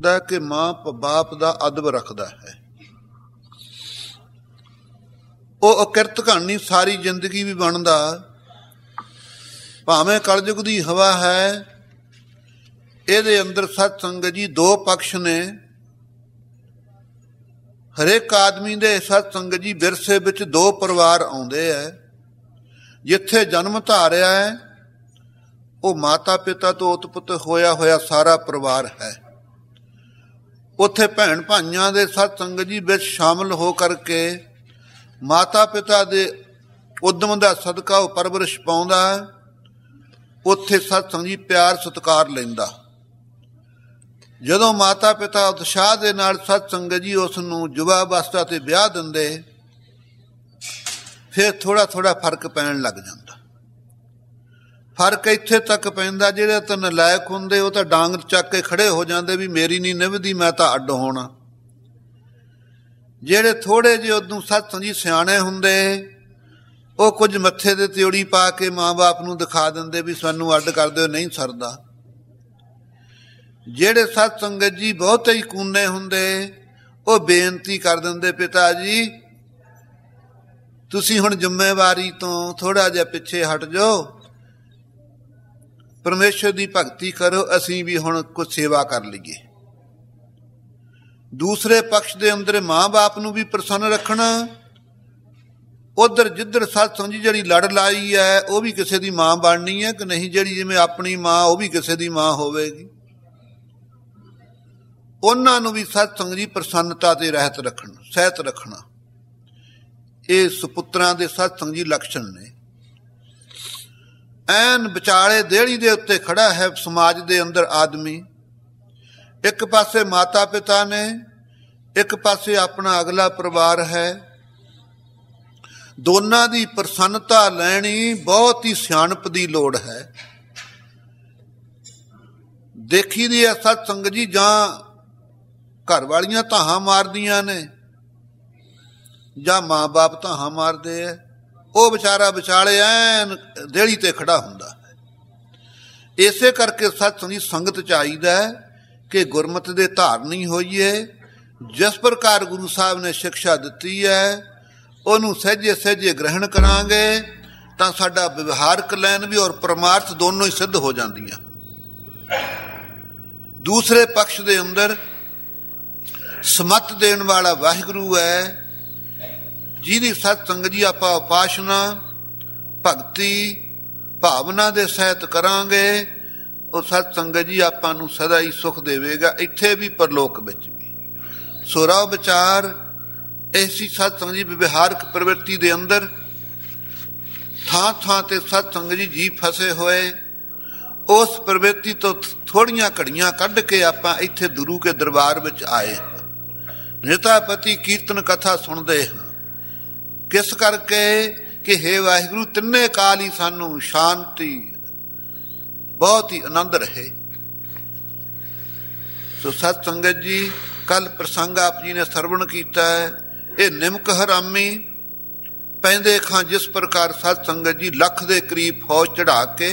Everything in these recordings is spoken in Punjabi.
ਦਾ ਕਿ ਮਾਂ ਬਾਪ ਦਾ ਅਦਬ ਰੱਖਦਾ ਹੈ। ਉਹ ਅਕਿਰਤ ਕਹਾਣੀ ਸਾਰੀ ਜ਼ਿੰਦਗੀ ਵੀ ਬਣਦਾ। ਭਾਵੇਂ ਕਲਯੁਗ ਦੀ ਹਵਾ ਹੈ, ਇਹਦੇ ਅੰਦਰ ਸਤ ਸੰਗਤ ਜੀ ਦੋ ਪਕਸ਼ ਨੇ। ਹਰੇਕ ਆਦਮੀ ਦੇ ਸਤ ਸੰਗਤ ਜੀ ਵਿਰਸੇ ਵਿੱਚ ਦੋ ਪਰਿਵਾਰ ਆਉਂਦੇ ਹੈ। ਜਿੱਥੇ ਜਨਮ ਧਾਰਿਆ ਹੈ ਉਹ ਮਾਤਾ ਪਿਤਾ ਤੋਂ ਉਤਪਤ ਹੋਇਆ ਹੋਇਆ ਸਾਰਾ ਪਰਿਵਾਰ ਹੈ। ਉੱਥੇ ਭੈਣ ਭਾਈਆਂ ਦੇ ਸਤ ਸੰਗਤ ਜੀ ਵਿੱਚ ਸ਼ਾਮਲ ਹੋ ਕਰਕੇ ਮਾਤਾ ਪਿਤਾ ਦੇ ਉਦਮ ਦਾ ਸਦਕਾ ਉਹ ਪਰਵਰਿਸ਼ ਪਾਉਂਦਾ। ਉੱਥੇ ਸਤ ਸੰਗਤ ਜੀ ਪਿਆਰ ਸਤਿਕਾਰ ਲੈਂਦਾ। ਜਦੋਂ ਮਾਤਾ ਪਿਤਾ ਉਤਸ਼ਾਹ ਦੇ ਨਾਲ ਸਤ ਸੰਗਤ ਜੀ ਉਸ ਨੂੰ ਯੁਵਾ ਅਵਸਥਾ ਤੇ ਵਿਆਹ ਦਿੰਦੇ, ਫਿਰ ਥੋੜਾ ਥੋੜਾ ਫਰਕ ਪੈਣ ਲੱਗ ਜਾਂਦਾ। ਫਰਕ ਇੱਥੇ ਤੱਕ ਪੈਂਦਾ, ਜਿਹੜੇ ਤਾਂ ਨਲਾਇਕ ਹੁੰਦੇ ਉਹ ਤਾਂ ਡਾਂਗ ਚੱਕ ਕੇ ਖੜੇ ਹੋ ਜਾਂਦੇ ਵੀ ਮੇਰੀ ਨਹੀਂ ਨਿਭਦੀ, ਮੈਂ ਤਾਂ ਅੱਡ ਹੋਣਾ। ਜਿਹੜੇ ਥੋੜੇ ਜਿਹੇ ਉਦੋਂ ਸਤ ਸੰਗਤ ਜੀ ਸਿਆਣੇ ਹੁੰਦੇ, ਉਹ ਕੁਝ ਮੱਥੇ ਦੇ ਤਿਉੜੀ ਪਾ ਕੇ ਮਾਂ ਬਾਪ ਨੂੰ ਦਿਖਾ ਦਿੰਦੇ ਵੀ ਸਾਨੂੰ ਅੱਡ ਕਰ ਦਿਓ, ਨਹੀਂ ਸਰਦਾ। ਜਿਹੜੇ ਸਤ ਸੰਗਤ ਜੀ ਬਹੁਤੇ ਹੀ ਕੂਨੇ ਹੁੰਦੇ, ਉਹ ਬੇਨਤੀ ਕਰ ਦਿੰਦੇ ਪਿਤਾ ਜੀ ਤੁਸੀਂ ਹੁਣ ਜ਼ਿੰਮੇਵਾਰੀ ਤੋਂ ਥੋੜਾ ਜਿਹਾ ਪਿੱਛੇ ਹਟ ਜਾਓ, ਪਰਮੇਸ਼ਰ ਦੀ ਭਗਤੀ ਕਰੋ, ਅਸੀਂ ਵੀ ਹੁਣ ਕੁਝ ਸੇਵਾ ਕਰ ਲਈਏ। ਦੂਸਰੇ ਪਕਸ਼ ਦੇ ਅੰਦਰ ਮਾਂ ਬਾਪ ਨੂੰ ਵੀ ਪ੍ਰਸੰਨ ਰੱਖਣਾ। ਉਧਰ ਜਿੱਧਰ ਸਤ ਸੰਗਤ ਜੀ ਜਿਹੜੀ ਲੜ ਲਾਈ ਹੈ ਉਹ ਵੀ ਕਿਸੇ ਦੀ ਮਾਂ ਬਣਨੀ ਹੈ ਕਿ ਨਹੀਂ, ਜਿਹੜੀ ਜਿਵੇਂ ਆਪਣੀ ਮਾਂ ਉਹ ਵੀ ਕਿਸੇ ਦੀ ਮਾਂ ਹੋਵੇਗੀ। ਉਹਨਾਂ ਨੂੰ ਵੀ ਸਤ ਸੰਗਤ ਜੀ ਪ੍ਰਸੰਨਤਾ ਤੇ ਰਹਿਤ ਰੱਖਣਾ, ਸਹਿਤ ਰੱਖਣਾ। ਇਹ ਸੁਪੁੱਤਰਾਂ ਦੇ ਸਤ ਸੰਗਤ ਜੀ ਲੱਛਣ ਨੇ। ਐਨ ਵਿਚਾਲੇ ਦੇਹੜੀ ਦੇ ਉੱਤੇ ਖੜਾ ਹੈ ਸਮਾਜ ਦੇ ਅੰਦਰ ਆਦਮੀ। ਇੱਕ ਪਾਸੇ ਮਾਤਾ ਪਿਤਾ ਨੇ, ਇੱਕ ਪਾਸੇ ਆਪਣਾ ਅਗਲਾ ਪਰਿਵਾਰ ਹੈ। ਦੋਨਾਂ ਦੀ ਪ੍ਰਸੰਨਤਾ ਲੈਣੀ ਬਹੁਤ ਹੀ ਸਿਆਣਪ ਦੀ ਲੋੜ ਹੈ। ਦੇਖੀ ਦੀ ਹੈ ਸਤ ਸੰਗਤ ਜੀ, ਜਾਂ ਘਰ ਵਾਲੀਆਂ ਧਾਹਾਂ ਮਾਰਦੀਆਂ ਨੇ ਜਾਂ ਮਾਂ ਬਾਪ ਧਾਹਾਂ ਮਾਰਦੇ ਹੈ। ਉਹ ਵਿਚਾਰਾ ਵਿਚਾਲੇ ਐਨ ਦੇਹੜੀ ਤੇ ਖੜਾ ਹੁੰਦਾ ਹੈ। ਇਸੇ ਕਰਕੇ ਸਤ ਸੰਗਤ ਜੀ ਸੰਗਤ ਚਾਹੀਦਾ ਕਿ ਗੁਰਮਤ ਦੇ ਧਾਰਨੀ ਹੋਈਏ। ਜਿਸ ਪ੍ਰਕਾਰ ਗੁਰੂ ਸਾਹਿਬ ਨੇ ਸਿੱਖਿਆ ਦਿੱਤੀ ਹੈ ਉਹਨੂੰ ਸਹਿਜੇ ਸਹਿਜੇ ਗ੍ਰਹਿਣ ਕਰਾਂਗੇ ਤਾਂ ਸਾਡਾ ਵਿਵਹਾਰਕ ਲੈਣ ਵੀ ਔਰ ਪਰਮਾਰਥ ਦੋਨੋਂ ਹੀ ਸਿੱਧ ਹੋ ਜਾਂਦੀਆਂ। ਦੂਸਰੇ ਪਕਸ਼ ਦੇ ਅੰਦਰ ਸਮੱਤ ਦੇਣ ਵਾਲਾ ਵਾਹਿਗੁਰੂ ਹੈ, ਜਿਹਦੀ ਸਤ ਸੰਗਤ ਜੀ ਆਪਾਂ ਉਪਾਸਨਾ ਭਗਤੀ ਭਾਵਨਾ ਦੇ ਸਹਿਤ ਕਰਾਂਗੇ। ਉਹ ਸਤ ਸੰਗਤ ਜੀ ਆਪਾਂ ਨੂੰ ਸਦਾ ਹੀ ਸੁਖ ਦੇਵੇਗਾ, ਇੱਥੇ ਵੀ ਪਰਲੋਕ ਵਿੱਚ ਵੀ। ਸੁਰਾ ਵਿਚਾਰ ਐਸੀ ਸਤ ਸੰਗਤ ਜੀ ਵਿਵਹਾਰਕ ਪ੍ਰਵਿਰਤੀ ਦੇ ਅੰਦਰ ਥਾਂ ਥਾਂ ਤੇ ਸਤ ਸੰਗਤ ਜੀ ਫਸੇ ਹੋਏ। ਉਸ ਪ੍ਰਵਿਰਤੀ ਤੋਂ ਥੋੜੀਆਂ ਘੜੀਆਂ ਕੱਢ ਕੇ ਆਪਾਂ ਇੱਥੇ ਗੁਰੂ ਕੇ ਦਰਬਾਰ ਵਿੱਚ ਆਏ। ਨਿਤਾਪਤੀ ਕੀਰਤਨ ਕਥਾ ਸੁਣਦੇ ਹਾਂ। ਕਿਸ ਕਰਕੇ ਕਿ ਹੇ ਵਾਹਿਗੁਰੂ ਤਿੰਨੇ ਕਾਲ ਹੀ ਸਾਨੂੰ ਸ਼ਾਂਤੀ ਬਹੁਤ ਹੀ ਆਨੰਦ ਰਹੇ। ਸੋ ਸਤ ਸੰਗਤ ਜੀ ਕੱਲ ਪ੍ਰਸੰਗ ਆਪ ਜੀ ਨੇ ਸਰਵਣ ਕੀਤਾ ਹੈ। ਇਹ ਨਿਮਕ ਹਰਾਮੀ ਪੈਂਦੇ ਖਾਂ ਜਿਸ ਪ੍ਰਕਾਰ ਸਤ ਸੰਗਤ ਜੀ ਲੱਖ ਦੇ ਕਰੀਬ ਫੌਜ ਚੜਾ ਕੇ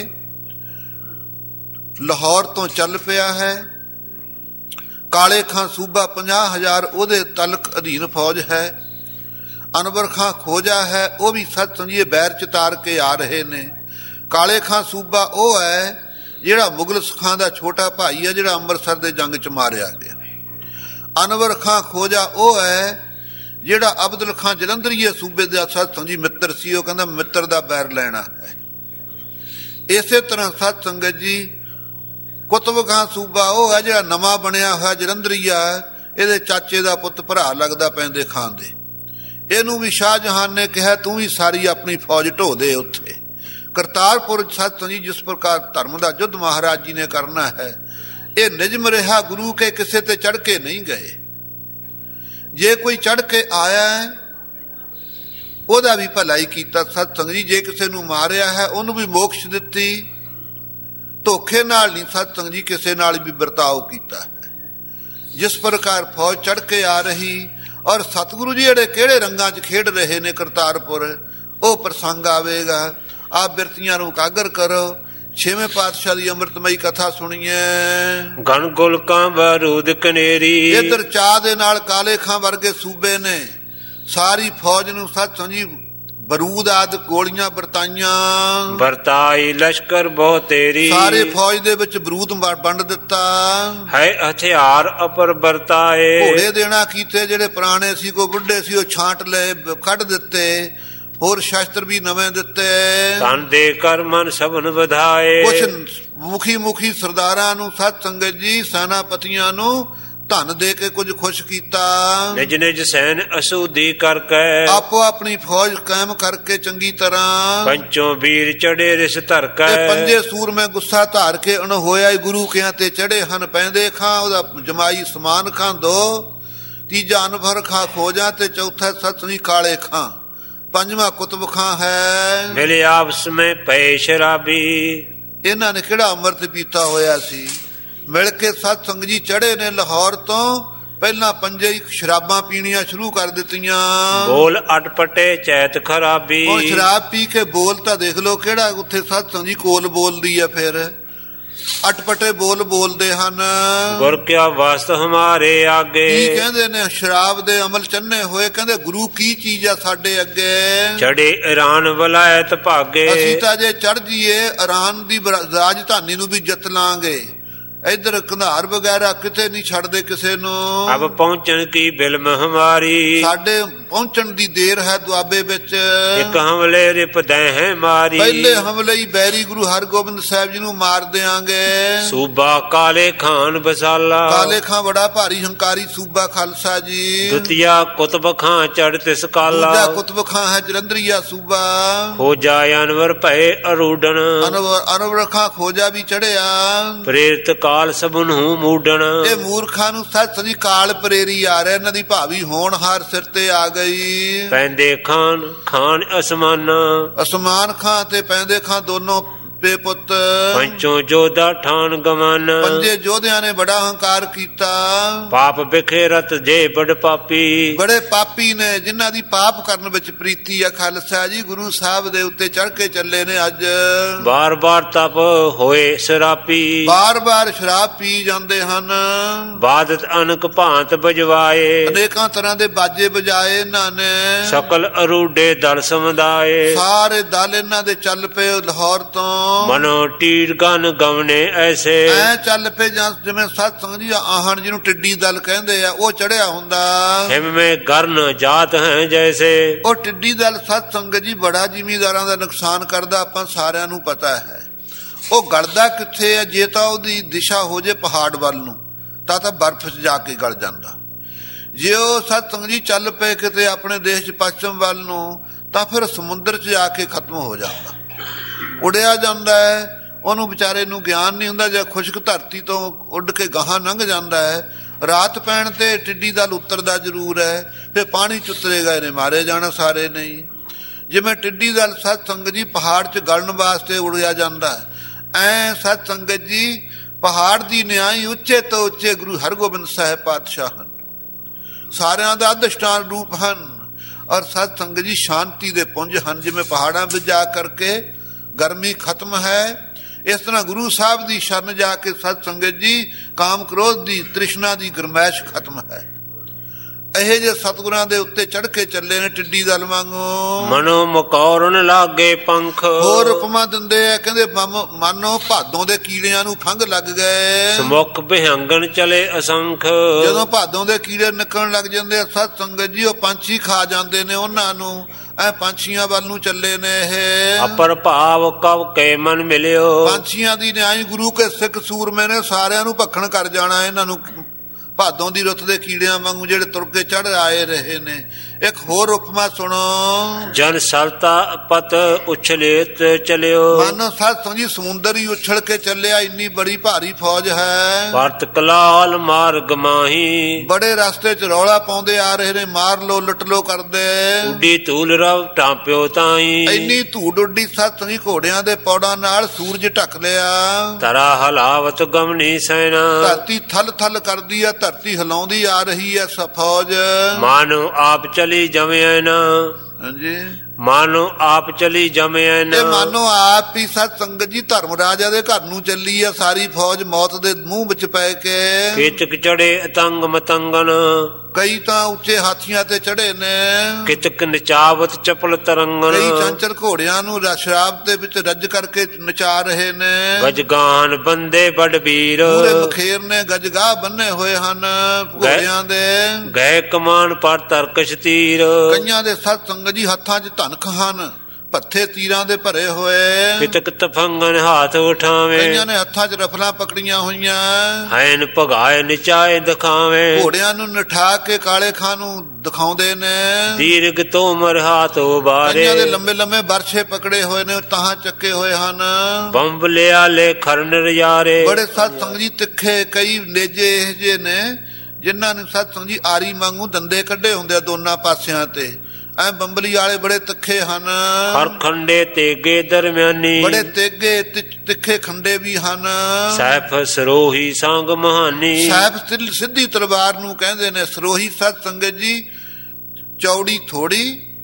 ਲਾਹੌਰ ਤੋਂ ਚੱਲ ਪਿਆ ਹੈ। ਕਾਲੇ ਖਾਂ ਸੂਬਾ 50,000 ਉਹਦੇ ਤਲਕ ਅਧੀਨ ਫੌਜ ਹੈ। ਅਨਵਰ ਖਾਂ ਖੋਜਾ ਹੈ, ਉਹ ਵੀ ਸਤ ਸੰਗਤ ਜੀ ਬੈਰ ਚ ਤਾਰ ਕੇ ਆ ਰਹੇ ਨੇ। ਕਾਲੇ ਖਾਂ ਸੂਬਾ ਉਹ ਹੈ ਜਿਹੜਾ ਮੁਗਲ ਸਿੱਖਾਂ ਦਾ ਛੋਟਾ ਭਾਈ ਹੈ, ਜਿਹੜਾ ਅੰਮ੍ਰਿਤਸਰ ਦੇ ਜੰਗ ਚ ਮਾਰਿਆ ਗਿਆ। ਅਨਵਰ ਖਾਂ ਖੋਜਾ ਉਹ ਹੈ ਜਿਹੜਾ ਅਬਦੁਲ ਖਾਂ ਜਲੰਧਰੀਏ ਸੂਬੇ ਦਾ ਸਤ ਸੰਗਤ ਜੀ ਮਿੱਤਰ ਸੀ। ਉਹ ਕਹਿੰਦਾ ਮਿੱਤਰ ਦਾ ਬੈਰ ਲੈਣਾ ਹੈ। ਇਸੇ ਤਰ੍ਹਾਂ ਸਤ ਸੰਗਤ ਜੀ ਕੁਤਬ ਖਾਂ ਸੂਬਾ ਉਹ ਹੈ ਜਿਹੜਾ ਨਵਾਂ ਬਣਿਆ ਹੋਇਆ ਜਲੰਧਰੀਆ, ਇਹਦੇ ਚਾਚੇ ਦਾ ਪੁੱਤ ਭਰਾ ਲੱਗਦਾ ਪੈਂਦੇ ਖਾਂ ਦੇ। ਇਹਨੂੰ ਵੀ ਸ਼ਾਹਜਹਾਨ ਨੇ ਕਿਹਾ ਤੂੰ ਵੀ ਸਾਰੀ ਆਪਣੀ ਫੌਜ ਢੋ ਦੇ ਉੱਥੇ। ਕਰਤਾਰਪੁਰ ਸਤ ਸੰਗਤ ਜੀ ਜਿਸ ਪ੍ਰਕਾਰ ਧਰਮ ਦਾ ਯੁੱਧ ਮਹਾਰਾਜ ਜੀ ਨੇ ਕਰਨਾ ਹੈ, ਇਹ ਨਿਜਮ ਰਿਹਾ, ਗੁਰੂ ਕੇ ਕਿਸੇ ਤੇ ਚੜ ਕੇ ਨਹੀਂ ਗਏ। ਜੇ ਕੋਈ ਚੜ ਕੇ ਆਇਆ ਉਹਦਾ ਵੀ ਭਲਾਈ ਕੀਤਾ ਸਤ ਸੰਗਤ ਜੀ। ਜੇ ਕਿਸੇ ਨੂੰ ਮਾਰਿਆ ਹੈ ਉਹਨੂੰ ਵੀ ਮੋਕਸ਼ ਦਿੱਤੀ। ਧੋਖੇ ਨਾਲ ਨਹੀਂ ਸਤ ਸੰਗਤ ਜੀ ਕਿਸੇ ਨਾਲ ਵੀ ਵਰਤਾਓ ਕੀਤਾ ਹੈ। ਜਿਸ ਪ੍ਰਕਾਰ ਫੌਜ ਚੜ ਕੇ ਆ ਰਹੀ ਔਰ ਸਤਿਗੁਰੂ ਜੀ ਜਿਹੜੇ ਕਿਹੜੇ ਰੰਗਾਂ 'ਚ ਖੇਡ ਰਹੇ ਨੇ ਕਰਤਾਰਪੁਰ, ਉਹ ਪ੍ਰਸੰਗ ਆਵੇਗਾ। ਆਪ ਬਿਰਤੀਆਂ ਨੂੰ ਉਜਾਗਰ ਕਰੋ। ਛੇਵੇਂ ਪਾਤਸ਼ਾਹ ਦੀ ਅੰਮ੍ਰਿਤਮਈ ਕਥਾ ਸੁਣੀਏ। ਗਣ ਗੁਲਕਾਂ ਬਾਰੂਦ ਕਨੇਰੀ। ਇੱਧਰ ਚਾਹ ਦੇ ਨਾਲ ਕਾਲੇ ਖਾਂ ਵਰਗੇ ਸੂਬੇ ਨੇ ਸਾਰੀ ਫੌਜ ਨੂੰ ਸੱਚ ਸਮਝੀ ਬਰੂਦ ਆਦਿ ਗੋਲੀਆਂ ਵਰਤਾਈਆਂ। ਵਰਤਾਈ ਲਸ਼ਕਰ ਬਹੁ ਤੇਰੀ। ਸਾਰੇ ਫੌਜ ਦੇ ਵਿੱਚ ਬਰੂਦ ਵੰਡ ਦਿੱਤਾ ਹੈ ਹਥਿਆਰ ਅਪਰ ਵਰਤਾਏ। ਘੋੜੇ ਦੇਣਾ ਕੀਤੇ ਜਿਹੜੇ ਪੁਰਾਣੇ ਸੀ ਕੋ ਬੁੱਢੇ ਸੀ ਉਹ ਛਾਂਟ ਲਏ ਕੱਢ ਦਿੱਤੇ। ਹੋਰ ਸ਼ਸਤਰ ਵੀ ਨਵੇਂ ਦਿੱਤੇ। ਧਨ ਦੇ ਕਰ ਮਨ ਸਭਨ ਵਧਾਏ। ਕੁਛ ਮੁਖੀ ਸਰਦਾਰਾਂ ਨੂੰ ਸਤ ਸੰਗਤ ਜੀ ਸੈਨਾਪਤੀਆਂ ਨੂੰ ਧਨ ਦੇ ਕੇ ਕੁਝ ਖੁਸ਼ ਕੀਤਾ। ਨਿਜ ਨਿਜ ਸੈਨ ਅਸੂਦੀ ਕਰਕੇ। ਆਪੋ ਆਪਣੀ ਫੌਜ ਕਾਇਮ ਕਰਕੇ ਚੰਗੀ ਤਰ੍ਹਾਂ। ਪੰਚੋਂ ਵੀਰ ਚੜੇ ਰਿਸ ਧਰ ਕੇ। ਪੰਜੇ ਸੂਰਮੇ ਗੁੱਸਾ ਧਾਰ ਕੇ ਅਣ ਹੋਇਆ ਗੁਰੂ ਕਿਆਂ ਤੇ ਚੜੇ ਹਨ ਪੈਂਦੇ ਖਾਂ। ਉਹਦਾ ਜਮਾਈ ਸਮਾਨ ਖਾਂ ਦੋ। ਤੀਜਾ ਅਨਭਰ ਖਾਂ ਖੋਜਾਂ ਤੇ ਚੌਥਾ ਸਤਨੀ ਕਾਲੇ ਖਾਂ। ਪੰਜਵਾਂ ਕੁਤਬ ਖਾਂ ਹੈ। ਮਿਲੇ ਆਪਸ में ਪਏ ਸ਼ਰਾਬੀ। ਇਹਨਾਂ ਨੇ ਕਿਹੜਾ ਅੰਮ੍ਰਿਤ ਪੀਤਾ ਹੋਇਆ ਸੀ। ਮਿਲ ਕੇ ਸਤ ਸੰਗ ਜੀ ਚੜੇ ਨੇ ਲਾਹੌਰ ਤੋਂ। ਪਹਿਲਾਂ ਪੰਜੇ ਹੀ ਸ਼ਰਾਬਾਂ ਪੀਣੀਆਂ ਸ਼ੁਰੂ ਕਰ ਦਿੱਤੀਆਂ। ਬੋਲ ਅਟਪਟੇ ਚੈਤ ਖਰਾਬੀ। ਹੁਣ ਸ਼ਰਾਬ ਪੀ ਕੇ ਬੋਲ ਤਾਂ ਦੇਖ ਲੋ ਕਿਹੜਾ ਉੱਥੇ ਸਤ ਸੰਗ ਜੀ ਕੋਲ ਬੋਲਦੀ ਆ। ਫਿਰ ਅਟਪਟੇ ਬੋਲ ਬੋਲਦੇ ਹਨ। ਗੁਰ ਕਿਆ ਵਾਸਤ ਹਮਾਰੇ ਆਗੇ। ਕੀ ਕਹਿੰਦੇ ਨੇ ਸ਼ਰਾਬ ਦੇ ਅਮਲ ਚੰਨੇ ਹੋਏ। ਕਹਿੰਦੇ ਗੁਰੂ ਕੀ ਚੀਜ਼ ਆ ਸਾਡੇ ਅੱਗੇ। ਚੜੇ ਇਰਾਨ ਵਲਾਇਤ ਭਾਗੇ। ਅਸੀਂ ਤਾਂ ਜੇ ਚੜ ਜੀਏ ਇਰਾਨ ਦੀ ਰਾਜਧਾਨੀ ਨੂੰ ਵੀ ਜਿੱਤ ਲਾਂਗੇ। ਇੱਧਰ ਕੰਧਾਰ ਵਗੈਰਾ ਕਿਤੇ ਨਹੀਂ ਛੱਡਦੇ ਕਿਸੇ ਨੂੰ। ਅਬ ਪਹੁੰਚਣ ਕੀ ਬਿਲਮ ਹਮਾਰੀ। ਸਾਡੇ ਪਹੁੰਚਣ ਦੀ ਦੇਰ ਹੈ ਦੁਆਬੇ ਵਿੱਚ। ਇੱਕ ਹਮਲੇ ਰਿਪਦੈ ਹੈ ਮਾਰੀ। ਪਹਿਲੇ ਹਮਲੇ ਹੀ ਬੈਰੀ ਗੁਰੂ ਹਰਗੋਬਿੰਦ ਸਾਹਿਬ ਜੀ ਨੂੰ ਮਾਰ ਦਿਆਂਗੇ। ਸੂਬਾ ਕਾਲੇ ਖਾਨ ਬਸਾਲਾ। ਕਾਲੇ ਖਾਂ ਬੜਾ ਭਾਰੀ ਹੰਕਾਰੀ ਸੂਬਾ ਖਾਲਸਾ ਜੀ। ਦੁਤੀਆ ਕੁਤਬ ਖਾਂ ਚੜ ਤਿਸ ਕਾਲਾ। ਦੂਜਾ ਕੁਤਬ ਖਾਂ ਹੈ ਜਲੰਧਰੀਆ ਸੂਬਾ। ਖੋਜਾ ਅਨਵਰ ਭਏ ਅਰੂਡਨ। ਅਨਵਰ ਖਾਂ ਖੋਜਾ ਵੀ ਚੜਿਆ। ਪ੍ਰੇਰਿਤ ਕਾਲ ਸਭਨ ਹੂੰ ਮੂਡਣ। ਇਹ ਮੂਰਖਾਂ ਨੂੰ ਸੱਚ ਸਦੀ ਕਾਲ ਪ੍ਰੇਰੀ ਆ ਰਿਹਾ। ਇਹਨਾਂ ਦੀ ਭਾਵੀ ਹੋਣਹਾਰ ਸਿਰ ਤੇ ਆ ਗਈ। ਪੈਂਦੇ ਖਾਨ ਖਾਨ ਅਸਮਾਨਾ। ਅਸਮਾਨ ਖਾਂ ਤੇ ਪੈਂਦੇ ਖਾਂ ਦੋਨੋਂ ਪੇ ਪੁੱਤ। ਪੰਚੋਂ ਜੋਧਾ ਠਾਨ ਗਮਾਨਾ। ਪੰਜੇ ਜੋਧਿਆਂ ਨੇ ਬੜਾ ਹੰਕਾਰ ਕੀਤਾ। ਪਾਪ ਬਿਖੇਰਤ ਜੇ ਬੜ ਪਾਪੀ। ਬੜੇ ਪਾਪੀ ਨੇ ਜਿਨ੍ਹਾਂ ਦੀ ਪਾਪ ਕਰਨ ਵਿੱਚ ਪ੍ਰੀਤੀ ਆ। ਖਾਲਸਾ ਜੀ ਗੁਰੂ ਸਾਹਿਬ ਦੇ ਉੱਤੇ ਚੜ ਕੇ ਚੱਲੇ ਨੇ ਅੱਜ। ਬਾਰ ਬਾਰ ਤਪ ਹੋਏ ਸ਼ਰਾਬੀ। ਬਾਰ ਬਾਰ ਸ਼ਰਾਬ ਪੀ ਜਾਂਦੇ ਹਨ। ਬਾਦਤ ਅਨਕ ਭਾਂਤ ਬਜਵਾਏ। ਅਨੇਕਾਂ ਤਰ੍ਹਾਂ ਦੇ ਬਾਜੇ ਵਜਾਏ ਇਹਨਾਂ ਨੇ। ਸਕਲ ਅਰੂਡੇ ਦਲ ਸਮੁਦਾਏ। ਸਾਰੇ ਦਲ ਇਹਨਾਂ ਦੇ ਚੱਲ ਪਏ ਲਾਹੌਰ ਤੋਂ। ਮਨੋ ਟੀਰ ਗਨ ਗਵਨੇ ਐਸੇ। ਐ ਚੱਲ ਪਏ ਜਾਂ ਜਿਵੇਂ ਸਤ ਸੰਗ ਜੀ ਆਹਣ ਜਿਹਨੂੰ ਟਿੱਡੀ ਦਲ ਕਹਿੰਦੇ ਆ ਉਹ ਚੜਿਆ ਹੁੰਦਾ। ਹਿਮ ਮੇ ਗਰਨ ਜਾਤ ਹੈ ਜੈਸੇ। ਉਹ ਟਿੱਡੀ ਦਲ ਸਤ ਸੰਗ ਜੀ ਬੜਾ ਜ਼ਿਮੀਦਾਰਾਂ ਦਾ ਨੁਕਸਾਨ ਕਰਦਾ। ਆਪਾਂ ਸਾਰਿਆਂ ਨੂੰ ਪਤਾ ਹੈ। ਉਹ ਗਲਦਾ ਕਿੱਥੇ ਹੈ। ਜੇ ਤਾਂ ਉਹਦੀ ਦਿਸ਼ਾ ਹੋ ਜੇ ਪਹਾੜ ਵੱਲ ਨੂੰ ਤਾਂ ਬਰਫ਼ 'ਚ ਜਾ ਕੇ ਗਲ ਜਾਂਦਾ। ਜੇ ਉਹ ਸਤ ਸੰਗ ਜੀ ਚੱਲ ਪਏ ਕਿਤੇ ਆਪਣੇ ਦੇਸ਼ 'ਚ ਪੱਛਮ ਵੱਲ ਨੂੰ ਤਾਂ ਫਿਰ ਸਮੁੰਦਰ 'ਚ ਜਾ ਕੇ ਖਤਮ ਹੋ ਜਾਂਦਾ। ਉੜਿਆ ਜਾਂਦਾ ਹੈ। ਉਹਨੂੰ ਵਿਚਾਰੇ ਨੂੰ ਗਿਆਨ ਨਹੀਂ ਹੁੰਦਾ। ਜਾਂ ਖੁਸ਼ਕ ਧਰਤੀ ਤੋਂ ਉੱਡ ਕੇ ਗਾਹਾਂ ਲੰਘ ਜਾਂਦਾ ਹੈ। ਰਾਤ ਪੈਣ ਤੇ ਟਿੱਡੀ ਦਲ ਉਤਰਦਾ ਜ਼ਰੂਰ ਹੈ। ਫਿਰ ਪਾਣੀ 'ਚ ਉਤਰੇਗਾ ਇਹਨੇ ਮਾਰੇ ਜਾਣਾ ਸਾਰੇ ਨਹੀਂ। ਜਿਵੇਂ ਟਿੱਡੀ ਦਲ ਸਤ ਸੰਗਤ ਜੀ ਪਹਾੜ 'ਚ ਗਲਣ ਵਾਸਤੇ ਉੜਿਆ ਜਾਂਦਾ ਐ ਸਤ ਸੰਗਤ ਜੀ ਪਹਾੜ ਦੀ ਨਿਆਈ ਉੱਚੇ ਤੋਂ ਉੱਚੇ ਗੁਰੂ ਹਰਗੋਬਿੰਦ ਸਾਹਿਬ ਪਾਤਸ਼ਾਹ ਹਨ। ਸਾਰਿਆਂ ਦਾ ਅਧਿਸ਼ਠਾਨ ਰੂਪ ਹਨ। ਔਰ ਸਤ ਸੰਗਤ ਜੀ ਸ਼ਾਂਤੀ ਦੇ ਪੁੰਜ ਹਨ। ਜਿਵੇਂ ਪਹਾੜਾਂ ਵਿੱਚ ਜਾ ਕਰਕੇ ਗਰਮੀ ਖਤਮ ਹੈ ਇਸ ਤਰ੍ਹਾਂ ਗੁਰੂ ਸਾਹਿਬ ਦੀ ਸ਼ਰਨ ਜਾ ਕੇ ਸਤ ਸੰਗਤ ਜੀ ਕਾਮ ਕ੍ਰੋਧ ਦੀ ਤ੍ਰਿਸ਼ਨਾ ਦੀ ਗਰਮੈਸ਼ ਖਤਮ ਹੈ। ਇਹ ਜੇ ਸਤਿਗੁਰਾਂ ਦੇ ਉੱਤੇ ਚੜ ਕੇ ਚੱਲੇ ਨੇ ਟਿੱਡੀ ਦਲ ਵਾਂਗੂ। ਮਨੋ ਮਕੌਰਨ ਲਾਗੇ ਪੰਖ। ਹੋਰ ਉਪਮਾ ਦਿੰਦੇ ਆ ਕਹਿੰਦੇ ਮਾਨੋ ਭਾਦੋਂ ਦੇ ਕੀੜਿਆਂ ਨੂੰ ਫੰਗ ਲੱਗ ਗਏ। ਸਮੁਖ ਬਿਹੰਗਣ ਚਲੇ ਅਸੰਖ। ਜਦੋਂ ਭਾਦੋਂ ਦੇ ਕੀੜੇ ਨਿਕਲਣ ਲੱਗ ਜਾਂਦੇ ਸਤ ਸੰਗਤ ਜੀ ਉਹ ਪੰਛੀ ਖਾ ਜਾਂਦੇ ਨੇ ਉਹਨਾਂ ਨੂੰ। ਐ ਪੰਛੀਆਂ ਵੱਲ ਨੂੰ ਚੱਲੇ ਨੇ ਇਹ। ਅਪਰ ਭਾਵ ਕਵ ਕੇ ਮਨ ਮਿਲਿਓ। ਪੰਛੀਆਂ ਦੀ ਨਿਆਈ ਗੁਰੂ ਕੇ ਸਿੱਖ ਸੂਰਮੇ ਨੇ ਸਾਰਿਆਂ ਨੂੰ ਭਖਣ ਕਰ ਜਾਣਾ ਇਹਨਾਂ ਨੂੰ। ਭਾਦੋਂ ਦੀ ਰੁੱਤ ਦੇ ਕੀੜਿਆਂ ਵਾਂਗੂ ਜਿਹੜੇ ਤੁਰ ਕੇ ਚੜ ਆਏ ਰਹੇ ਨੇ। ਇੱਕ ਹੋਰ ਉਪਮਾ ਸੁਣੋ। ਜਨ ਸਲਤਾ ਪਤ ਉਛਲੇਤ ਚਲਿਓ। ਮਾਨੋ ਸਤ ਸੰਗ ਜੀ ਸਮੁੰਦਰ ਹੀ ਉਛਲ ਕੇ ਚੱਲਿਆ। ਇੰਨੀ ਬੜੀ ਭਾਰੀ ਫੌਜ ਹੈ। ਵਰਤ ਕਲਾਲ ਮਾਰਗ ਮਾਹੀ। ਬੜੇ ਰਸਤੇ 'ਚ ਰੌਲਾ ਪਾਉਂਦੇ ਆ ਰਹੇ ਨੇ। ਮਾਰ ਲੋ ਲੁੱਟ ਲੋ ਕਰਦੇ। ਉੱਡੀ ਧੂਲ ਰਵ ਟਾਂਪਿਓ ਤਾਈ। ਇੰਨੀ ਧੂੜ ਉੱਡੀ ਸਤ ਸੰਗ ਜੀ ਘੋੜਿਆਂ ਦੇ ਪੌੜਾਂ ਨਾਲ ਸੂਰਜ ਢੱਕ ਲਿਆ। ਤਰਾ ਹਲਾਵਤ ਗਮਨੀ ਸੈਨਾ। ਧਰਤੀ ਥਲ ਥਲ ਕਰਦੀ ਆ। ਧਰਤੀ ਹਿਲਾਉਂਦੀ ਆ ਰਹੀ ਹੈ ਫੌਜ। ਮਾਨੋ ਆਪ ਚਲੀ ਜਵੇਂ ਨਾ। ਹਾਂਜੀ ਮਾਨੋ ਆਪ ਚਲੀ ਜਮਿਐ ਨ। ਇਹ ਮਾਨੋ ਆਪ ਹੀ ਸਤ ਸੰਗਤ ਜੀ ਧਰਮ ਰਾਜਾ ਦੇ ਘਰ ਨੂੰ ਚੱਲੀ ਆ ਸਾਰੀ ਫੌਜ ਮੌਤ ਦੇ ਮੂੰਹ ਵਿੱਚ ਪੈ ਕੇ। ਕਿਚਕ ਚੜੇ ਅਤੰਗ ਮਤੰਗਨ, ਕਈ ਤਾਂ ਉੱਚੇ ਹਾਥੀਆਂ ਤੇ ਚੜੇ ਨੇ, ਕਿਤਕ ਨਚਾਵਤ ਚਪਲ ਤਰੰਗਨ, ਕਈ ਚੰਚਲ ਘੋੜਿਆਂ ਨੂੰ ਸ਼ਰਾਬ ਦੇ ਵਿੱਚ ਰੱਜ ਕਰਕੇ ਨਚਾ ਰਹੇ ਨੇ। ਗਜਗਾਨ ਬੰਦੇ ਬੜ ਵੀਰ, ਪੂਰੇ ਬਖੇਰ ਨੇ ਗਜਗਾਹ ਬੰਨੇ ਹੋਏ ਹਨ ਘੋੜਿਆਂ ਦੇ। ਗਏ ਕਮਾਨ ਪਰ ਤਰਕਸ਼ ਤੀਰ, ਕਈਆਂ ਦੇ ਸਤ ਸੰਗਤ ਜੀ ਹੱਥਾਂ 'ਚ ਧਨਖ ਹਨ, ਪੱਥੇ ਤੀਰਾਂ ਦੇ ਭਰੇ ਹੋਏ। ਕਿਤਕ ਤਫੰਗਨ ਹਾਥ ਉਠਾਵੇਂ, ਕਈਆਂ ਨੇ ਹੱਥਾਂ 'ਚ ਰਫਲਾਂ ਪਕੜੀਆਂ ਹੋਈਆਂ। ਹੈਨ ਭਗਾਏ ਨਿਚਾਏ ਦਿਖਾਵੇਂ, ਘੋੜਿਆਂ ਨੂੰ ਨਠਾ ਕੇ ਕਾਲੇ ਖਾਂ ਨੂੰ ਦਿਖਾਉਂਦੇ ਨੇ। ਦੀਰਘ ਤੋਮਰ ਹਾਥ ਉਬਾਰੇ, ਕਈਆਂ ਦੇ ਲੰਬੇ ਲੰਬੇ ਬਰਛੇ ਪਕੜੇ ਹੋਏ ਨੇ, ਤਾਹਾਂ ਚੱਕੇ ਹੋਏ ਹਨ। ਬੰਬ ਲਿਆਲੇ ਖਰਨ ਰਜਾਰੇ, ਬੜੇ ਸਤ ਸੰਗਤ ਜੀ ਤਿੱਖੇ ਕਈ ਨੇਜੇ ਇਹ ਜੇ ਨੇ ਜਿਨ੍ਹਾਂ ਨੇ ਸਤ ਸੰਗਤ ਜੀ ਆਰੀ ਵਾਂਗੂ ਦੰਦੇ ਕੱਢੇ ਹੁੰਦੇ ਆ ਦੋਨਾਂ ਪਾਸਿਆਂ ਤੇ। ਐ ਬੰਬਲੀ ਵਾਲੇ ਬੜੇ ਤਿੱਖੇ ਹਨ। ਹਰ ਖੰਡੇ ਤੇਗੇ ਦਰਮਿਆਨੀ, ਬੜੇ ਤੇਗੇ ਤਿੱਖੇ ਖੰਡੇ ਵੀ ਹਨ। ਸੈਫ ਸਰੋਹੀ ਸੰਗ ਮਹਾਨੀ, ਸੈਫ ਸਿੱਧੀ ਤਲਵਾਰ ਨੂੰ ਕਹਿੰਦੇ ਨੇ ਸਰੋਹੀ। ਸਤ ਸੰਗਤ ਜੀ ਚੌੜੀ ਥੋੜੀ,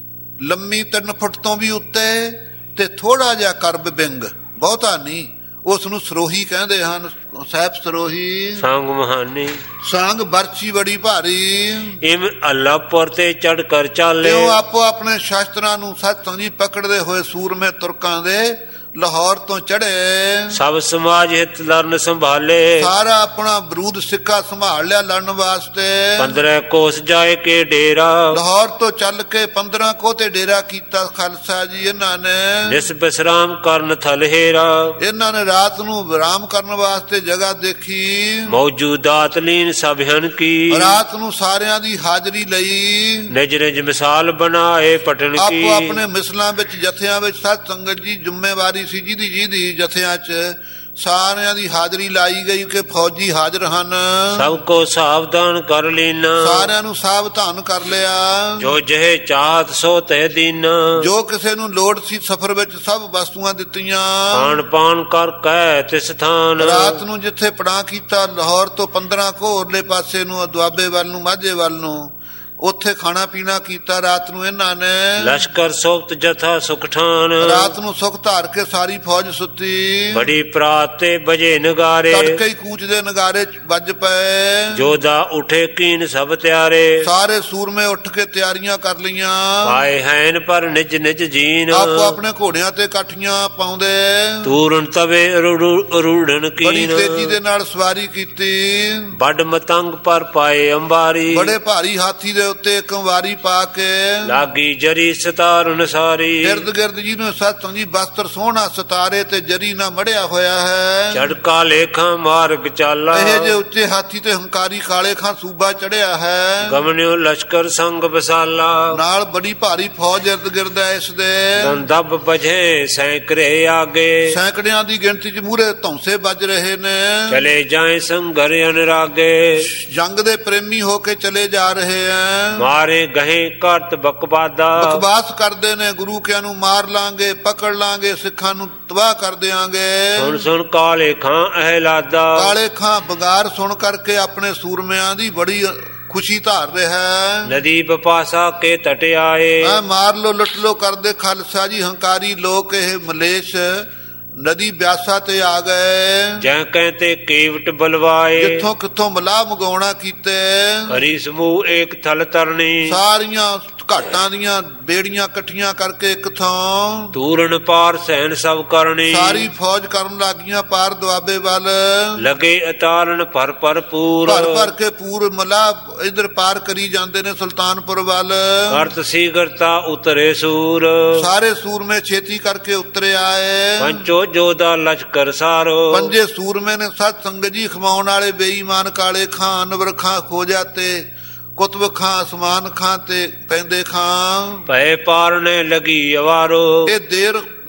ਲੰਮੀ 3 ਫੁੱਟ ਤੋਂ ਵੀ ਉੱਤੇ, ਤੇ ਥੋੜਾ ਜਿਹਾ ਕਰਬ ਬਿੰਗ, ਬਹੁਤਾ ਨਹੀਂ, ਉਸ ਨੂੰ ਸਰੋਹੀ ਕਹਿੰਦੇ ਹਨ। ਸੈਫ ਸਰੋਹੀ ਸੰਗ ਮਹਾਨੀ, ਸੰਗ ਬਰਛੀ ਬੜੀ ਭਾਰੀ। ਇਮ ਅੱਲਾਪੁਰ ਤੇ ਚੜ ਕਰ ਚਾਲੇ, ਉਹ ਆਪੋ ਆਪਣੇ ਸ਼ਾਸਤਰਾਂ ਨੂੰ ਸਤ ਸੰਗਤ ਜੀ ਪਕੜਦੇ ਹੋਏ ਸੂਰਮੇ ਤੁਰਕਾਂ ਦੇ ਲਾਹੌਰ ਤੋਂ ਚੜੇ। ਸਭ ਸਮਾਜ ਹਿਤ ਲਰਨ ਸੰਭਾਲੇ, ਸਾਰਾ ਆਪਣਾ ਬਰੂਦ ਸਿੱਕਾ ਸੰਭਾਲ ਲਿਆ ਲੜਨ ਵਾਸਤੇ। 15 ਕੋਸ ਜਾਏ ਕੇ ਡੇਰਾ, ਲਾਹੌਰ ਤੋਂ ਚੱਲ ਕੇ 15 ਕੋਹ ਤੇ ਡੇਰਾ ਕੀਤਾ ਖਾਲਸਾ ਜੀ ਇਹਨਾਂ ਨੇ। ਜਿਸ ਬਿਸਰਾਮ ਕਰਨ ਥਲਹੇਰਾ, ਇਹਨਾਂ ਨੇ ਰਾਤ ਨੂੰ ਵਿਰਾਮ ਕਰਨ ਵਾਸਤੇ ਜਗ੍ਹਾ ਦੇਖੀ। ਮੌਜੂਦਾਤ ਲੀਨ ਸਭਿਆਨ ਕੀ, ਰਾਤ ਨੂੰ ਸਾਰਿਆਂ ਦੀ ਹਾਜ਼ਰੀ ਲਈ। ਨਿਜ ਨਿਜ ਮਿਸਾਲ ਬਣਾਏ ਪਟਨ ਕੀ, ਆਪੋ ਆਪਣੇ ਮਿਸਲਾਂ ਵਿੱਚ ਜਥਿਆਂ ਵਿੱਚ ਸਤ ਸੰਗਤ ਜੀ ਜ਼ਿੰਮੇਵਾਰੀ ਸੀ ਜਿਹਦੀ ਜਥਿਆਂ 'ਚ ਸਾਰਿਆਂ ਦੀ ਹਾਜ਼ਰੀ ਲਾਈ ਗਈ ਕਿ ਫੌਜੀ ਹਾਜ਼ਰ ਹਨ। ਸਭ ਕੋ ਸਾਵਧਾਨ ਕਰ ਲੀਨਾ, ਸਾਰਿਆਂ ਨੂੰ ਸਾਵਧਾਨ ਕਰ ਲਿਆ। ਜੋ ਜਿਹੇ ਚਾਹਤ ਸੋ ਤੇ ਦੀਨਾ, ਜੋ ਕਿਸੇ ਨੂੰ ਲੋੜ ਸੀ ਸਫ਼ਰ ਵਿੱਚ ਸਭ ਵਸਤੂਆਂ ਦਿੱਤੀਆਂ। ਖਾਣ ਪਾਨ ਕਰ ਕਹਿ ਤਿਸ ਥਾਨ, ਰਾਤ ਨੂੰ ਜਿੱਥੇ ਪੜਾਅ ਕੀਤਾ ਲਾਹੌਰ ਤੋਂ 15 ਕੋਹਰਲੇ ਪਾਸੇ ਨੂੰ ਦੁਆਬੇ ਵੱਲ ਨੂੰ ਮਾਝੇ ਵੱਲ ਨੂੰ, ਉੱਥੇ ਖਾਣਾ ਪੀਣਾ ਕੀਤਾ ਰਾਤ ਨੂੰ ਇਹਨਾਂ ਨੇ। ਲਸ਼ਕਰ ਸੋਪਤ ਜਥਾ ਸੁਖ ਠਾਨ, ਰਾਤ ਨੂੰ ਸੁਖ ਧਾਰ ਕੇ ਸਾਰੀ ਫੌਜ ਸੁੱਤੀ। ਬੜੀ ਪ੍ਰਾਤ ਤੇ ਬਜੇ ਨਗਾਰੇ, ਤੜਕੇ ਹੀ ਕੂਚਦੇ ਨਗਾਰੇ ਵੱਜ ਪਏ। ਜੋਧਾ ਉਠੇ ਕੀਨ ਸਭ ਤਿਆਰੇ, ਸਾਰੇ ਸੂਰਮੇ ਉੱਠ ਕੇ ਤਿਆਰੀਆਂ ਕਰ ਲਈਆਂ। ਪਾਏ ਹੈਨ ਪਰ ਨਿਜ ਨਿਜ ਜੀਨ, ਆਪੋ ਆਪਣੇ ਘੋੜਿਆਂ ਤੇ ਕਾਠੀਆਂ ਪਾਉਂਦੇ। ਤੂਰਨ ਤਵੇ ਰੂੜਨ ਬੜੀ ਕੀਨ, ਤੇਜ਼ੀ ਦੇ ਨਾਲ ਸਵਾਰੀ ਕੀਤੀ। ਵੱਡ ਮਤੰਗ ਪਰ ਪਾਏ ਅੰਬਾਰੀ, ਬੜੇ ਭਾਰੀ ਹਾਥੀ ਦੇ ਉੱਤੇ ਇੱਕ ਵਾਰੀ ਪਾ ਕੇ। ਲਾਗੀ ਜਰੀ ਸਤਾਰਨ ਸਾਰੀ, ਗਿਰਦ ਗਿਰਦ ਜੀ ਨੂੰ ਸਤ ਸੰਗਤ ਜੀ ਬਸਤਰ ਸੋਹਣਾ ਸਤਾਰੇ ਤੇ ਜਰੀ ਨਾ ਮੜਿਆ ਹੋਇਆ ਹੈ। ਚੜਕਾ ਲੇਖਾਂ ਮਾਰਗ ਚਾਲਾ, ਇਹ ਜੇ ਉੱਚੇ ਹਾਥੀ ਤੇ ਹੰਕਾਰੀ ਕਾਲੇ ਖਾਂ ਸੂਬਾ ਚੜਿਆ ਹੈ। ਗਮਨਿਓ ਲਸ਼ਕਰ ਸੰਗ ਬਸਾਲਾ, ਨਾਲ ਬੜੀ ਭਾਰੀ ਫੌਜ ਇਰਦ ਗਿਰਦ ਹੈ ਇਸ ਦੇ। ਦੰਦਬ ਬਜੇ ਸੈਂਕੜੇ ਆਗੇ, ਸੈਂਕੜਿਆਂ ਦੀ ਗਿਣਤੀ 'ਚ ਮੂਹਰੇ ਧੌਂਸੇ ਵੱਜ ਰਹੇ ਨੇ। ਚਲੇ ਜਾਏ ਸੰਗਰ ਅਨਰਾਗੇ, ਜੰਗ ਦੇ ਪ੍ਰੇਮੀ ਹੋ ਕੇ ਚਲੇ ਜਾ ਰਹੇ ਆ। ਮਾਰੇ ਗਹੇ ਕਰਤ ਬਕਵਾਦਾ, ਬਕਵਾਸ ਕਰਦੇ ਨੇ ਗੁਰੂ ਕਿਆਂ ਨੂੰ ਮਾਰ ਲਾਂਗੇ, ਪਕੜ ਲਾਂਗੇ, ਸਿੱਖਾਂ ਨੂੰ ਤਬਾਹ ਕਰ ਦਿਆਂਗੇ। ਸੁਣ ਸੁਣ ਕਾਲੇ ਖਾਂ ਅਹਿਲਾਦਾ, ਕਾਲੇ ਖਾਂ ਬਗਾਰ ਸੁਣ ਕਰਕੇ ਆਪਣੇ ਸੂਰਮਿਆਂ ਦੀ ਬੜੀ ਖੁਸ਼ੀ ਧਾਰ ਰਿਹਾ। ਨਦੀ ਬਪਾਸਾ ਕੇ ਤਟ ਆਏ, ਮਾਰ ਲੋ ਲੁੱਟ ਲੋ ਕਰਦੇ ਖਾਲਸਾ ਜੀ ਹੰਕਾਰੀ ਲੋਕ ਇਹ ਮਲੇਸ਼ ਨਦੀ ਬਿਆਸਾ ਤੇ ਆ ਗਏ। ਜੈ ਕਹਿੰਤੇ ਕੇਵਟ ਬਲਵਾਏ, ਜਿੱਥੋਂ ਕਿੱਥੋਂ ਮਲਾਹ ਮਗਾਉਣਾ ਕੀਤੇ। ਹਰੀ ਸਮੂਹ ਏਕ ਥਲ ਤਰਨੀ, ਸਾਰੀਆਂ ਘਾਟਾਂ ਦੀਆਂ ਬੇੜੀਆਂ ਇਕੱਠੀਆਂ ਕਰਕੇ ਇੱਕ ਥਾਂ। ਤੂਰਨ ਪਾਰ ਸੈਨ ਸਭ ਕਰਨੀ, ਸਾਰੀ ਫੌਜ ਕਰਨ ਲੱਗੀਆਂ ਪਾਰ ਦੁਆਬੇ ਵੱਲ। ਲਗੇ ਅਤਾਰਨ ਭਰ ਭਰ ਪੂਰ, ਭਰ ਭਰ ਕੇ ਪੂਰ ਮਲਾਹ ਇਧਰ ਪਾਰ ਕਰੀ ਜਾਂਦੇ ਨੇ ਸੁਲਤਾਨਪੁਰ ਵੱਲ। ਕਰਤ ਸੀਗਰਤਾ ਉਤਰੇ ਸੂਰ, ਸਾਰੇ ਸੂਰਮੇ ਛੇਤੀ ਕਰਕੇ ਉਤਰੇ ਆਏ। ਪੰਚੋ ਜੋਧਾ ਲਸ਼ਕਰ ਸਾਰੋ, ਪੰਜੇ ਸੂਰਮੇ ਨੇ ਸਤ ਸੰਗਤ ਜੀ ਖਵਾਉਣ ਵਾਲੇ ਬੇਈਮਾਨ ਕਾਲੇ ਖਾਂ, ਅਨਵਰ ਖਾਂ, ਖੋਜਾ ਤੇ ਕੁਤਬ ਖਾਂ, ਅਸਮਾਨ ਖਾਂ ਤੇ ਪੈਂਦੇ ਖਾਂ। ਭੈ ਪਾਰਨੇ ਲਗੀ ਅਵਾਰੋ, ਇਹ ਦੇਰ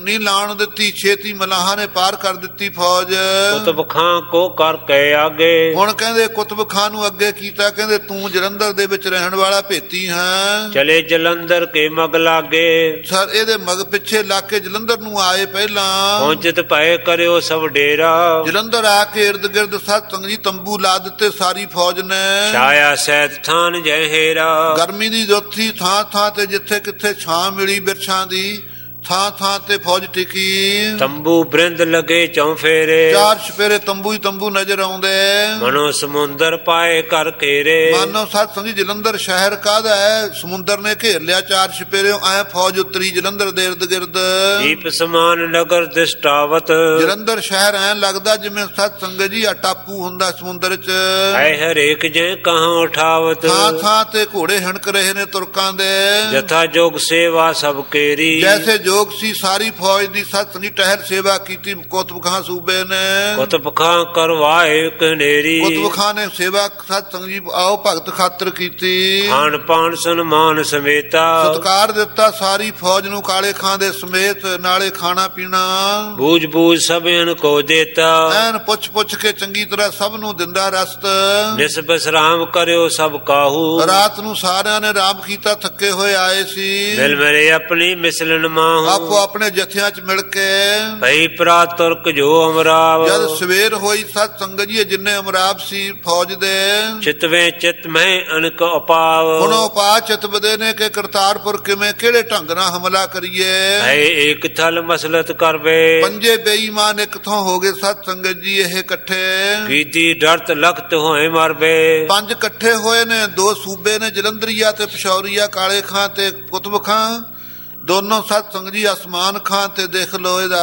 ਨੀ ਲਾਣ ਦਿੱਤੀ, ਛੇਤੀ ਮਲਾਹਾਂ ਨੇ ਪਾਰ ਕਰ ਦਿੱਤੀ ਫੌਜ। ਕੁਤਬ ਖਾਂ ਕੋ ਕਰ ਕੇ ਆਗੇ, ਹੁਣ ਕਹਿੰਦੇ ਕੁਤਬ ਖਾਂ ਨੂੰ ਅੱਗੇ ਕੀਤਾ, ਕਹਿੰਦੇ ਤੂੰ ਜਲੰਧਰ ਦੇ ਵਿੱਚ ਰਹਿਣ ਵਾਲਾ ਭੇਤੀ ਹੈ। ਚਲੇ ਜਲੰਧਰ ਕੇ ਮਗ ਲਾਗੇ, ਸਰ ਇਹਦੇ ਮਗ ਪਿੱਛੇ ਲਾ ਕੇ ਜਲੰਧਰ ਨੂੰ ਆਏ। ਪਹਿਲਾਂ ਪਹੁੰਚਤ ਭਏ ਕਰਿਓ ਸਭ ਡੇਰਾ, ਜਲੰਧਰ ਆ ਕੇ ਇਰਦ ਗਿਰਦ ਸਤ ਸੰਗ ਜੀ ਤੰਬੂ ਲਾ ਦਿੱਤੇ ਸਾਰੀ ਫੌਜ ਨੇ। ਛਾਇਆ ਸੈਤ ਥਾਨ ਜੈ ਹੇਰਾ, ਗਰਮੀ ਦੀ ਜੋਤੀ ਥਾਂ ਥਾਂ ਤੇ, ਜਿੱਥੇ ਕਿੱਥੇ ਛਾਂ ਮਿਲੀ ਬਿਰਛਾਂ ਦੀ, ਥਾਂ ਥਾਂ ਤੇ ਫੌਜ ਟਿਕੀ। ਤੰਬੂ ਬ੍ਰਿੰਦ ਲਗੇ ਚੌਫੇਰੇ, ਚਾਰ ਛਪੇਰੇ ਤੰਬੂ ਹੀ ਤੰਬੂ ਨਜ਼ਰ ਆਉਂਦੇ। ਮਨੋ ਸਮੁੰਦਰ ਪਾਏ ਕਰ ਘੇਰੇ, ਮਾਨੋ ਸਤ ਸੰਗੀ ਜਲੰਧਰ ਸ਼ਹਿਰ ਕਾਹਦਾ ਹੈ, ਸਮੁੰਦਰ ਨੇ ਘੇਰ ਲਿਆ ਚਾਰ ਛਪੇਰਿਓ। ਐ ਫੌਜ ਉਤਰੀ ਜਲੰਧਰ ਦੇ ਇਰਦ ਗਿਰਦ। ਦੀਪ ਸਮਾਨ ਨਗਰ ਦਿਸ਼ਟਾਵਤ, ਜਲੰਧਰ ਸ਼ਹਿਰ ਐ ਲੱਗਦਾ ਜਿਵੇਂ ਸਤ ਸੰਗਤ ਜੀ ਆ ਟਾਪੂ ਹੁੰਦਾ ਸਮੁੰਦਰ ਚ। ਹੈ ਹਰੇਕ ਜੇ ਕਹਾਂ ਉਠਾਵਤ, ਥਾਂ ਥਾਂ ਤੇ ਘੋੜੇ ਹਣਕ ਰਹੇ ਨੇ ਤੁਰਕਾਂ ਦੇ। ਜਥਾ ਜੋਗ ਸੇਵਾ ਸਭ ਕੇਰੀ, ਜੈਸੇ ਜੋਗ ਸੀ ਸਾਰੀ ਫੌਜ ਦੀ ਸਤ ਸੰਗੀ ਟਹਿਰ ਸੇਵਾ ਕੀਤੀ ਕੁਤਬ ਖਾਂ ਸੂਬੇ ਨੇ। ਕੁਤਬ ਖਾਂ ਕਰਵਾਏ ਕਨੇਰੀ, ਕੁਤਬ ਖਾਂ ਨੇ ਸੇਵਾ ਸਤ ਸੰਗੀ ਆਓ ਭਗਤ ਖਾਤਰ ਕੀਤੀ। ਖਾਨ ਪਾਨ ਸਨਮਾਨ ਸਮੇਤਾ, ਸਤਕਾਰ ਦਿੱਤਾ ਸਾਰੀ ਫੌਜ ਨੂੰ ਕਾਲੇ ਖਾਂ ਦੇ ਸਮੇਤ, ਨਾਲੇ ਖਾਣਾ ਪੀਣਾ ਬੂਝ ਬੂਝ ਸਭਨ ਕੋ ਦੇਤਾ। ਐਨ ਪੁੱਛ ਪੁੱਛ ਕੇ ਚੰਗੀ ਤਰ੍ਹਾਂ ਸਭ ਨੂੰ ਦਿੰਦਾ ਰਸਤ। ਨਿਸ ਬਿਸਰਾਮ ਕਰਿਓ ਸਭ ਕਾਹੂ, ਰਾਤ ਨੂੰ ਸਾਰਿਆਂ ਨੇ ਆਰਾਮ ਕੀਤਾ, ਥੱਕੇ ਹੋਏ ਆਏ ਸੀ। ਮਿਲ ਮੇਰੇ ਆਪਣੀ ਮਿਸਲਨ ਮਾਹੂ, ਆਪੋ ਆਪਣੇ ਜਥਿਆਂ ਚ ਮਿਲ ਕੇ। ਭਈ ਪ੍ਰਾ ਤੁਰਕ ਜੋ ਅਮਰਾਵ, ਜਦ ਸਵੇਰ ਹੋਈ ਸਤ ਸੰਗਤ ਜੀ ਜਿੰਨੇ ਅਮਰਾਬ ਸੀ ਫੌਜ ਦੇ, ਚਿਤਵੇਂ ਚਿਤ ਮੈਂ ਅਨਕ ਅਪਾਵ। ਹੁਣ ਉਪਾ ਚਿਤਵਦੇ ਨੇ ਕਿ ਕਰਤਾਰਪੁਰ ਕਿਵੇਂ ਕਿਹੜੇ ਢੰਗ ਨਾਲ ਹਮਲਾ ਕਰੀਏ। ਹੈ ਏਕ ਥਲ ਮਸਲਤ ਕਰਵੇ, ਪੰਜੇ ਬੇਈਮਾਨ ਇਕੱਠੋਂ ਹੋ ਗਏ ਸਤ ਸੰਗਤ ਜੀ ਇਹ ਇਕੱਠੇ। ਕੀਤੀ ਡਰਤ ਲਖਤ ਹੋਏ ਮਰਵੇ, ਪੰਜ ਇਕੱਠੇ ਹੋਏ ਨੇ। ਦੋ ਸੂਬੇ ਨੇ ਜਲੰਧਰੀਆ ਤੇ ਪਸ਼ੌਰੀਆ, ਕਾਲੇ ਖਾਂ ਤੇ ਕੁਤਬ ਖਾਂ ਦੋਨੋਂ ਸਤ ਸੰਗਤ ਜੀ। ਅਸਮਾਨ ਖਾਂ ਤੇ ਦੇਖ ਲੋ ਇਹਦਾ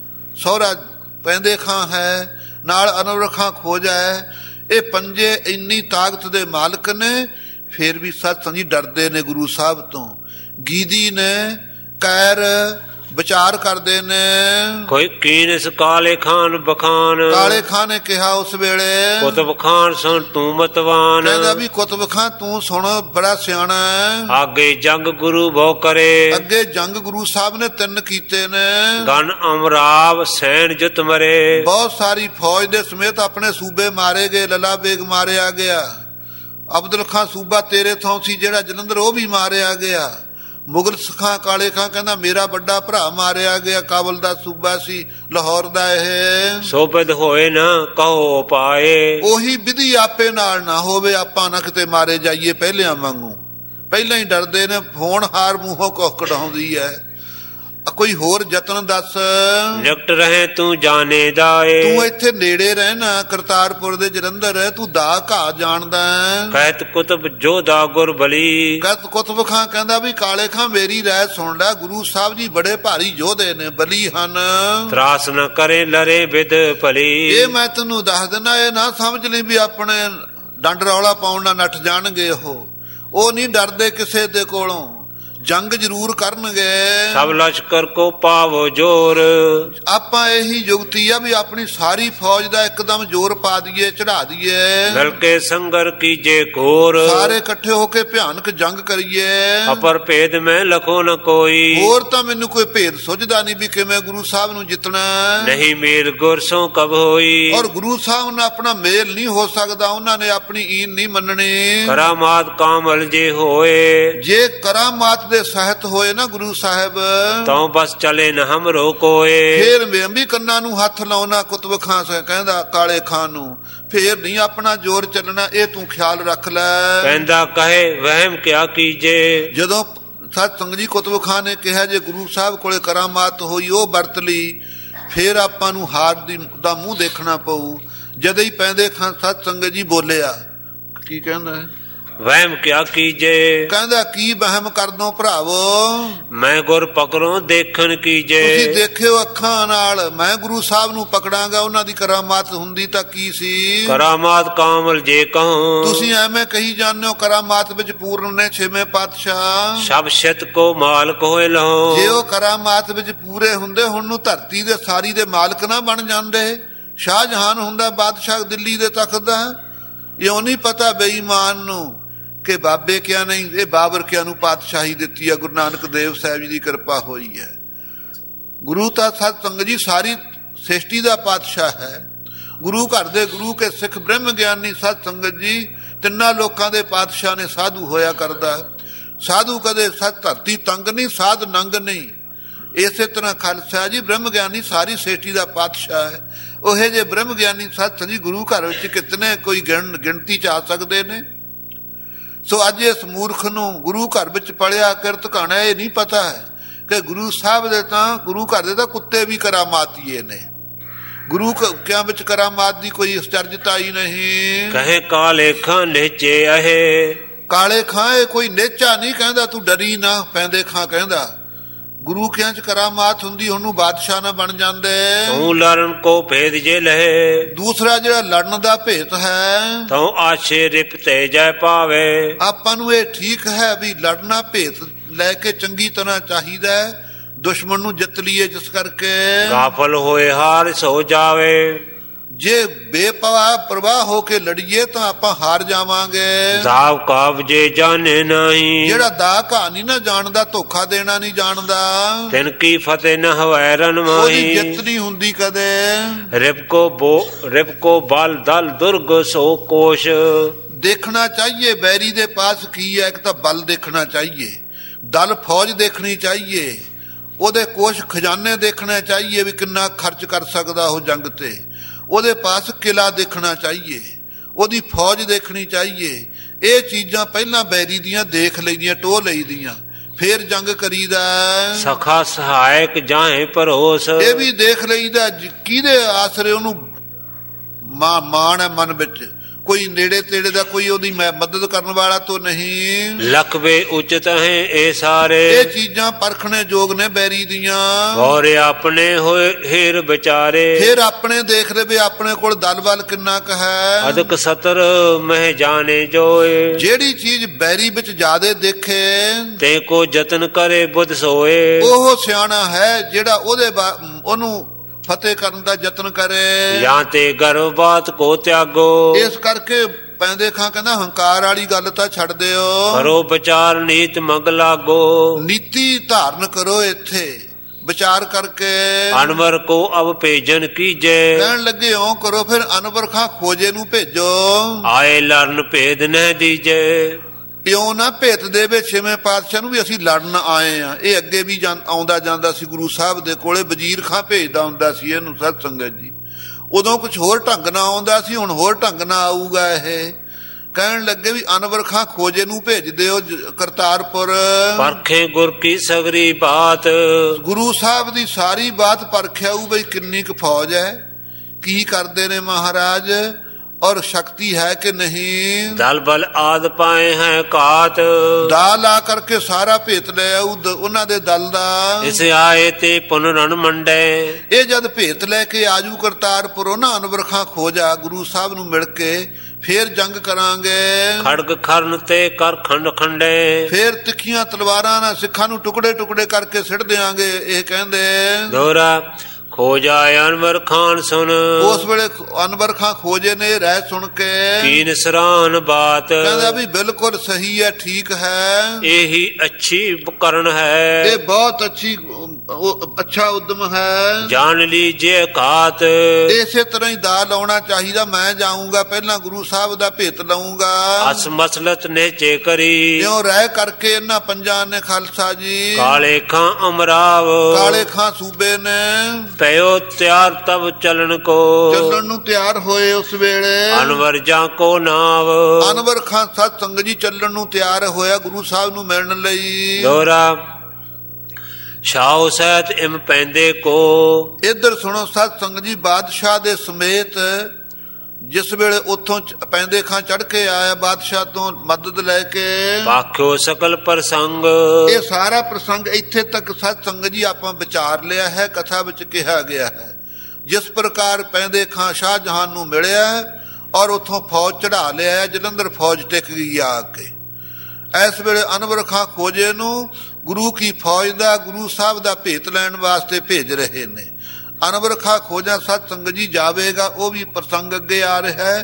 ਸਹੁਰਾ ਪੈਂਦੇ ਖਾਂ ਹੈ, ਨਾਲ ਅਨਵਰ ਖਾਂ ਖੋਜਾ ਹੈ। ਇਹ ਪੰਜੇ ਇੰਨੀ ਤਾਕਤ ਦੇ ਮਾਲਕ ਨੇ, ਫਿਰ ਵੀ ਸਤ ਸੰਗਤ ਜੀ ਡਰਦੇ ਨੇ ਗੁਰੂ ਸਾਹਿਬ ਤੋਂ। ਗੀਦੀ ਨੇ ਕੈਰ ਵਿਚਾਰ ਕਰਦੇ ਨੇ। ਕੋਈ ਕੀਨਸ ਕਾਲੇ ਖਾਨ ਬਖਾਨ, ਕਾਲੇ ਖਾਂ ਨੇ ਕਿਹਾ ਉਸ ਵੇਲੇ, ਕੁਤਬ ਖਾਨ ਸੁਣ ਤੂੰ ਮਤਵਾਨ। ਕਹਿੰਦਾ ਵੀ ਕੁਤਬ ਖਾਂ ਤੂੰ ਸੁਣ ਬੜਾ ਸਿਆਣਾ ਹੈ। ਆਗੇ ਜੰਗ ਗੁਰੂ ਬਹੁ ਕਰੇ, ਅੱਗੇ ਜੰਗ ਗੁਰੂ ਸਾਹਿਬ ਨੇ 3 ਕੀਤੇ ਨੇ। ਗਨ ਅਮਰਾਵ ਸੈਨ ਜੁਤ ਮਰੇ, ਬਹੁਤ ਸਾਰੀ ਫੌਜ ਦੇ ਸਮੇਤ ਆਪਣੇ ਸੂਬੇ ਮਾਰੇ ਗਏ। ਲੱਲਾ ਬੇਗ ਮਾਰਿਆ ਗਿਆ, ਅਬਦੁਲ ਖਾਂ ਸੂਬਾ ਤੇਰੇ ਥਾਂ ਸੀ ਜਿਹੜਾ ਜਲੰਧਰ, ਉਹ ਵੀ ਮਾਰਿਆ ਗਿਆ। ਮੁਗਲ ਸਿੱਖਾਂ ਕਾਲੇ ਖਾਂ ਕਹਿੰਦਾ ਮੇਰਾ ਵੱਡਾ ਭਰਾ ਮਾਰਿਆ ਗਿਆ, ਕਾਬਲ ਦਾ ਸੂਬਾ ਸੀ, ਲਾਹੌਰ ਦਾ ਇਹ। ਸੋਬਦ ਹੋਏ ਨਾ ਕਹੋ ਪਾਏ, ਉਹੀ ਵਿਧੀ ਆਪੇ ਨਾਲ ਨਾ ਹੋਵੇ, ਆਪਾਂ ਨਾ ਕਿਤੇ ਮਾਰੇ ਜਾਈਏ ਪਹਿਲਿਆਂ ਵਾਂਗੂ। ਪਹਿਲਾਂ ਹੀ ਡਰਦੇ ਨੇ, ਹੋਣਹਾਰ ਮੂੰਹੋਂ ਕੁਝ ਕਢਾਉਂਦੀ ਹੈ। ਕੋਈ ਹੋਰ ਯਤਨ ਦੱਸ। ਨਿਕਟ ਰਹੇ ਤੂੰ ਜਾਣੇ ਦਾਏ, ਤੂੰ ਇੱਥੇ ਨੇੜੇ ਰਹਿਣਾ ਕਰਤਾਰਪੁਰ ਦੇ ਜਲੰਧਰ, ਤੂੰ ਦਾ ਘਾ ਜਾਣਦਾ। ਕਹਿਤ ਕੁਤਬ ਜੋਧਾ ਗੁਰ ਬਲੀ, ਕਹਿਤ ਕੁਤਬ ਖਾਂ ਕਹਿੰਦਾ ਵੀ ਕਾਲੇ ਖਾਂ ਮੇਰੀ ਰਾਏ ਸੁਣ ਲੈ, ਗੁਰੂ ਸਾਹਿਬ ਜੀ ਬੜੇ ਭਾਰੀ ਯੋਧੇ ਨੇ, ਬਲੀ ਹਨ। ਤਰਾਸ ਨ ਕਰੇ ਲਰੇ ਵਿਦ ਭਲੀ, ਇਹ ਮੈਂ ਤੈਨੂੰ ਦੱਸ ਦਿੰਦਾ, ਇਹ ਨਾ ਸਮਝ ਲਈ ਵੀ ਆਪਣੇ ਡੰਡ ਰੌਲਾ ਪਾਉਣ ਨਾਲ ਨੱਠ ਜਾਣਗੇ। ਉਹ ਨਹੀਂ ਡਰਦੇ ਕਿਸੇ ਦੇ ਕੋਲੋਂ, ਜੰਗ ਜ਼ਰੂਰ ਕਰਨਗੇ। ਸਭ ਲਸ਼ਕਰ ਕੋ ਪਾਵੋ ਜੋਰ, ਆਪਾਂ ਇਹੀ ਯੁਕਤੀ ਆ ਵੀ ਆਪਣੀ ਸਾਰੀ ਫੌਜ ਦਾ ਇੱਕਦਮ ਜ਼ੋਰ ਪਾ ਦਈਏ, ਚੜਾ ਦਈਏ। ਮਿਲ ਕੇ ਸੰਗਰ ਕੀਜੇ ਘੋਰ, ਸਾਰੇ ਇਕੱਠੇ ਹੋ ਕੇ ਭਿਆਨਕ ਜੰਗ ਕਰੀਏ। ਅਪਰ ਭੇਦ ਮੈਂ ਲਖੋ ਨ ਕੋਈ, ਹੋਰ ਤਾਂ ਮੈਨੂੰ ਕੋਈ ਭੇਦ ਸੁਝਦਾ ਨਹੀਂ ਵੀ ਕਿਵੇਂ ਗੁਰੂ ਸਾਹਿਬ ਨੂੰ ਜਿੱਤਣਾ। ਨਹੀਂ ਮੇਲ ਗੁਰਸੋਂ ਕਬ ਹੋਈ, ਔਰ ਗੁਰੂ ਸਾਹਿਬ ਨਾਲ ਆਪਣਾ ਮੇਲ ਨਹੀਂ ਹੋ ਸਕਦਾ, ਉਹਨਾਂ ਨੇ ਆਪਣੀ ਈਨ ਨਹੀਂ ਮੰਨਣੀ। ਕਰਾਮਾਤ ਕਾਮਲ ਜੇ ਹੋਏ, ਜੇ ਕਰਾਮਾਤ ਦੇ ਸਹਿਤ ਹੋਏ ਨਾ ਗੁਰੂ ਸਾਹਿਬ, ਤਾਂ ਬਸ ਚਲੇ ਨ ਹਮਰੋ ਕੋਏ। ਫੇਰ ਮੈਂ ਵੀ ਕੰਨਾਂ ਨੂੰ ਹੱਥ ਲਾਉਣਾ ਕੁਤਬ ਖਾਂ ਕਹਿੰਦਾ ਕਾਲੇ ਖਾਂ ਨੂੰ, ਫੇਰ ਨਹੀਂ ਆਪਣਾ ਜ਼ੋਰ ਚੱਲਣਾ, ਇਹ ਤੂੰ ਖਿਆਲ ਰੱਖ ਲੈ। ਪੈਂਦਾ ਕਹੇ ਵਹਿਮ ਕਿਆ ਕੀਜੇ, ਜਦੋਂ ਸਤ ਸੰਗਤ ਜੀ ਕੁਤਬ ਖਾਂ ਨੇ ਕਿਹਾ ਜੇ ਗੁਰੂ ਸਾਹਿਬ ਕੋਲੇ ਕਰਾਮਾਤ ਹੋਈ, ਉਹ ਵਰਤ ਲਈ, ਫੇਰ ਆਪਾਂ ਨੂੰ ਹਾਰ ਦਾ ਮੂੰਹ ਦੇਖਣਾ ਪਊ। ਜਦ ਹੀ ਪੈਂਦੇ ਖਾਂ ਸਤ ਸੰਗਤ ਜੀ ਬੋਲਿਆ, ਕੀ ਕਹਿੰਦਾ, ਵਹਿਮ ਕਿਆ ਕੀਜੇ, ਕਹਿੰਦਾ ਕੀ ਵਹਿਮ ਕਰਦੋ ਭਰਾਵੋ, ਮੈਂ ਗੁਰ ਪਕੜੋ ਦੇਖਣ ਕੀਜੇ। ਤੁਸੀਂ ਦੇਖਿਓ ਅੱਖਾਂ ਨਾਲ, ਮੈਂ ਗੁਰੂ ਸਾਹਿਬ ਨੂੰ ਪਕੜਾਂਗਾ, ਉਹਨਾਂ ਦੀ ਕਰਾਮਾਤ ਹੁੰਦੀ ਤਾਂ ਕੀ ਸੀ। ਕਰਾਮਾਤ ਕਾਮਲ ਜੇ ਕਹੂੰ, ਤੁਸੀਂ ਐਵੇਂ ਕਹੀ ਜਾਂਦੇ ਹੋ, ਕਰਾਮਾਤ ਵਿੱਚ ਪੂਰਨ ਨੇ 6ਵੇਂ ਪਾਤਸ਼ਾਹ। ਸਭ ਸ਼ਿਤ ਕੋ ਮਾਲਕ ਹੋਏ ਲਹੋ, ਜੇ ਉਹ ਕਰਾਮਾਤ ਵਿੱਚ ਪੂਰੇ ਹੁੰਦੇ, ਹੁਣ ਨੂੰ ਧਰਤੀ ਦੇ ਸਾਰੀ ਦੇ ਮਾਲਕ ਨਾ ਬਣ ਜਾਂਦੇ। ਸ਼ਾਹਜਹਾਨ ਹੁੰਦਾ ਬਾਦਸ਼ਾਹ ਦਿੱਲੀ ਦੇ ਤਖਤ ਦਾ, ਇਉਂ ਨਹੀਂ ਪਤਾ ਬੇਈਮਾਨ ਨੂੰ ਕਿ ਬਾਬੇ ਕਿਆ ਨਹੀਂ, ਇਹ ਬਾਬਰ ਕਿਆ ਨੂੰ ਪਾਤਸ਼ਾਹੀ ਦਿੱਤੀ ਹੈ। ਗੁਰੂ ਨਾਨਕ ਦੇਵ ਸਾਹਿਬ ਜੀ ਦੀ ਕਿਰਪਾ ਹੋਈ ਹੈ। ਗੁਰੂ ਤਾਂ ਸਤ ਸੰਗਤ ਜੀ ਸਾਰੀ ਸ੍ਰਿਸ਼ਟੀ ਦਾ ਪਾਤਸ਼ਾਹ ਹੈ। ਗੁਰੂ ਘਰ ਦੇ ਗੁਰੂ ਕੇ ਸਿੱਖ ਬ੍ਰਹਮ ਗਿਆਨੀ ਸਤ ਸੰਗਤ ਜੀ ਤਿੰਨਾਂ ਲੋਕਾਂ ਦੇ ਪਾਤਸ਼ਾਹ ਨੇ। ਸਾਧੂ ਹੋਇਆ ਕਰਦਾ, ਸਾਧੂ ਕਦੇ ਸਤ ਧਰਤੀ ਤੰਗ ਨਹੀਂ, ਸਾਧ ਨੰਗ ਨਹੀਂ। ਇਸੇ ਤਰ੍ਹਾਂ ਖਾਲਸਾ ਜੀ ਬ੍ਰਹਮ ਗਿਆਨੀ ਸਾਰੀ ਸ੍ਰਿਸ਼ਟੀ ਦਾ ਪਾਤਸ਼ਾਹ ਹੈ। ਉਹੇ ਜੇ ਬ੍ਰਹਮ ਗਿਆਨੀ ਸਤ ਜੀ ਗੁਰੂ ਘਰ ਵਿੱਚ ਕਿਤਨੇ ਕੋਈ ਗਿਣਤੀ ਚ ਆ ਸਕਦੇ ਨੇ। ਸੋ ਅੱਜ ਇਸ ਮੂਰਖ ਨੂੰ ਗੁਰੂ ਘਰ ਵਿੱਚ ਪੜਿਆ ਕਿਰਤ ਘਾਣਾ ਇਹ ਨਹੀਂ ਪਤਾ ਹੈ ਕਿ ਗੁਰੂ ਸਾਹਿਬ ਦੇ ਤਾਂ ਗੁਰੂ ਘਰ ਦੇ ਤਾਂ ਕੁੱਤੇ ਵੀ ਕਰਾਮਾਤੀਏ ਨੇ। ਗੁਰੂ ਕਿਆਂ ਵਿੱਚ ਕਰਾਮਾਤ ਦੀ ਕੋਈ ਚਰਜਤਾ ਹੀ ਨਹੀਂ। ਕਹੇ ਕਾਲੇ ਖਾਂ ਨੇਚੇ ਅਹੇ, ਕਾਲੇ ਖਾਂ ਇਹ ਕੋਈ ਨੇਚਾ ਨਹੀਂ ਕਹਿੰਦਾ, ਤੂੰ ਡਰੀ ਨਾ ਪੈਂਦੇ ਖਾਂ ਕਹਿੰਦਾ। ਗੁਰੂ ਕਿਆਂ ਚ ਕਰਾਮਾਤ ਹੁੰਦੀ ਉਹਨੂੰ ਬਾਦਸ਼ਾਹ ਨਾ ਬਣ ਜਾਂਦੇ। ਤੂੰ ਲੜਨ ਕੋ ਭੇਦ ਜੇ ਲਹੇ, ਦੂਸਰਾ ਜਿਹੜਾ ਲੜਨ ਦਾ ਭੇਤ ਹੈ ਤੂੰ ਆਸ਼ੇ ਰਿਪ ਤੇ ਜੈ ਪਾਵੇ। ਆਪਾਂ ਨੂੰ ਇਹ ਠੀਕ ਹੈ ਵੀ ਲੜਨਾ ਭੇਤ ਲੈ ਕੇ ਚੰਗੀ ਤਰ੍ਹਾਂ ਚਾਹੀਦਾ ਹੈ, ਦੁਸ਼ਮਣ ਨੂੰ ਜਿੱਤ ਲਈਏ ਜਿਸ ਕਰਕੇ ਗਾਫਲ ਹੋਏ ਹਾਰ ਸੋ ਜਾਵੇ। ਜੇ ਬੇਪਰਵਾਹ ਹੋ ਕੇ ਲੜੀਏ ਤਾਂ ਆਪਾਂ ਹਾਰ ਜਾਵਾਂਗੇ। ਦਾਵ ਕਾਵ ਜੇ ਜਾਣੇ ਨਹੀਂ, ਜਿਹੜਾ ਦਾ ਕਹਾਣੀ ਨਾ ਜਾਣਦਾ, ਧੋਖਾ ਦੇਣਾ ਨਹੀਂ ਜਾਣਦਾ, ਤਿਨ ਕੀ ਫਤਿਹ ਨ ਹਵੈ ਰਨ ਉਹਦੀ ਮਾਹੀ। ਜਿੱਤ ਨਹੀਂ ਹੁੰਦੀ ਕਦੇ। ਰਿਪਕੋ ਬਲ ਦਲ ਦੁਰਗ ਸੋ ਕੋਸ਼। ਦੇਖਣਾ ਚਾਹੀਏ ਬੈਰੀ ਦੇ ਪਾਸ ਕੀ ਹੈ। ਇੱਕ ਤਾਂ ਬਲ ਦੇਖਣਾ ਚਾਹੀਏ, ਦਲ ਫੌਜ ਦੇਖਣੀ ਚਾਹੀਏ, ਉਹਦੇ ਕੋਸ਼ ਖਜ਼ਾਨੇ ਦੇਖਣੇ ਚਾਹੀਏ ਵੀ ਕਿੰਨਾ ਖਰਚ ਕਰ ਸਕਦਾ ਉਹ ਜੰਗ ਤੇ। ਉਹਦੇ ਪਾਸ ਕਿਲਾ ਦੇਖਣਾ ਚਾਹੀਏ, ਉਹਦੀ ਫੌਜ ਦੇਖਣੀ ਚਾਹੀਏ। ਇਹ ਚੀਜ਼ਾਂ ਪਹਿਲਾਂ ਬੈਰੀ ਦੀਆਂ ਦੇਖ ਲਈਦੀਆਂ, ਟੋਹ ਲਈਦੀਆਂ, ਫੇਰ ਜੰਗ ਕਰੀਦਾ। ਸਖਾ ਸਹਾਇਕ ਜਾਹੇ ਪਰੋਸ, ਇਹ ਵੀ ਦੇਖ ਲਈਦਾ ਕਿਹਦੇ ਆਸਰੇ ਉਹਨੂੰ ਮਾਣ ਹੈ ਮਨ ਵਿੱਚ। ਕੋਈ ਨੇੜੇ ਤੇੜੇ ਦਾ ਕੋਈ ਉਹਦੀ ਮਦਦ ਕਰਨ ਵਾਲਾ ਤੋਂ ਨਹੀਂ। ਲਖਵੇ ਉਚਿਤ ਹੈ ਇਹ ਸਾਰੇ, ਇਹ ਚੀਜ਼ਾਂ ਪਰਖਣੇ ਯੋਗ ਨੇ ਬੈਰੀ ਦੀਆਂ। ਔਰ ਆਪਣੇ ਹੋਏ ਹੀਰ ਵਿਚਾਰੇ, ਫਿਰ ਆਪਣੇ ਦੇਖ ਲੈ ਵੀ ਆਪਣੇ ਕੋਲ ਦਲ ਬਲ ਕਿੰਨਾ ਕੁ ਹੈ। ਅਦਕ ਸਤਰ ਮਹਿ ਜਾਣੇ ਜੋਏ, ਜਿਹੜੀ ਚੀਜ਼ ਬੈਰੀ ਵਿੱਚ ਜ਼ਿਆਦੇ ਦੇਖੇ ਤੇ ਕੋ ਯਤਨ ਕਰੇ ਬੁੱਧ ਸੋਏ। ਉਹ ਸਿਆਣਾ ਹੈ ਜਿਹੜਾ ਉਹਨੂੰ ਫਤਿਹ ਕਰਨ ਦਾ ਯਤਨ ਕਰੇ। ਜਾਂ ਤੇ ਗਰਵ ਬਾਤ ਕੋ ਤਿਆਗੋ, ਇਸ ਕਰਕੇ ਪੈਂਦੇ ਖਾਂ ਕਹਿੰਦਾ ਹੰਕਾਰ ਵਾਲੀ ਗੱਲ ਤਾਂ ਛੱਡ ਦਿਓ, ਕਰੋ ਵਿਚਾਰ ਨੀਤ ਮਗ ਲਾਗੋ। ਨੀਤੀ ਧਾਰਨ ਕਰੋ, ਇੱਥੇ ਵਿਚਾਰ ਕਰਕੇ। ਅਨਵਰ ਕੋ ਅਬ ਭੇਜਨ ਕੀਜੇ, ਕਹਿਣ ਲੱਗੇ ਓ ਕਰੋ ਫਿਰ ਅਨਵਰ ਖਾਂ ਖੋਜੇ ਨੂੰ ਭੇਜੋ। ਆਏ ਲਰਨ ਭੇਦ ਨ ਦੀਜੇ, ਇਉਂ ਨਾ ਭੇਤ ਦੇਵੇ ਛੇਵੇਂ ਪਾਤਸ਼ਾਹ ਨੂੰ ਵੀ ਅਸੀਂ ਲੜਨ ਆਏ ਆ। ਇਹ ਅੱਗੇ ਵੀ ਆਉਂਦਾ ਜਾਂਦਾ ਸੀ ਗੁਰੂ ਸਾਹਿਬ ਦੇ ਕੋਲੇ, ਵਜ਼ੀਰ ਖਾਂ ਭੇਜਦਾ ਹੁੰਦਾ ਸੀ ਇਹਨੂੰ ਸਤ ਸੰਗਤ ਜੀ। ਉਦੋਂ ਕੁਝ ਹੋਰ ਢੰਗ ਨਾਲ ਆਉਂਦਾ ਸੀ, ਹੁਣ ਹੋਰ ਢੰਗ ਨਾਲ ਆਊਗਾ ਇਹ। ਕਹਿਣ ਲੱਗੇ ਵੀ ਅਨਵਰ ਖਾਂ ਖੋਜੇ ਨੂੰ ਭੇਜ ਦਿਓ ਕਰਤਾਰਪੁਰ। ਪਰਖੇ ਗੁਰ ਕੀ ਸਗਰੀ ਬਾਤ, ਗੁਰੂ ਸਾਹਿਬ ਦੀ ਸਾਰੀ ਬਾਤ ਪਰਖਿਆਊ ਬਈ ਕਿੰਨੀ ਕੁ ਫੌਜ ਹੈ, ਕੀ ਕਰਦੇ ਨੇ ਮਹਾਰਾਜ, ਔਰ ਸ਼ਕਤੀ ਹੈ ਕਿ ਨਹੀਂ। ਦਲ ਬਲ ਆਦ ਪਾਏ ਹੈ ਘਾਤ, ਦਾ ਲਾ ਕਰਕੇ ਸਾਰਾ ਭੇਤ ਲੈ ਆਊ ਉਹਨਾਂ ਦੇ ਦਲ ਦਾ। ਇਸ ਆਏ ਤੇ ਪੁਨਰਨ ਮੰਡੇ, ਇਹ ਜਦ ਭੇਤ ਲੈ ਕੇ ਆਜੂ ਕਰਤਾਰਪੁਰ ਨਾ ਅਨਵਰ ਖਾਂ ਖੋਜਾ ਗੁਰੂ ਸਾਹਿਬ ਨੂੰ ਮਿਲ ਕੇ, ਫੇਰ ਜੰਗ ਕਰਾਂਗੇ। ਖੜਗ ਖਰਨ ਤੇ ਕਰ ਖੰਡ ਖੰਡੇ, ਫੇਰ ਤਿੱਖੀਆਂ ਤਲਵਾਰਾਂ ਨਾਲ ਸਿੱਖਾਂ ਨੂੰ ਟੁਕੜੇ ਟੁਕੜੇ ਕਰਕੇ ਸਿੱਟ ਦਿਆਂਗੇ। ਇਹ ਕਹਿੰਦੇ ਦੋਰਾ ਖੋਜਾ ਅਨਵਰ ਖਾਨ ਸੁਣ, ਉਸ ਵੇਲੇ ਅਨਵਰ ਖਾਂ ਖੋਜੇ ਨੇ ਰਹਿ ਸੁਣ ਕੇ ਕੀਨ ਸਰਾਨ ਬਾਤ, ਕਹਿੰਦਾ ਵੀ ਬਿਲਕੁਲ ਸਹੀ ਹੈ, ਠੀਕ ਹੈ, ਇਹੀ ਅੱਛੀ ਕਰਨ ਹੈ, ਇਹ ਬਹੁਤ ਅੱਛਾ ਉਦਮ ਹੈ। ਜਾਣ ਲੀਜੇ ਘਾਤ, ਇਸੇ ਤਰ੍ਹਾਂ ਹੀ ਦਾ ਲਾਉਣਾ ਚਾਹੀਦਾ। ਮੈਂ ਜਾਊਂਗਾ ਪਹਿਲਾਂ ਗੁਰੂ ਸਾਹਿਬ ਦਾ ਭੇਤ ਲਾਊਂਗਾ। ਅਸ ਮਸਲਤ ਨੇਚੇ ਕਰੀ, ਕਿਉਂ ਰਹਿ ਕਰਕੇ ਇਹਨਾਂ ਪੰਜਾਂ ਨੇ ਖਾਲਸਾ ਜੀ ਕਾਲੇ ਖਾਂ ਅਮਰਾਵ, ਕਾਲੇ ਖਾਂ ਸੂਬੇ ਨੇ ਪਇਓ ਤਿਆਰ ਤਬ ਚਲਣ ਕੋ, ਚੱਲਣ ਨੂੰ ਤਿਆਰ ਹੋਏ ਉਸ ਵੇਲੇ। ਅਨਵਰ ਜਾਂ ਕੋ ਨਾਵ, ਅਨਵਰ ਖਾਂ ਸਤ ਸੰਗਤ ਜੀ ਚੱਲਣ ਨੂੰ ਤਿਆਰ ਹੋਇਆ ਗੁਰੂ ਸਾਹਿਬ ਨੂੰ ਮਿਲਣ ਲਈ। ਦੋਰਾ ਸ਼ਾਹ ਸਹਿਤ ਇਮ ਪੈਂਦੇ ਕੋ, ਇੱਧਰ ਸੁਣੋ ਸਤ ਸੰਗਤ ਜੀ, ਬਾਦਸ਼ਾਹ ਦੇ ਸਮੇਤ ਜਿਸ ਵੇਲੇ ਉੱਥੋਂ ਪੈਂਦੇ ਖਾਂ ਚੜ ਕੇ ਆਇਆ ਬਾਦਸ਼ਾਹ ਤੋਂ ਮਦਦ ਲੈ ਕੇ, ਵਾਖਿਓ ਸਕਲ ਪ੍ਰਸੰਗ। ਇਹ ਸਾਰਾ ਪ੍ਰਸੰਗ ਇੱਥੇ ਤੱਕ ਸਤ ਸੰਗਤ ਜੀ ਆਪਾਂ ਵਿਚਾਰ ਲਿਆ ਹੈ, ਕਥਾ ਵਿੱਚ ਕਿਹਾ ਗਿਆ ਹੈ। ਜਿਸ ਪ੍ਰਕਾਰ ਪੈਂਦੇ ਖਾਂ ਸ਼ਾਹਜਹਾਨ ਨੂੰ ਮਿਲਿਆ ਔਰ ਉੱਥੋਂ ਫੌਜ ਚੜਾ ਲਿਆ, ਜਲੰਧਰ ਫੌਜ ਟਿਕ ਗਈ ਆ ਕੇ। ਇਸ ਵੇਲੇ ਅਨਵਰ ਖਾਂ ਖੋਜੇ ਨੂੰ ਗੁਰੂ ਕੀ ਫੌਜ ਦਾ, ਗੁਰੂ ਸਾਹਿਬ ਦਾ ਭੇਤ ਲੈਣ ਵਾਸਤੇ ਭੇਜ ਰਹੇ ਨੇ। ਅਨਵਰ ਖਾਂ ਖੋਜਾ ਸਤ ਸੰਗਤ ਜੀ ਜਾਵੇਗਾ, ਉਹ ਵੀ ਪ੍ਰਸੰਗ ਅੱਗੇ ਆ ਰਿਹਾ ਹੈ।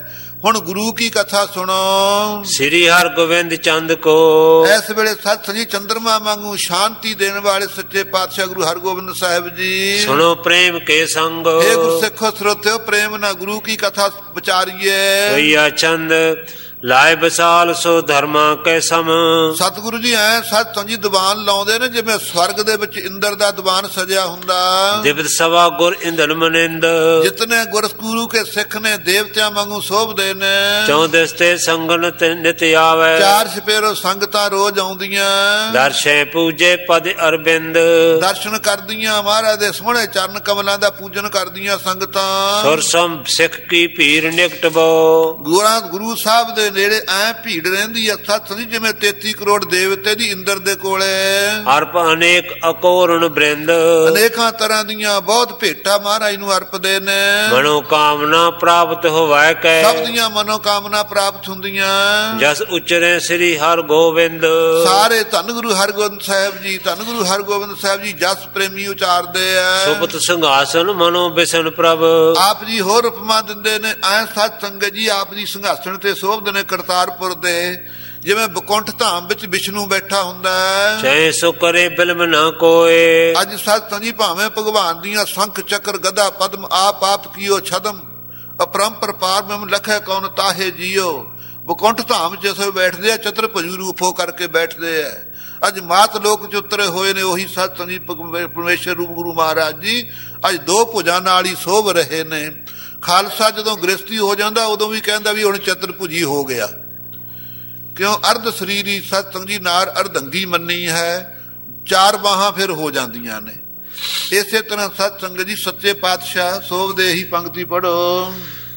ਹੁਣ ਗੁਰੂ ਕੀ ਕਥਾ ਸੁਣੋ। ਸ੍ਰੀ ਹਰਗੋਬਿੰਦ ਚੰਦ ਕੋ ਇਸ ਵੇਲੇ ਸਤ ਸੰਜੀ ਚੰਦਰਮਾ ਵਾਂਗੂ ਸ਼ਾਂਤੀ ਦੇਣ ਵਾਲੇ ਸੱਚੇ ਪਾਤਸ਼ਾਹ ਗੁਰੂ ਹਰਗੋਬਿੰਦ ਸਾਹਿਬ ਜੀ ਸੁਣੋ ਪ੍ਰੇਮ ਕੇ ਸੰਗ। ਇਹ ਗੁਰਸਿੱਖੋ ਸਰੋਤਿਓ ਪ੍ਰੇਮ ਨਾਲ ਗੁਰੂ ਕੀ ਕਥਾ ਵਿਚਾਰੀਏ। ਭਈਆ ਚੰਦ ਲਾਏ ਬਸਾਲ ਸੋ ਧਰਮਾਂ ਕੈ ਸਮ। ਸਤਿਗੁਰੂ ਜੀ ਐ ਸਤ ਸੰਜੀ ਦੀਵਾਨ ਲਾਉਂਦੇ ਨੇ ਜਿਵੇਂ ਸਵਰਗ ਦੇ ਵਿੱਚ ਇੰਦਰ ਦਾ ਦੀਵਾਨ ਸਜਿਆ ਹੁੰਦਾ। ਦਿਵਤ ਸਵਾ ਗੁਰ ਇੰਦਨ ਮਨਿੰਦ। ਜਿਤਨੇ ਗੁਰੂ ਕੇ ਸਿੱਖ ਨੇ ਦੇਵਤਿਆਂ ਵਾਂਗੂ ਸੋਭਦੇ ਨੇ। ਚੌਦਸ ਤੇ ਸੰਗਨ ਨਿਤ ਆਵੇ। ਚਾਰ ਛਪੇਰੋ ਸੰਗਤਾਂ ਰੋਜ਼ ਆਉਂਦੀਆਂ। ਦਰਸ਼ੈ ਪੂਜੇ ਪਦ ਅਰਬਿੰਦ। ਦਰਸ਼ਨ ਕਰਦੀਆਂ ਮਹਾਰਾਜ ਦੇ ਸੋਹਣੇ ਚਰਨ ਕਮਲਾਂ ਦਾ ਪੂਜਨ ਕਰਦੀਆਂ ਸੰਗਤਾਂ। ਸੁਰਸਮ ਸਿੱਖ ਕੀ ਭੀੜ ਨਿਕਟ ਬੋ। ਗੁਰੂ ਸਾਹਿਬ ਦੇ ਨੇੜੇ ਐ ਭੀੜ ਰਹਿੰਦੀ ਆ ਸਤ ਸੰਜੀ ਜਿਵੇਂ 33 ਕਰੋੜ ਦੇਵਤੇ ਦੀ ਇੰਦਰ ਦੇ ਕੋਲੇ। ਅਰਪ ਅਨੇਕ ਅਕੋਰਣ ਬ੍ਰਿੰਦ। ਅਨੇਕਾਂ ਤਰ੍ਹਾਂ ਦੀਆਂ ਬਹੁਤ ਭੇਟਾ ਮਹਾਰਾਜ ਨੂੰ ਅਰਪਦੇ ਨੇ। ਮਨੋ ਕਾਮਨਾ ਪ੍ਰਾਪਤ ਹੋਵੈ ਕੈ। ਸਭ ਦੀਆਂ ਮਨੋ ਕਾਮਨਾ ਪ੍ਰਾਪਤ ਹੁੰਦੀਆਂ। ਜਸ ਉਚਰੇ ਸ੍ਰੀ ਹਰਗੋਬਿੰਦ। ਸਾਰੇ ਧੰਨ ਗੁਰੂ ਹਰਗੋਬਿੰਦ ਸਾਹਿਬ ਜੀ ਧੰਨ ਗੁਰੂ ਹਰਗੋਬਿੰਦ ਸਾਹਿਬ ਜੀ ਜਸ ਪ੍ਰੇਮੀ ਉਚਾਰਦੇ ਆ। ਸੁਪਤ ਸਿੰਘਾਸਨ ਮਨੋ ਬਿਸ਼ਨ ਪ੍ਰਭ। ਆਪ ਜੀ ਹੋਰ ਉਪਮਾ ਦਿੰਦੇ ਨੇ ਐ ਸਤ ਸੰਗਤ ਜੀ ਆਪ ਜੀ ਸਿੰਘਾਸਣ ਤੇ ਸੋਭਦੇ ਨੇ ਕਰਤਾਰਪੁਰ ਦੇ ਜਿਵੇਂ ਬਕੁੰਠ ਧਾਮ ਵਿੱਚ ਵਿਸ਼ਨੂੰ ਬੈਠਾ ਹੁੰਦਾ। ਚਾਹੇ ਸੋ ਕਰੇ ਬਿਲਮ ਨਾ ਕੋਏ। ਅੱਜ ਸਤ ਸੰਜੀ ਭਾਵੇਂ ਭਗਵਾਨ ਦੀਆਂ ਸ਼ੰਖ ਚੱਕਰ ਗਦਾ ਪਦਮ ਆਪ ਆਪ ਕੀਓ ਛਦਮ ਅਪਰੰਪਰ ਪਾਰ ਮੈਂ ਲਖੈ ਕੌਣ ਤਾਹੇ ਜੀਓ। ਬਕੁੰਠ ਧਾਮ ਜਿਵੇਂ ਬੈਠਦੇ ਆ ਚਤੁਰ ਭਜੂ ਰੂਪੋ ਕਰਕੇ ਬੈਠਦੇ ਆ। ਅੱਜ ਮਾਤ ਲੋਕ ਚ ਉਤਰੇ ਹੋਏ ਨੇ ਉਹੀ ਸਤ ਸੰਜੀ ਪਰਮੇਸ਼ਰ ਰੂਪ ਗੁਰੂ ਮਹਾਰਾਜ ਜੀ ਅੱਜ ਦੋ ਭੁਜਾਂ ਨਾਲ ਹੀ ਸੋਭ ਰਹੇ ਨੇ। ਖਾਲਸਾ ਜਦੋਂ ਗ੍ਰਸਤੀ ਹੋ ਜਾਂਦਾ ਉਦੋਂ ਵੀ ਕਹਿੰਦਾ ਵੀ ਹੁਣ ਚਤੁਰਭੁਜੀ ਹੋ ਗਿਆ। ਕਿਉਂ ਅਰਧ ਸਰੀਰੀ ਸਤ ਸੰਜੀ ਨਾਰ ਅਰਧੰਗੀ ਮੰਨੀ ਹੈ। ਚਾਰ ਬਾਹਾਂ ਫਿਰ ਹੋ ਜਾਂਦੀਆਂ ਨੇ। ਇਸੇ ਤਰ੍ਹਾਂ ਸਤ ਸੰਗਤ ਜੀ ਸੱਚੇ ਪਾਤਸ਼ਾਹ ਸੋਭਦੇ ਹੀ ਪੰਕਤੀ ਪੜੋ।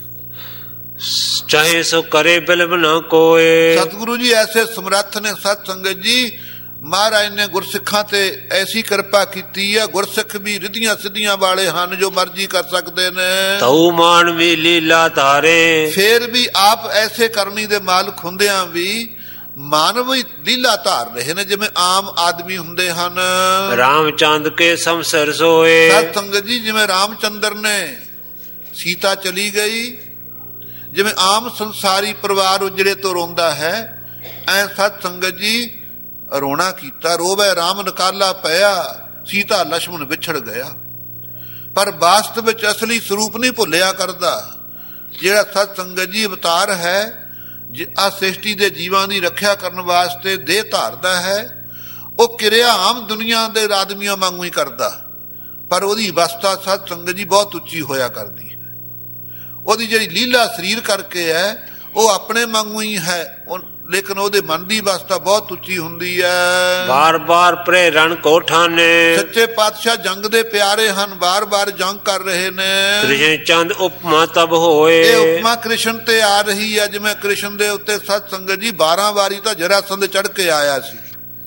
ਚਾਹੇ ਸੋ ਕਰੇ ਬਿਲਮ ਨਾ ਕੋਏ। ਸਤਿਗੁਰੂ ਜੀ ਐਸੇ ਸਮਰੱਥ ਨੇ ਸਤ ਸੰਗਤ ਜੀ ਮਹਾਰਾਜ ਨੇ ਗੁਰਸਿੱਖਾਂ ਤੇ ਐਸੀ ਕਿਰਪਾ ਕੀਤੀ ਆ। ਗੁਰਸਿੱਖ ਵੀ ਰਿੱਧੀਆਂ ਸਿੱਧੀਆਂ ਵਾਲੇ ਹਨ ਜੋ ਮਰਜ਼ੀ ਕਰ ਸਕਦੇ ਨੇ। ਤਉ ਮਾਨ ਵੀ ਲੀਲਾ ਧਾਰੇ। ਫੇਰ ਵੀ ਆਪ ਐਸੇ ਕਰਨੀ ਦੇ ਮਾਲਕ ਹੁੰਦਿਆਂ ਵੀ ਮਾਨਵ ਲੀਲਾ ਧਾਰ ਰਹੇ ਨੇ ਜਿਵੇਂ ਆਮ ਆਦਮੀ ਹੁੰਦੇ ਹਨ। ਰਾਮਚੰਦ ਕੇ ਸੰਸਰ ਸੋਏ। ਸਤ ਸੰਗਤ ਜੀ ਜਿਵੇਂ ਰਾਮਚੰਦਰ ਨੇ ਸੀਤਾ ਚਲੀ ਗਈ ਜਿਵੇਂ ਆਮ ਸੰਸਾਰੀ ਪਰਿਵਾਰ ਉਜੜੇ ਤੋਂ ਰੋਂਦਾ ਹੈ ਐ ਸਤ ਸੰਗਤ ਜੀ ਰੋਣਾ ਕੀਤਾ। ਰੋਵੇ ਰਾਮ ਨਕਾਲਾ ਪਿਆ ਸੀਤਾ ਲక్ష్మణ ਵਿਛੜ ਗਿਆ। ਪਰ ਵਾਸਤਵ ਵਿੱਚ ਅਸਲੀ ਸਰੂਪ ਨਹੀਂ ਭੁੱਲਿਆ ਕਰਦਾ। ਜਿਹੜਾ ਸਤ ਸੰਗਤ ਜੀ ਅਵਤਾਰ ਹੈ ਆ ਸ੍ਰਿਸ਼ਟੀ ਦੇ ਜੀਵਾਂ ਦੀ ਰੱਖਿਆ ਕਰਨ ਵਾਸਤੇ ਦੇਹ ਧਾਰਦਾ ਹੈ। ਉਹ ਕਿਰਿਆ ਆਮ ਦੁਨੀਆ ਦੇ ਆਦਮੀਆਂ ਵਾਂਗੂ ਹੀ ਕਰਦਾ ਪਰ ਉਹਦੀ ਅਵਸਥਾ ਸਤ ਸੰਗਤ ਜੀ ਬਹੁਤ ਉੱਚੀ ਹੋਇਆ ਕਰਦੀ ਹੈ। ਉਹਦੀ ਜਿਹੜੀ ਲੀਲਾ ਸਰੀਰ ਕਰਕੇ ਹੈ ਉਹ ਆਪਣੇ ਵਾਂਗੂ ਹੀ ਹੈ ਲੇਕਿਨ ਉਹਦੇ ਮਨ ਦੀ ਅਵਸਥਾ ਬਹੁਤ ਉੱਚੀ ਹੁੰਦੀ ਹੈ। ਬਾਰ ਬਾਰ ਪ੍ਰੇਰਣ ਕੋ ਠਾਨੇ। ਸੱਚੇ ਪਾਤਸ਼ਾਹ ਜੰਗ ਦੇ ਪਿਆਰੇ ਹਨ। ਬਾਰ ਬਾਰ ਜੰਗ ਕਰ ਰਹੇ ਨੇ। ਕ੍ਰਿਸ਼ਨ ਚੰਦ ਉਪਮਾ ਤਬ ਹੋਏ। ਇਹ ਉਪਮਾ ਕ੍ਰਿਸ਼ਨ ਤੇ ਆ ਰਹੀ ਹੈ ਜਿਵੇਂ ਕ੍ਰਿਸ਼ਨ ਦੇ ਉੱਤੇ ਸਤ ਸੰਗਤ ਜੀ 12 ਵਾਰੀ ਤਾਂ ਜਰਾਸੰਧ ਚੜ ਕੇ ਆਇਆ ਸੀ।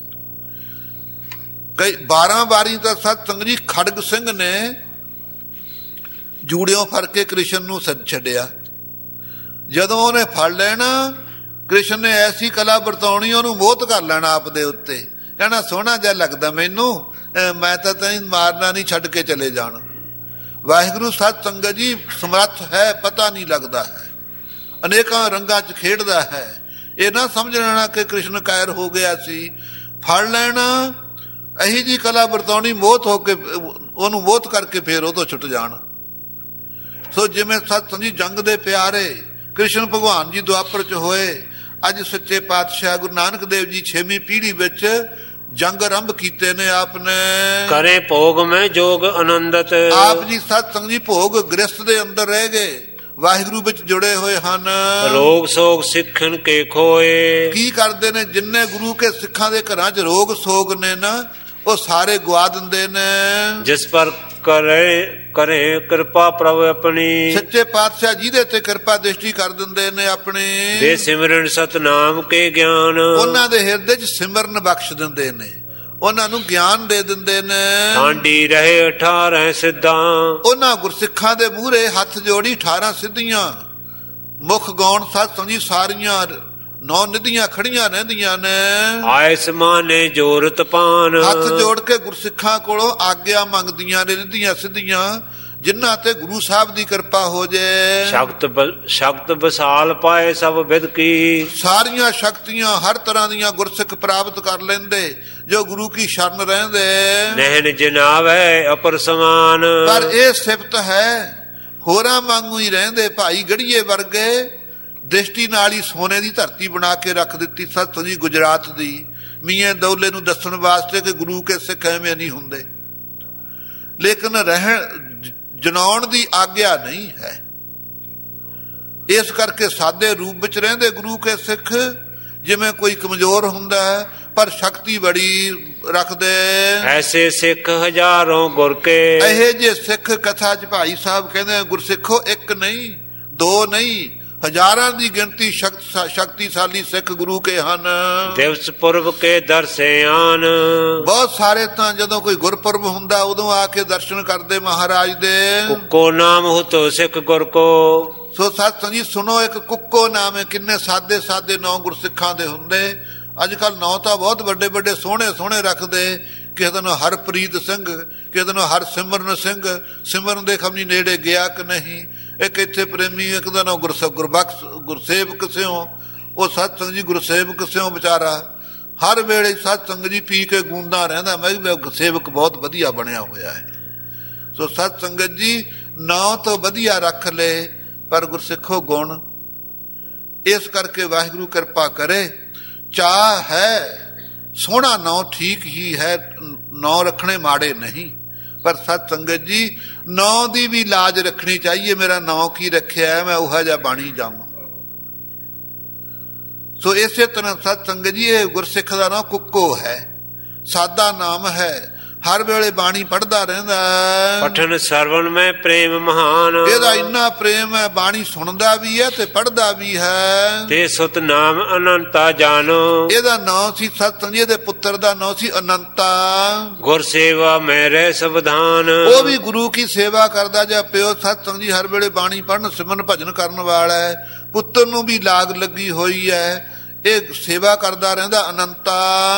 ਕਈ 12 ਵਾਰੀ ਤਾਂ ਸਤ ਸੰਗਤ ਜੀ ਖੜਗ ਸਿੰਘ ਨੇ ਜੂੜਿਓਂ ਫੜ ਕੇ ਕ੍ਰਿਸ਼ਨ ਨੂੰ ਛੱਡਿਆ। ਜਦੋਂ ਉਹਨੇ ਫੜ ਲੈਣਾ ਕ੍ਰਿਸ਼ਨ ਨੇ ਐਸੀ ਕਲਾ ਵਰਤਾਉਣੀ ਉਹਨੂੰ ਮੋਹਤ ਕਰ ਲੈਣਾ ਆਪ ਦੇ ਉੱਤੇ। ਕਹਿਣਾ ਸੋਹਣਾ ਜਿਹਾ ਲੱਗਦਾ ਮੈਨੂੰ ਮੈਂ ਤਾਂ ਤੈਨੂੰ ਮਾਰਨਾ ਨਹੀਂ ਛੱਡ ਕੇ ਚਲੇ ਜਾਣਾ। ਵਾਹਿਗੁਰੂ ਸਤ ਸੰਗਤ ਜੀ ਸਮਰੱਥ ਹੈ ਪਤਾ ਨਹੀਂ ਲੱਗਦਾ ਹੈ। ਅਨੇਕਾਂ ਰੰਗਾਂ 'ਚ ਖੇਡਦਾ ਹੈ। ਇਹ ਨਾ ਸਮਝ ਲੈਣਾ ਕਿ ਕ੍ਰਿਸ਼ਨ ਕਾਇਰ ਹੋ ਗਿਆ ਸੀ। ਫੜ ਲੈਣਾ ਇਹੀ ਜੀ ਕਲਾ ਵਰਤਾਉਣੀ ਮੋਹਤ ਹੋ ਕੇ ਉਹਨੂੰ ਮੋਹਤ ਕਰਕੇ ਫੇਰ ਉਹ ਤੋਂ ਛੁੱਟ ਜਾਣਾ। ਸੋ ਜਿਵੇਂ ਸਤ ਸੰਜੀ ਜੰਗ ਦੇ ਪਿਆਰੇ ਕ੍ਰਿਸ਼ਨ ਭਗਵਾਨ ਜੀ ਦੁਆਪਰ 'ਚ ਹੋਏ। ਅੱਜ ਸੱਚੇ ਪਾਤਸ਼ਾਹ ਗੁਰੂ ਨਾਨਕ ਦੇਵ ਜੀ 6ਵੀਂ ਪੀੜ੍ਹੀ ਵਿੱਚ ਜੰਗ ਆਰੰਭ ਕੀਤੇ ਨੇ। ਆਪ ਨੇ ਕਰੇ ਭੋਗ ਮੈਂ ਜੋਗ ਆਨੰਦਤ। ਆਪ ਜੀ ਸਤ ਸੰਗ ਜੀ ਭੋਗ ਗ੍ਰਸਤ ਦੇ ਅੰਦਰ ਰਹਿ ਗਏ ਵਾਹਿਗੁਰੂ ਵਿੱਚ ਜੁੜੇ ਹੋਏ ਹਨ। ਰੋਗ ਸੋਗ ਸਿੱਖਣ ਕੇ ਖੋਏ। ਕੀ ਕਰਦੇ ਨੇ ਜਿੰਨੇ ਗੁਰੂ ਕੇ ਸਿੱਖਾਂ ਦੇ ਘਰਾਂ 'ਚ ਰੋਗ ਸੋਗ ਨੇ ਨਾ ਉਹ ਸਾਰੇ ਗਵਾ ਦਿੰਦੇ ਨੇ। ਜਿਸ ਪਰ ਕਰੇ ਕਿਰਪਾ ਪ੍ਰਭ ਆਪਣੀ। ਸੱਚੇ ਪਾਤਸ਼ਾਹ ਜਿਹਦੇ ਤੇ ਕਿਰਪਾ ਦ੍ਰਿਸ਼ਟੀ ਕਰ ਦਿੰਦੇ ਨੇ ਆਪਣੀ। ਦੇ ਸਿਮਰਨ ਸਤਨਾਮ ਕੇ ਗਿਆਨ। ਉਹਨਾਂ ਦੇ ਹਿਰਦੇ 'ਚ ਸਿਮਰਨ ਬਖਸ਼ ਦਿੰਦੇ ਨੇ। ਉਹਨਾਂ ਨੂੰ ਗਿਆਨ ਦੇ ਦਿੰਦੇ ਨੇ। ਹਾਂਡੀ ਰਹੇ 18 ਸਿੱਧਾਂ। ਉਹਨਾਂ ਗੁਰਸਿੱਖਾਂ ਦੇ ਮੂਹਰੇ ਹੱਥ ਜੋੜੀ 18 ਸਿੱਧੀਆਂ ਮੁਖ ਗਾਉਣ ਸਤ ਸੰਜੀ ਸਾਰੀਆਂ 9 ਨਿਧੀਆਂ ਖੜੀਆਂ ਰਹਿੰਦੀਆਂ ਨੇ। ਆਏ ਸਮਾਨੇ ਜੋਰਤ ਪਾਨ। ਹੱਥ ਜੋੜ ਕੇ ਗੁਰਸਿੱਖਾਂ ਕੋਲੋਂ ਆਗਿਆ ਮੰਗਦੀਆਂ ਨੇ ਰਿੱਧੀਆਂ ਸਿੱਧੀਆਂ ਜਿਨ੍ਹਾਂ ਤੇ ਗੁਰੂ ਸਾਹਿਬ ਦੀ ਕਿਰਪਾ ਹੋ ਜੇ। ਸ਼ਕਤ ਵਿਸਾਲ ਪਾਏ ਸਭ ਵਿਦ ਕੀ, ਸਾਰੀਆਂ ਸ਼ਕਤੀਆਂ ਹਰ ਤਰ੍ਹਾਂ ਦੀਆਂ ਗੁਰਸਿੱਖ ਪ੍ਰਾਪਤ ਕਰ ਲੈਂਦੇ ਜੋ ਗੁਰੂ ਕੀ ਸ਼ਰਨ ਰਹਿੰਦੇ। ਨਹਿਨ ਜਿਨਾਵੇ ਅਪਰ ਸਮਾਨ, ਪਰ ਇਹ ਸਿਫਤ ਹੈ ਹੋਰਾਂ ਵਾਂਗੂ ਹੀ ਰਹਿੰਦੇ। ਭਾਈ ਗੜੀਏ ਵਰਗੇ ਦ੍ਰਿਸ਼ਟੀ ਨਾਲ ਹੀ ਸੋਨੇ ਦੀ ਧਰਤੀ ਬਣਾ ਕੇ ਰੱਖ ਦਿੱਤੀ ਸਤਿ ਜੀ ਗੁਜਰਾਤ ਦੀ, ਮੀਆਂ ਦੌਲੇ ਨੂੰ ਦੱਸਣ ਵਾਸਤੇ ਕਿ ਗੁਰੂ ਕੇ ਸਿੱਖ ਐਵੇਂ ਨਹੀਂ ਹੁੰਦੇ। ਲੇਕਿਨ ਜਨਾਉਣ ਦੀ ਆਗਿਆ ਨਹੀਂ ਹੈ, ਇਸ ਕਰਕੇ ਸਾਦੇ ਰੂਪ ਵਿੱਚ ਰਹਿੰਦੇ ਗੁਰੂ ਕੇ ਸਿੱਖ। ਜਿਵੇਂ ਕੋਈ ਕਮਜ਼ੋਰ ਹੁੰਦਾ ਹੈ ਪਰ ਸ਼ਕਤੀ ਬੜੀ ਰੱਖਦੇ, ਐਸੇ ਸਿੱਖ ਹਜ਼ਾरों ਗੁਰ ਕੇ। ਇਹ ਜੇ ਸਿੱਖ ਕਥਾ ਚ ਭਾਈ ਸਾਹਿਬ ਕਹਿੰਦੇ ਗੁਰਸਿੱਖੋ ਇੱਕ ਨਹੀਂ ਦੋ ਨਹੀਂ, ਹਜ਼ਾਰਾਂ ਦੀ ਗਿਣਤੀ ਸ਼ਕਤੀਸ਼ਾਲੀ ਸਿੱਖ ਗੁਰੂ ਕੇ ਹਨ। ਦਿਵਸ ਪੁਰਬ ਕੇ ਦਰਸੇ ਆਨ, ਬਹੁਤ ਸਾਰੇ ਤਾਂ ਜਦੋਂ ਕੋਈ ਗੁਰਪੁਰਬ ਹੁੰਦਾ ਉਦੋਂ ਆ ਕੇ ਦਰਸ਼ਨ ਕਰਦੇ ਮਹਾਰਾਜ ਦੇ। ਕੁੱਕੋ ਨਾਮ ਹੁਤੋ ਸਿੱਖ ਗੁਰ ਕੋ, ਸੋ ਸਤਿ ਜੀ ਸੁਣੋ ਇੱਕ ਕੁੱਕੋ ਨਾਮ ਹੈ। ਕਿੰਨੇ ਸਾਦੇ ਸਾਦੇ ਨਾਂ ਗੁਰਸਿੱਖਾਂ ਦੇ ਹੁੰਦੇ। ਅੱਜ ਕੱਲ ਨਾਂ ਤਾਂ ਬਹੁਤ ਵੱਡੇ ਵੱਡੇ ਸੋਹਣੇ ਸੋਹਣੇ ਰੱਖਦੇ। ਕਿਸੇ ਦਾ ਨਾਂ ਹਰਪ੍ਰੀਤ ਸਿੰਘ, ਕਿਸੇ ਦਾ ਨਾਂ ਹਰਸਿਮਰਨ ਸਿੰਘ। ਸਿਮਰਨ ਦੇ ਖਮਨੀ ਨੇੜੇ ਗਿਆ ਕਿ ਨਹੀਂ। ਇੱਕ ਇੱਥੇ ਪ੍ਰੇਮੀ, ਇੱਕ ਦਾ ਨਾਂ ਗੁਰਬਖਸ਼ ਗੁਰਸੇਵਕ ਸਿਓ। ਉਹ ਸਤਸੰਗ ਜੀ ਗੁਰਸੇਵਕ ਸਿਓ ਵਿਚਾਰਾ ਹਰ ਵੇਲੇ ਸਤਸੰਗ ਜੀ ਪੀ ਕੇ ਗੂੰਦਾ ਰਹਿੰਦਾ। ਮੈਂ ਵੀ ਗੁਰਸੇਵਕ ਬਹੁਤ ਵਧੀਆ ਬਣਿਆ ਹੋਇਆ ਹੈ। ਸੋ ਸਤਸੰਗਤ ਜੀ ਨਾਂ ਤੋਂ ਵਧੀਆ ਰੱਖ ਲਏ ਪਰ ਗੁਰਸਿੱਖੋ ਗੁਣ। ਇਸ ਕਰਕੇ ਵਾਹਿਗੁਰੂ ਕਿਰਪਾ ਕਰੇ। ਚਾਹ ਹੈ ਸੋਹਣਾ ਨਾਂ ਠੀਕ ਹੀ ਹੈ, ਨਾਂ ਰੱਖਣੇ ਮਾੜੇ ਨਹੀਂ, ਪਰ ਸਤ ਸੰਗਤ ਜੀ ਨਾਂ ਦੀ ਵੀ ਲਾਜ ਰੱਖਣੀ ਚਾਹੀਏ। ਮੇਰਾ ਨਾਂ ਕੀ ਰੱਖਿਆ, ਮੈਂ ਉਹੋ ਜਿਹਾ ਬਾਣੀ ਜਾਵਾਂ। ਸੋ ਇਸੇ ਤਰ੍ਹਾਂ ਸਤ ਸੰਗਤ ਜੀ ਇਹ ਗੁਰਸਿੱਖ ਦਾ ਨਾਂ ਕੁੱਕੋ ਹੈ, ਸਾਦਾ ਨਾਮ ਹੈ, ਹਰ ਵੇਲੇ ਬਾਣੀ ਪੜ੍ਹਦਾ ਰਹਿੰਦਾ। ਪਠਨ ਸਰਵਣ ਮੈਂ ਪ੍ਰੇਮ ਮਹਾਨ, ਇਹਦਾ ਇੰਨਾ ਪ੍ਰੇਮ ਹੈ, ਬਾਣੀ ਸੁਣਦਾ ਵੀ ਹੈ ਤੇ ਪੜ੍ਹਦਾ ਵੀ ਹੈ। ਤੇ ਸੁਤ ਨਾਮ ਅਨੰਤਾ ਜਾਨੋ, ਇਹਦਾ ਨਾਂ ਸੀ ਸਤਿ ਜੀ ਦੇ ਪੁੱਤਰ ਦਾ ਨਾਂ ਸੀ ਅਨੰਤਾ। ਗੁਰ ਸੇਵਾ ਮੈਂ ਰਹਿ ਸਵਧਾਨ, ਉਹ ਵੀ ਗੁਰੂ ਕੀ ਸੇਵਾ ਕਰਦਾ ਜਾਂ ਪਿਓ ਸਤਿ ਜੀ ਹਰ ਵੇਲੇ ਬਾਣੀ ਪੜ੍ਹਨ ਸਿਮਰਨ ਭਜਨ ਕਰਨ ਵਾਲਾ ਹੈ। ਪੁੱਤਰ ਨੂੰ ਵੀ ਲਾਗ ਲੱਗੀ ਹੋਈ ਹੈ, ਇਹ ਸੇਵਾ ਕਰਦਾ ਰਹਿੰਦਾ ਅਨੰਤਾ।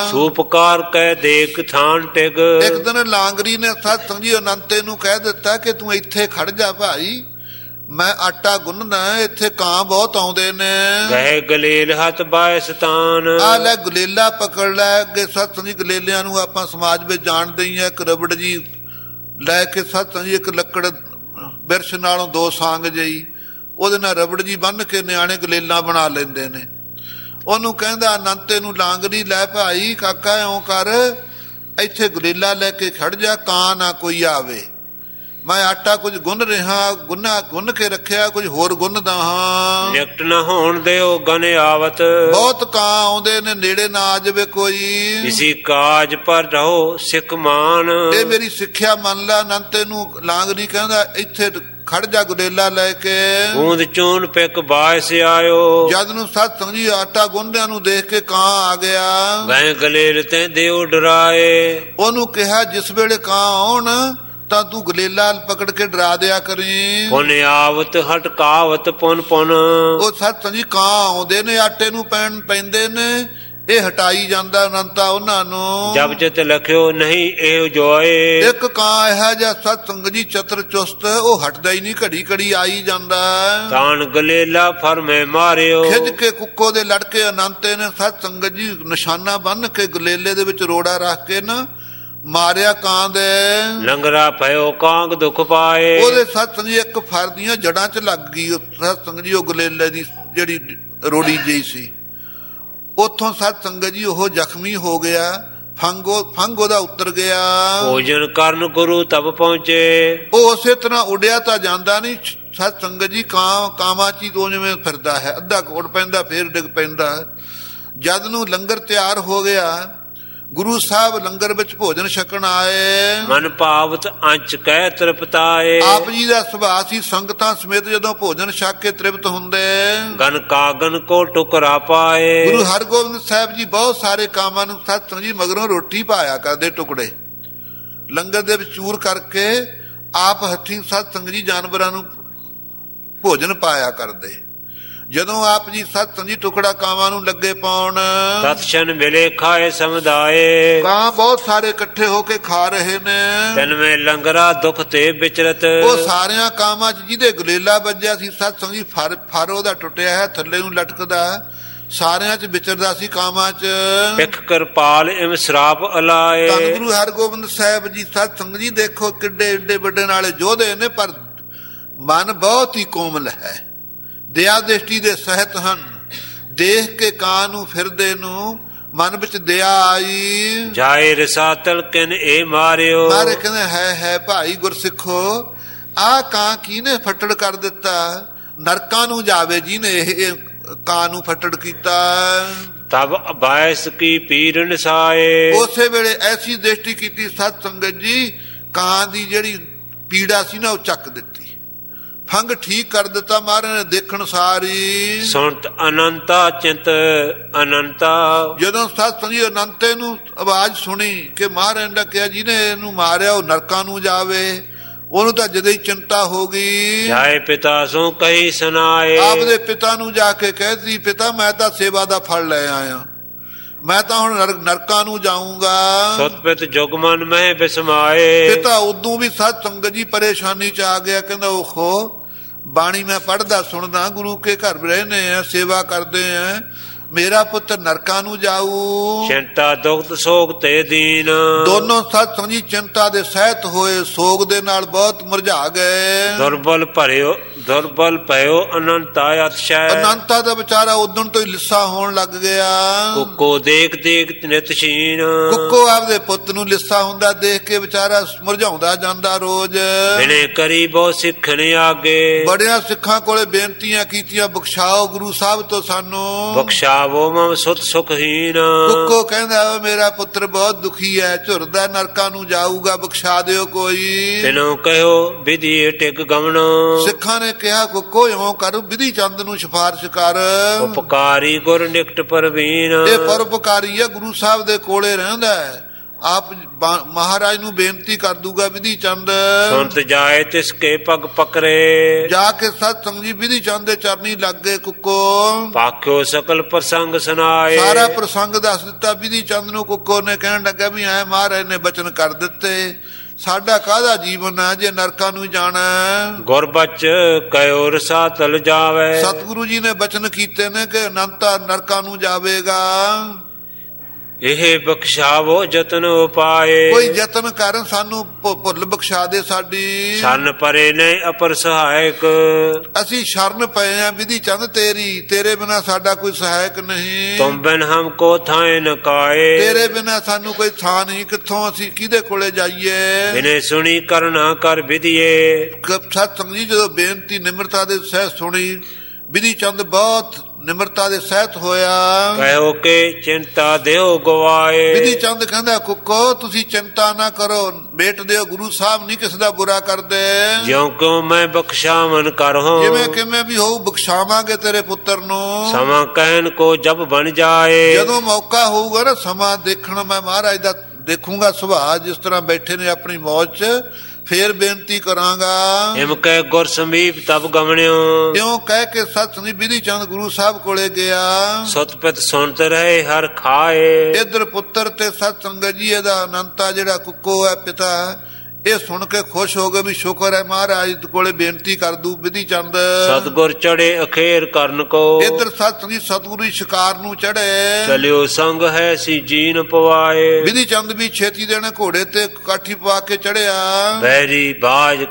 ਸੂਪਕਾਰ ਕਹਿ ਦੇਖ ਥਾਨ ਟਿਗ, ਇੱਕ ਦਿਨ ਲਾਂਗਰੀ ਨੇ ਸਤ ਸੰਗੀ ਅਨੰਤੇ ਨੂੰ ਕਹਿ ਦਿੱਤਾ ਕਿ ਤੂੰ ਇੱਥੇ ਖੜ ਜਾ ਭਾਈ, ਮੈਂ ਆਟਾ ਗੁੰਨਣਾ, ਇੱਥੇ ਕਾਂ ਬਹੁਤ ਆਉਂਦੇ ਨੇ। ਗਏ ਗਲੇਲ ਹੱਥ ਬਾਇ ਸਤਾਨ, ਆ ਲੈ ਗਲੇਲਾ ਪਕੜ ਲੈ। ਅੱਗੇ ਸਤ ਸੰਗੀ ਗਲੇਲਿਆਂ ਨੂੰ ਆਪਾਂ ਸਮਾਜ ਵਿੱਚ ਜਾਣਦੇ ਹੀ ਆ। ਇੱਕ ਰਬੜ ਜੀ ਲੈ ਕੇ ਸਤ ਸੰਗੀ ਇੱਕ ਲੱਕੜ ਬਿਰਸ਼ ਨਾਲੋਂ ਦੋ ਸਾਂਗ ਜਈ, ਉਹਦੇ ਨਾਲ ਰਬੜ ਜੀ ਬੰਨ ਕੇ ਨਿਆਣੇ ਗਲੇਲਾਂ ਬਣਾ ਲੈਂਦੇ ਨੇ। ਉਹਨੂੰ ਕਹਿੰਦਾ ਅਨੰਤੇ ਨੂੰ ਲਾਂਗਰੀ ਲੈ ਭਾਈ ਕਾਕਾ ਇਉਂ ਕਰ, ਇੱਥੇ ਗਲੇਲਾ ਲੈ ਕੇ ਖੜ ਜਾ, ਕਾਂ ਨਾ ਕੋਈ ਆਵੇ। ਮੈਂ ਆਟਾ ਕੁਝ ਗੁੰਨ ਰਿਹਾ, ਗੁੰਨ ਕੇ ਰੱਖਿਆ, ਕੁਝ ਹੋਰ ਗੁੰਨਦਾ ਹਾਂ। ਨਿਕਟ ਨਾ ਹੋਣ ਦਿਓ ਗਨ ਆਵਤ, ਬਹੁਤ ਕਾਂ ਆਉਂਦੇ ਨੇ, ਨੇੜੇ ਨਾ ਆ ਜਾਵੇ ਕੋਈ। ਇਸੀ ਕਾਜ ਪਰ ਰਹੋ ਸਿੱਖ ਮਾਨ, ਇਹ ਮੇਰੀ ਸਿੱਖਿਆ ਮੰਨ ਲੈ। ਅਨੰਤੇ ਨੂੰ ਲਾਂਗਰੀ ਕਹਿੰਦਾ ਇੱਥੇ ਖੜ ਜਾ ਗਲੇਲਾ ਲੈ ਕੇ। ਗੂੰਦ ਚੂਨ ਪਿਕ ਬਾਇਸ ਆਇਓ, ਜਦ ਨੂੰ ਸਤ ਸੰਗੀ ਆਟਾ ਗੁੰਨਿਆਂ ਨੂੰ ਦੇਖ ਕੇ ਕਾਂ ਆ ਗਿਆ। ਵੈ ਗਲੇਲ ਤੇ ਦਿਓ ਡਰਾਏ, ਉਹਨੂੰ ਕਿਹਾ ਜਿਸ ਵੇਲੇ ਕਾਂ ਆਉਣ ਤਾਂ ਤੂੰ ਗਲੇਲਾ ਪਕੜ ਕੇ ਡਰਾ ਦਿਆ ਕਰੀ। ਪੁਨ ਆਵਤ ਹਟਕਾਵਤ ਪੁਨ ਪੁਨ, ਉਹ ਸਤ ਸੰਗੀ ਕਾਂ ਆਉਂਦੇ ਨੇ, ਆਟੇ ਨੂੰ ਪੈਂਦੇ ਨੇ, ਇਹ ਹਟਾਈ ਜਾਂਦਾ ਅਨੰਤਾ ਉਹਨਾਂ ਨੂੰ। ਜਬ ਚਿਤ ਲਖਿਓ ਨਹੀਂ ਇਹ ਜੋਏ, ਇੱਕ ਕਾਂ ਇਹ ਜਿਹਾ ਸਤ ਸੰਗ ਜੀ ਚਤਰ ਚੁਸਤ, ਉਹ ਹਟਦਾ ਹੀ ਨਹੀਂ, ਘੜੀ ਘੜੀ ਆਈ ਜਾਂਦਾ। ਤਾਨ ਗਲੇਲਾ ਫਰਮੇ ਮਾਰਿਓ, ਖਿੱਚ ਕੇ ਕੁੱਕੋ ਦੇ ਲੜਕੇ ਅਨੰਤੇ ਨੇ ਸਤ ਸੰਗਤ ਜੀ ਨਿਸ਼ਾਨਾ ਬੰਨ ਕੇ ਗਲੇਲੇ ਦੇ ਵਿੱਚ ਰੋੜਾ ਰੱਖ ਕੇ ਨਾ ਮਾਰਿਆ ਕਾਂ ਦੇ। ਲੰਗਰਾ ਪਇਓ ਕਾਂਗ ਦੁਖ ਪਾਏ, ਉਹਦੇ ਸਤ ਸੰਗ ਜੀ ਇੱਕ ਫਰ ਦੀਆਂ ਜੜਾਂ ਚ ਲੱਗ ਗਈ ਸਤ ਸੰਗ ਜੀ ਉਹ ਗਲੇਲੇ ਦੀ ਜਿਹੜੀ ਰੋੜੀ ਜਿਹੀ ਸੀ। ਉੱਥੋਂ ਸਤ ਸੰਗਤ ਜੀ ਉਹ ਜ਼ਖਮੀ ਹੋ ਗਿਆ, ਫੰਗ ਉਹਦਾ ਉਤਰ ਗਿਆ। ਭੋਜਨ ਕਰਨ ਗੁਰੂ ਤਬ ਪਹੁੰਚੇ, ਉਹ ਉਸੇ ਤਰ੍ਹਾਂ ਉੱਡਿਆ ਤਾਂ ਜਾਂਦਾ ਨਹੀਂ। ਸਤ ਸੰਗਤ ਜੀ ਕਾਵਾਂ ਚ ਤੋਂ ਜਿਵੇਂ ਫਿਰਦਾ ਹੈ, ਅੱਧਾ ਕੋਟ ਪੈਂਦਾ ਫੇਰ ਡਿੱਗ ਪੈਂਦਾ। ਜਦ ਨੂੰ ਲੰਗਰ ਤਿਆਰ ਹੋ ਗਿਆ, ਗੁਰੂ ਸਾਹਿਬ ਲੰਗਰ ਵਿੱਚ ਭੋਜਨ ਛਕਣ ਆਏ। ਮਨ ਭਾਵਤ ਅੰਚ ਕਹਿ ਤ੍ਰਿਪਤਾਏ, ਆਪ ਜੀ ਦਾ ਸੁਭਾਅ ਸੀ ਸੰਗਤਾਂ ਸਮੇਤ ਜਦੋਂ ਭੋਜਨ ਛਕ ਕੇ ਤ੍ਰਿਪਤ ਹੁੰਦੇ। ਗਨ ਕਾਗਨ ਕੋ ਟੁਕਰਾ ਪਾਏ, ਗੁਰੂ ਹਰਗੋਬਿੰਦ ਸਾਹਿਬ ਜੀ ਬਹੁਤ ਸਾਰੇ ਕਾਮਾਂ ਨੂੰ ਸਤ ਸੰਗ ਜੀ ਮਗਰੋਂ ਰੋਟੀ ਪਾਇਆ ਕਰਦੇ, ਟੁਕੜੇ ਲੰਗਰ ਦੇ ਵਿੱਚ ਚੂਰ ਕਰਕੇ ਆਪ ਹੱਥੀਂ ਸਤ ਸੰਗ ਜੀ ਜਾਨਵਰਾਂ ਨੂੰ ਭੋਜਨ ਪਾਇਆ ਕਰਦੇ। ਜਦੋਂ ਆਪ ਜੀ ਸਤ ਸੰਗੀ ਟੁਕੜਾ ਕਾਵਾਂ ਨੂੰ ਲੱਗੇ ਪਾਉਣ, ਤਤਸ਼ਨ ਮਿਲੇ ਖਾਏ ਸਮੁਦਾਏ, ਕਾਂ ਬਹੁਤ ਸਾਰੇ ਇਕੱਠੇ ਹੋ ਕੇ ਖਾ ਰਹੇ ਨੇ। ਤਨ ਮੈਂ ਲੰਗਰਾ ਦੁਖ ਤੇ ਵਿਚਰਤ, ਉਹ ਸਾਰਿਆਂ ਕਾਮਾਂ 'ਚ ਜਿਹਦੇ ਗਲੇਲਾ ਵੱਜਿਆ ਸੀ ਸਤ ਸੰਗੀ, ਫਰ ਉਹਦਾ ਟੁੱਟਿਆ ਹੈ, ਥੱਲੇ ਨੂੰ ਲਟਕਦਾ, ਸਾਰਿਆਂ 'ਚ ਵਿਚਰਦਾ ਸੀ ਕਾਮਾਂ 'ਚ। ਪਿਖ ਕਿਰਪਾਲ ਇਮ ਸ਼ਰਾਪ ਅਲਾਏ, ਧੰਨ ਗੁਰੂ ਹਰਗੋਬਿੰਦ ਸਾਹਿਬ ਜੀ ਸਤ ਸੰਗ ਜੀ ਦੇਖੋ ਕਿੱਡੇ ਏਡੇ ਵੱਡੇ ਨਾਲੇ ਯੋਧੇ ਨੇ, ਪਰ ਮਨ ਬਹੁਤ ਹੀ ਕੋਮਲ ਹੈ, ਦਇਆ ਦ੍ਰਿਸ਼ਟੀ ਦੇ ਸਹਿਤ ਹਨ। ਦੇਖ ਕੇ ਕਾਂ ਨੂੰ ਫਿਰਦੇ ਨੂੰ ਮਨ ਵਿੱਚ ਦਇਆ ਆਈ। ਜਾਏ ਰਸਾਤਲ ਕਿਨ ਇਹ ਮਾਰਿਓ, ਮਾਰੇ ਕਹਿੰਦੇ ਹੈ ਭਾਈ ਗੁਰਸਿੱਖੋ, ਆਹ ਕਾਂ ਕਿਹਨੇ ਫੱਟੜ ਕਰ ਦਿੱਤਾ, ਨਰਕਾਂ ਨੂੰ ਜਾਵੇ ਜਿਹਨੇ ਇਹ ਕਾਂ ਨੂੰ ਫੱਟੜ ਕੀਤਾ। ਤਬ ਬਾਇਸ ਕੀ ਪੀਰ ਨਸਾਏ, ਉਸੇ ਵੇਲੇ ਐਸੀ ਦ੍ਰਿਸ਼ਟੀ ਕੀਤੀ ਸਤ ਸੰਗਤ ਜੀ, ਕਾਂ ਦੀ ਜਿਹੜੀ ਪੀੜਾ ਸੀ ਨਾ ਉਹ ਚੱਕ ਦਿੱਤੀ, ਫੰਗ ਠੀਕ ਕਰ ਦਿੱਤਾ ਮਹਾਰਾਜ ਨੇ ਦੇਖਣ ਸਾਰੀ। ਸੁਣਤ ਅਨੰਤਾ ਚਿੰਤ ਅਨੰਤਾ, ਜਦੋਂ ਸਤ ਸੰਗੀ ਅਨੰਤੇ ਨੂੰ ਆਵਾਜ਼ ਸੁਣੀ ਕਿ ਮਹਾਰਾਜ ਨੇ ਕਿਹਾ ਜਿਹਨੇ ਇਹਨੂੰ ਮਾਰਿਆ ਉਹ ਨਰਕਾਂ ਨੂੰ ਜਾਵੇ, ਉਹਨੂੰ ਤਾਂ ਜਦੇ ਹੀ ਚਿੰਤਾ ਹੋ ਗਈ। ਜਾਏ ਪਿਤਾ ਸੋ ਕਹੀ ਸੁਨਾਏ, ਆਪਦੇ ਪਿਤਾ ਨੂੰ ਜਾ ਕੇ ਕਹਿਦੀ, ਪਿਤਾ ਮੈਂ ਤਾਂ ਸੇਵਾ ਦਾ ਫਲ ਲੈ ਆਇਆ, ਮੈਂ ਤਾਂ ਹੁਣ ਨਰਕਾਂ ਨੂੰ ਜਾਊਂਗਾ। ਸੁਤ ਪਿਤ ਜੁਗਮਨ ਮੈਂ ਬਿਸਮਾਏ, ਪਿਤਾ ਉਦੋਂ ਵੀ ਸਤ ਸੰਗਤ ਜੀ ਪਰੇਸ਼ਾਨੀ ਚ ਆ ਗਿਆ, ਕਹਿੰਦਾ ਓਖੋ ਬਾਣੀ ਮੈਂ ਪੜ੍ਹਦਾ ਸੁਣਦਾ, ਗੁਰੂ ਕੇ ਘਰ ਰਹਿੰਦੇ ਆ, ਸੇਵਾ ਕਰਦੇ ਆ, ਮੇਰਾ ਪੁੱਤਰ ਨਰਕਾਂ ਨੂੰ ਜਾਊ। ਚਿੰਤਾ ਦੁਖਤ ਸੋਗ ਤੇ ਦੀਨ, ਦੋਨੋਂ ਸਤ ਸੰਗੀ ਚਿੰਤਾ ਦੇ ਸਹਿਤ ਹੋਏ, ਸੋਗ ਦੇ ਨਾਲ ਬਹੁਤ ਮੁਰਝਾ ਗਏ। ਦੁਰਬਲ ਭਇਓ ਅਨੰਤਾ ਅਤਸ਼ੈ, ਅਨੰਤਾ ਦਾ ਵਿਚਾਰਾ ਉਦੋਂ ਤੋਂ ਹੀ ਲਿੱਸਾ ਹੋਣ ਲੱਗ ਗਿਆ। ਕੁੱਕੋ ਦੇਖ ਨਿਤ ਛੀਨ, ਕੁੱਕੋ ਆਪਦੇ ਪੁੱਤ ਨੂੰ ਲਿੱਸਾ ਹੁੰਦਾ ਦੇਖ ਕੇ ਵਿਚਾਰਾ ਮੁਰਝਾਉਂਦਾ ਜਾਂਦਾ ਰੋਜ਼। ਬਿਨੇ ਕਰੀ ਬਹੁ ਸਿੱਖਣ ਆਗੇ, ਬੜਿਆਂ ਸਿੱਖਾਂ ਕੋਲੇ ਬੇਨਤੀਆਂ ਕੀਤੀਆਂ, ਬਖਸ਼ਾਓ ਗੁਰੂ ਸਾਹਿਬ ਤੋਂ ਸਾਨੂੰ, ਬਖਸ਼ਾਵੋ ਮਮ ਸੁਤ ਸੁਖਹੀਨ। ਕੁੱਕੋ ਕਹਿੰਦਾ ਮੇਰਾ ਪੁੱਤਰ ਬਹੁਤ ਦੁਖੀ ਹੈ, ਝੁਰਦਾ ਨਰਕਾਂ ਨੂੰ ਜਾਊਗਾ, ਬਖਸ਼ਾ ਦਿਓ ਕੋਈ। ਤੈਨੂੰ ਕਹਿਓ ਵਿਧੀ ਟਿਕ ਗਮਣੋ, ਸਿੱਖਾਂ ਨੇ ਕਿਹਾ ਕੁੱਕੋ ਇਉਂ ਕਰ, ਵਿਧੀ ਚੰਦ ਨੂੰ ਸਿਫਾਰਿਸ਼ ਕਰ। ਉਪਕਾਰੀ ਗੁਰ ਨਿਕਟ ਪਰਵੀਨ, ਇਹ ਪਰਉਪਕਾਰੀ ਹੈ, ਗੁਰੂ ਸਾਹਿਬ ਦੇ ਕੋਲੇ ਰਹਿੰਦਾ ਹੈ, ਆਪ ਮਹਾਰਾਜ ਨੂੰ ਬੇਨਤੀ ਕਰ ਦੂਗਾ ਵਿਧੀ ਚੰਦ। ਸੁਣਤ ਜਾਏ ਤਿਸਕੇ ਪਗ ਪਕਰੇ, ਜਾ ਕੇ ਸਤ ਸੰਗ ਜੀ ਵਿਧੀ ਚੰਦ ਦੇ ਚਰਨੀ ਲੱਗ ਗਏ। ਕੁੱਕੋ ਪਾਖਿਓ ਸਕਲ ਪ੍ਰਸੰਗ ਸੁਨਾਏ, ਸਾਰਾ ਪ੍ਰਸੰਗ ਦੱਸ ਦਿੱਤਾ ਵਿਧੀ ਚੰਦ ਨੂੰ। ਕੁੱਕੋ ਨੇ ਕਹਿਣ ਲੱਗਾ ਵੀ ਐ ਮਹਾਰਾਜ ਨੇ ਬਚਨ ਕਰ ਦਿੱਤੇ, ਸਾਡਾ ਕਾਹਦਾ ਜੀਵਨ ਹੈ ਜੇ ਨਰਕਾਂ ਨੂੰ ਜਾਣਾ। ਗੁਰਬਚ ਕਯੋ ਰਸਾ ਤਲ ਜਾਵੇ, ਸਤਿਗੁਰੂ ਜੀ ਨੇ ਬਚਨ ਕੀਤੇ ਨੇ ਕਿ ਅਨੰਤਾ ਨਰਕਾਂ ਨੂੰ ਜਾਵੇਗਾ। ਇਹ ਬਖਸ਼ਾਵੋ ਜਤਨ ਉਪਾਏ, ਕੋਈ ਯਤਨ ਕਰਨ ਸਾਨੂੰ ਭੁੱਲ ਬਖਸ਼ਾ ਦੇ ਸਾਡੀ। ਸਰਨ ਪਰੇ ਨੇ ਅਪਰ ਸਹਾਇਕ, ਅਸੀਂ ਸ਼ਰਨ ਪਏ ਆ ਵਿਧੀ ਚੰਦ ਤੇਰੀ, ਤੇਰੇ ਬਿਨਾ ਸਾਡਾ ਕੋਈ ਸਹਾਇਕ ਨਹੀਂ। ਤੁਮ ਬਿਨ ਹਮ ਕੋ ਥਾਏ ਨ ਕਾਏ, ਤੇਰੇ ਬਿਨਾ ਸਾਨੂੰ ਕੋਈ ਥਾਂ ਨਹੀਂ, ਕਿੱਥੋਂ ਅਸੀਂ ਕਿਹਦੇ ਕੋਲੇ ਜਾਈਏ। ਬਿਨੇ ਸੁਣੀ ਕਰਨਾ ਕਰ ਵਿਧੀਏ, ਸਤ ਸੰਗ ਜੀ ਜਦੋਂ ਬੇਨਤੀ ਨਿਮਰਤਾ ਦੇ ਸਹਿਤ ਸੁਣੀ, ਵਿਧੀ ਚੰਦ ਬਹੁਤ ਨਿਮਰਤਾ ਦੇ ਸਹਿਤ ਹੋਇਆ। ਕਹਿਓ ਕਿ ਚਿੰਤਾ ਦਿਓ ਗਵਾਏ, ਵਿਧੀ ਚੰਦ ਕਹਿੰਦਾ ਕੁੱਕੋ ਤੁਸੀਂ ਚਿੰਤਾ ਨਾ ਕਰੋ, ਬੇਟ ਦਿਓ, ਗੁਰੂ ਸਾਹਿਬ ਨਹੀਂ ਕਿਸੇ ਦਾ ਬੁਰਾ ਕਰਦੇ। ਜਿਉਂ ਕਿਉਂ ਮੈਂ ਬਖਸ਼ਾਵਨ ਕਰਹੂੰ, ਜਿਵੇਂ ਕਿਵੇਂ ਵੀ ਹੋਊ ਬਖਸ਼ਾਵਾਂਗੇ ਤੇਰੇ ਪੁੱਤਰ ਨੂੰ। ਸਮਾਂ ਕਹਿਣ ਕੋ ਜਬ ਬਣ ਜਾਏ, ਜਦੋਂ ਮੌਕਾ ਹੋਊਗਾ ਨਾ ਸਮਾਂ ਦੇਖਣ, ਮੈਂ ਮਹਾਰਾਜ ਦਾ ਦੇਖੂੰਗਾ ਸੁਭਾਅ, ਜਿਸ ਤਰ੍ਹਾਂ ਬੈਠੇ ਨੇ ਆਪਣੀ ਮੌਜ 'ਚ, ਫੇਰ ਬੇਨਤੀ ਕਰਾਂਗਾ। ਇਮ ਕਹਿ ਗੁਰ ਸਮੀਪ ਤਬ ਗਮਣਿਓ, ਇਉਂ ਕਹਿ ਕੇ ਸਤ ਸੰਗੀ ਵਿਧੀ ਚੰਦ ਗੁਰੂ ਸਾਹਿਬ ਕੋਲੇ ਗਿਆ। ਸੁਤਪਿਤ ਸੁਣਤ ਰਹੇ ਹਰ ਖਾਏ, ਇਧਰ ਪੁੱਤਰ ਤੇ ਸਤ ਸੰਗਤ ਜੀ ਇਹਦਾ ਅਨੰਤਾ ਜਿਹੜਾ ਕੁੱਕੋ ਹੈ ਪਿਤਾ, ਇਹ ਸੁਣ ਕੇ ਖੁਸ਼ ਹੋ ਗਏ ਵੀ ਸ਼ੁਕਰ ਹੈ ਮਹਾਰਾਜ ਕੋਲੇ ਬੇਨਤੀ ਕਰ ਦੂ ਵਿਧੀ ਚੰਦ। ਸਤਗੁਰ ਚੜੇ ਅਖੇਰ ਕਰਨ ਕੋ, ਇਧਰ ਸਤ ਸੰਗੀ ਸਤਿਗੁਰੂ ਸ਼ਿਕਾਰ ਨੂੰ ਚੜੇ। ਚਲਿਓ ਸੰਗ ਹੈ ਸੀ ਜੀਨ ਪਵਾਏ, ਵਿਧੀ ਚੰਦ ਵੀ ਛੇਤੀ ਦੇਣੇ ਘੋੜੇ ਤੇ ਕਾਠੀ ਪਾ ਕੇ ਚੜਿਆ। ਬੈਰੀ ਬਾਜ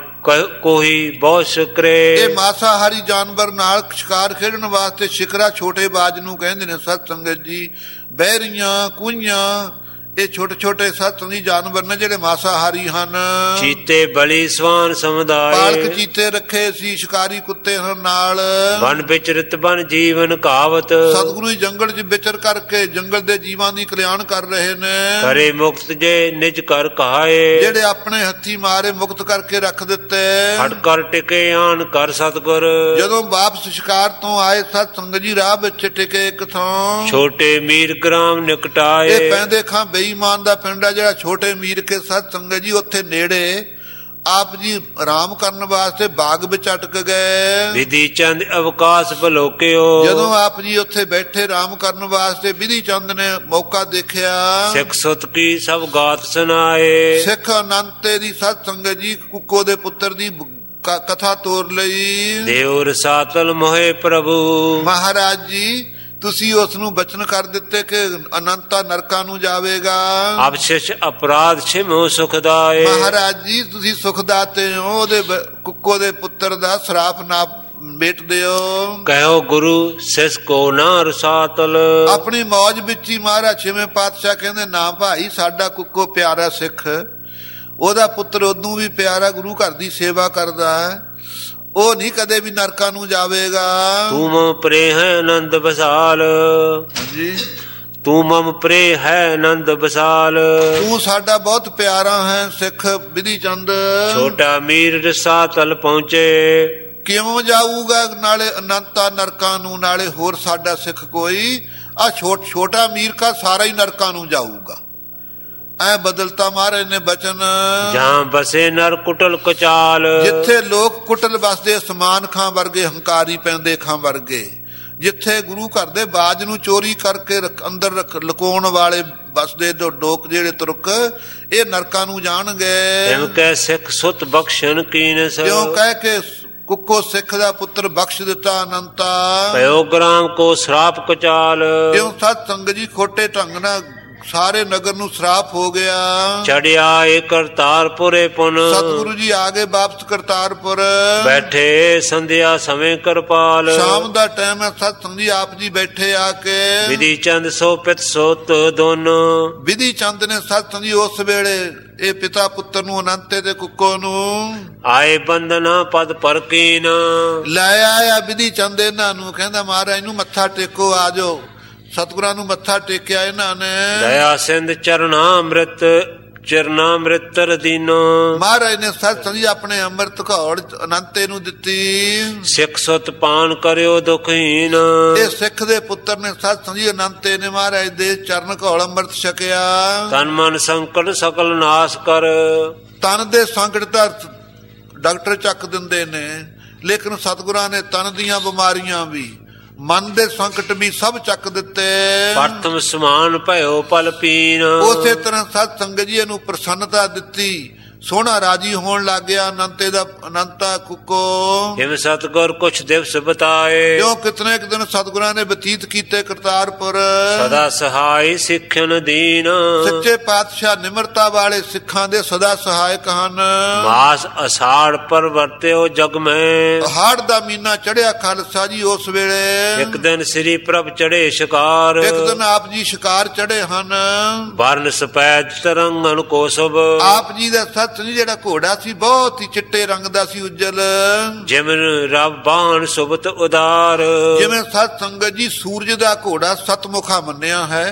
ਕੋਈ ਬਹੁਤ ਸ਼ੁਕਰੇ, ਇਹ ਮਾਸਾਹਾਰੀ ਜਾਨਵਰ ਨਾਲ ਸ਼ਿਕਾਰ ਖੇਡਣ ਵਾਸਤੇ ਸ਼ਿਕਰਾ ਛੋਟੇ ਬਾਜ ਨੂੰ ਕਹਿੰਦੇ ਨੇ ਸਤ ਸੰਗਤ ਜੀ। ਬਹਿਰੀਆਂ ਕੂਈਆਂ ਇਹ ਛੋਟੇ ਛੋਟੇ ਸਤ ਸੰਗੀ ਜਾਨਵਰ ਨੇ ਜਿਹੜੇ ਮਾਸਾਹਾਰੀ ਹਨ। ਚੀਤੇ ਬਲੀ ਸਵਾਨ ਸਮੁਦਾਏ, ਪਾਲਕ ਚੀਤੇ ਰੱਖੇ ਸੀ, ਸ਼ਿਕਾਰੀ ਕੁੱਤੇ ਹਨ ਨਾਲ। ਵਨ ਵਿਚਰਿਤ ਬਨ ਜੀਵਨ ਕਹਾਵਤ, ਸਤਿਗੁਰੂ ਜੰਗਲ 'ਚ ਵਿਚਰ ਕਰਕੇ ਜੰਗਲ ਦੇ ਜੀਵਾਂ ਦੀ ਕਲਿਆਣ ਕਰ ਰਹੇ ਨੇ। ਕਰੇ ਮੁਕਤ ਜੇ ਨਿਜ ਕਰ ਕਹਾਏ, ਜਿਹੜੇ ਆਪਣੇ ਹੱਥੀ ਮਾਰੇ ਮੁਕਤ ਕਰਕੇ ਰੱਖ ਦਿੱਤੇ। ਹਟ ਕਰ ਟਿਕੇ ਆਣ ਕਰ ਸਤਗੁਰ, ਜਦੋਂ ਵਾਪਸ ਸ਼ਿਕਾਰ ਤੋਂ ਆਏ ਸਤ ਸੰਗਤ ਜੀ ਰਾਹ ਵਿੱਚ ਟਿਕੇ ਇੱਕ ਥਾਂ। ਛੋਟੇ ਮੀਰ ਗ੍ਰਾਮ ਨਿਕਟਾਏ, ਇਹ ਪੈਂਦੇ ਖਾਂ ਬੇਈਮਾਨ ਦਾ ਪਿੰਡ ਆ ਜਿਹੜਾ ਛੋਟੇ ਮੀਰ ਕੇ ਸਤ ਸੰਗਤ ਜੀ, ਉੱਥੇ ਨੇੜੇ ਆਪ ਜੀ ਆਰਾਮ ਕਰਨ ਵਾਸਤੇ ਬਾਗ ਵਿੱਚ ਅਟਕ ਗਏ। ਵਿਧੀ ਚੰਦ ਅਵਕਾਸ਼ ਬਲੋਕਿਓ, ਜਦੋਂ ਆਪ ਜੀ ਉੱਥੇ ਬੈਠੇ ਆਰਾਮ ਕਰਨ ਵਾਸਤੇ ਵਿਧੀ ਚੰਦ ਨੇ ਮੌਕਾ ਦੇਖਿਆ। ਸਿੱਖ ਸੁਤ ਕੀ ਸਭ ਗਾਤ ਸੁਨਾਏ, ਸਿੱਖ ਅਨੰਤੇ ਦੀ ਸਤ ਸੰਗਤ ਜੀ ਕੁੱਕੋ ਦੇ ਪੁੱਤਰ ਦੀ ਕਥਾ ਤੋਰ ਲਈ। ਦੇਵ ਰਸਾਤਲ ਮੋਹਿ ਪ੍ਰਭੂ, ਮਹਾਰਾਜ ਜੀ ਤੁਸੀਂ ਉਸ ਨੂੰ ਬਚਨ ਕਰ ਦਿੱਤੇ ਕਿ ਅਨੰਤਾ ਨਰਕਾਂ ਨੂੰ ਜਾਵੇਗਾ। ਅਬਸ਼ਿਸ਼ ਅਪਰਾਧ ਛਿਮੋ ਸੁਖਦਾਏ, ਮਹਾਰਾਜ ਜੀ ਤੁਸੀਂ ਸੁਖਦਾਤੇ ਹੋ, ਉਹਦੇ ਕੁੱਕੋ ਦੇ ਪੁੱਤਰ ਦਾ ਸਰਾਪ ਨਾ ਮੇਟ ਦਿਓ। ਕਹਿਓ ਗੁਰੂ ਸਿਸ ਕੋ ਨਾ ਰਸਾਤਲ, ਆਪਣੀ ਮੌਜ ਵਿੱਚ ਹੀ ਮਹਾਰਾਜ ਛੇਵੇਂ ਪਾਤਸ਼ਾਹ ਕਹਿੰਦੇ ਨਾ ਭਾਈ ਸਾਡਾ ਕੁੱਕੋ ਪਿਆਰਾ ਸਿੱਖ, ਉਹਦਾ ਪੁੱਤਰ ਉਦੋਂ ਵੀ ਪਿਆਰਾ, ਗੁਰੂ ਘਰ ਦੀ ਸੇਵਾ ਕਰਦਾ ਹੈ, ਉਹ ਨਹੀਂ ਕਦੇ ਵੀ ਨਰਕਾਂ ਨੂੰ ਜਾਵੇਗਾ। ਤੂੰ ਮਮ ਪ੍ਰੇ ਹੈ ਆਨੰਦ ਬਸਾਲ, ਜੀ ਤੂੰ ਮਮ ਪ੍ਰੇ ਹੈ ਆਨੰਦ ਬਸਾਲ, ਤੂੰ ਸਾਡਾ ਬਹੁਤ ਪਿਆਰਾ ਹੈ ਸਿੱਖ ਵਿਧੀ ਚੰਦ। ਛੋਟਾ ਮੀਰ ਰਸਾਤਲ ਪਹੁੰਚੇ, ਕਿਉਂ ਜਾਊਗਾ ਨਾਲੇ ਅਨੰਤਾ ਨਰਕਾਂ ਨੂੰ, ਨਾਲੇ ਹੋਰ ਸਾਡਾ ਸਿੱਖ ਕੋਈ ਆ ਛੋਟਾ ਮੀਰ ਕਾ ਸਾਰਾ ਹੀ ਨਰਕਾਂ ਨੂੰ ਜਾਊਗਾ। ਐ ਬਦਲਤਾ ਮਹਾਰਾਜ ਨੇ ਬਚਨ। ਜਾਂ ਬਸੇ ਨਰ ਕੁਟਲ ਕਚਾਲ, ਜਿੱਥੇ ਲੋਕ ਕੁਟਲ ਬਸਦੇ ਸਮਾਨ ਖਾਂ ਵਰਗੇ, ਹੰਕਾਰੀ ਪੈਂਦੇ ਖਾਂ ਵਰਗੇ, ਜਿੱਥੇ ਗੁਰੂ ਘਰ ਦੇ ਬਾਜ ਨੂੰ ਚੋਰੀ ਕਰਕੇ ਅੰਦਰ ਲੁਕਾਉਣ ਵਾਲੇ ਬਸਦੇ ਡੋਕ ਜਿਹੜੇ ਤੁਰਕ, ਇਹ ਨਰਕਾਂ ਨੂੰ ਜਾਣਗੇ। ਜਿਵੇਂ ਕਹਿ ਸਿੱਖ ਸੁਤ ਬਖਸ਼ਣ ਕੀਨਸ, ਕਿਉਂ ਕਹਿ ਕੇ ਕੁੱਕੋ ਸਿੱਖ ਦਾ ਪੁੱਤਰ ਬਖਸ਼ ਦਿੱਤਾ ਅਨੰਤਾ। ਭਇਓ ਗ੍ਰਾਮ ਕੋ ਸ਼ਰਾਪ ਕਚਾਲ, ਕਿਉਂ ਸਤ ਸੰਗਤ ਜੀ ਖੋਟੇ ਢੰਗ ਨਾਲ ਸਾਰੇ ਨਗਰ ਨੂੰ ਸ਼ਰਾਪ ਹੋ ਗਿਆ। ਚੜਿਆ ਏ ਕਰਤਾਰਪੁਰੇ ਪੁਨ, ਸਤਿਗੁਰੂ ਜੀ ਆ ਗਏ ਵਾਪਸ ਕਰਤਾਰਪੁਰ। ਬੈਠੇ ਸੰਧਿਆ ਸਮੇਂ ਕਿਰਪਾਲ, ਸ਼ਾਮ ਦਾ ਟਾਈਮ ਹੈ, ਸਤ ਸੰਗਤ ਜੀ ਆਪ ਜੀ ਬੈਠੇ ਆ ਕੇ। ਵਿਧੀ ਚੰਦ ਸੋ ਪਿਤ ਸੋਤ ਦੋਨੋਂ, ਵਿਧੀ ਚੰਦ ਨੇ ਸਤ ਸੰਗਤ ਜੀ ਉਸ ਵੇਲੇ ਇਹ ਪਿਤਾ ਪੁੱਤਰ ਨੂੰ ਅਨੰਤੇ ਤੇ ਕੁੱਕੋ ਨੂੰ ਆਏ ਬੰਦਨਾ ਪਦ ਪਰਕੀਨ, ਲੈ ਆਇਆ ਵਿਧੀ ਚੰਦ ਇਹਨਾਂ ਨੂੰ, ਕਹਿੰਦਾ ਮਹਾਰਾਜ ਨੂੰ ਮੱਥਾ ਟੇਕੋ, ਆ ਜਾਓ। ਸਤਿਗੁਰਾਂ ਨੂੰ ਮੱਥਾ ਟੇਕਿਆ ਇਹਨਾਂ ਨੇ। ਦਇਆ ਸਿੰਧ ਚਰਨਾਮ੍ਰਿਤ ਚਰਨਾਮ੍ਰਿਤ ਰਦੀਨੋ, ਮਹਾਰਾਜ ਨੇ ਸਤ ਸੰਗਤ ਜੀ ਆਪਣੇ ਅੰਮ੍ਰਿਤ ਘੋੜ ਅਨੰਤੇ ਨੂੰ ਦਿੱਤੀ। ਸਿੱਖ ਸੁਤ ਪਾਨ ਕਰਿਓ ਦੁਖਹੀਨ, ਇਹ ਸਿੱਖ ਦੇ ਪੁੱਤਰ ਨੇ ਸਤ ਸੰਗਤ ਜੀ ਅਨੰਤੇ ਨੇ ਮਹਾਰਾਜ ਦੇ ਚਰਨ ਘੋਲ ਅੰਮ੍ਰਿਤ ਛਕਿਆ। ਤਨ ਮਨ ਸੰਕਟ ਸਕਲ ਨਾਸ ਕਰ, ਤਨ ਦੇ ਸੰਕਟ ਤਾਂ ਡਾਕਟਰ ਚੱਕ ਦਿੰਦੇ ਨੇ, ਲੇਕਿਨ ਸਤਿਗੁਰਾਂ ਨੇ ਤਨ ਦੀਆਂ ਬਿਮਾਰੀਆਂ ਵੀ, ਮਨ ਦੇ ਸੰਕਟ ਵੀ ਸਭ ਚੱਕ ਦਿੱਤੇ। ਪ੍ਰਥਮ ਸਮਾਨ ਭਇਓ ਪਲ ਪੀਨ, ਉਸੇ ਤਰ੍ਹਾਂ ਸਤ ਸੰਗਤ ਜੀ ਨੂੰ ਪ੍ਰਸੰਨਤਾ ਦਿੱਤੀ, ਸੋਹਣਾ ਰਾਜੀ ਹੋਣ ਲੱਗ ਗਿਆ ਅਨੰਤੇ ਦਾ ਅਨੰਤਾ ਕੁੱਕੋ। ਜਿਵੇਂ ਸਤਿਗੁਰ ਕੁਛ ਦਿਵਸ ਬਤਾਏ, ਕਿਉਂ ਕਿਤਨੇ ਇੱਕ ਦਿਨ ਸਤਿਗੁਰਾਂ ਨੇ ਬਤੀਤ ਕੀਤੇ ਕਰਤਾਰਪੁਰ। ਸਦਾ ਸਹਾਈ ਸਿੱਖਣ ਦੀਨ, ਸੱਚੇ ਪਾਤਸ਼ਾਹ ਨਿਮਰਤਾ ਵਾਲੇ ਸਿੱਖਾਂ ਦੇ ਸਦਾ ਸਹਾਇਕ ਹਨ। ਮਾਸ ਅਸਾੜ ਪਰ ਵਰਤਿਓ ਜਗ ਮੈਂ, ਹਾੜ ਦਾ ਮਹੀਨਾ ਚੜਿਆ ਖਾਲਸਾ ਜੀ ਉਸ ਵੇਲੇ। ਇੱਕ ਦਿਨ ਸ੍ਰੀ ਪ੍ਰਭ ਚੜੇ ਸ਼ਿਕਾਰ, ਇੱਕ ਦਿਨ ਆਪ ਜੀ ਸ਼ਿਕਾਰ ਚੜੇ ਹਨ। ਵਰਨ ਸਪੈਦ ਤਰੰਗਨ ਕੋ ਸੁਭ, ਆਪ ਜੀ ਦਾ ਸਤ ਸੰਗਤ ਜਿਹੜਾ ਘੋੜਾ ਸੀ ਬਹੁਤ ਹੀ ਚਿੱਟੇ ਰੰਗ ਦਾ ਸੀ, ਉਜਲ। ਜਿਵੇਂ ਰਬ ਬਾਣ ਸੁਬਤ ਉਦਾਰ, ਜਿਵੇਂ ਸਤ ਸੰਗਤ ਜੀ ਸੂਰਜ ਦਾ ਘੋੜਾ ਸਤਮੁਖਾ ਮੰਨਿਆ ਹੈ,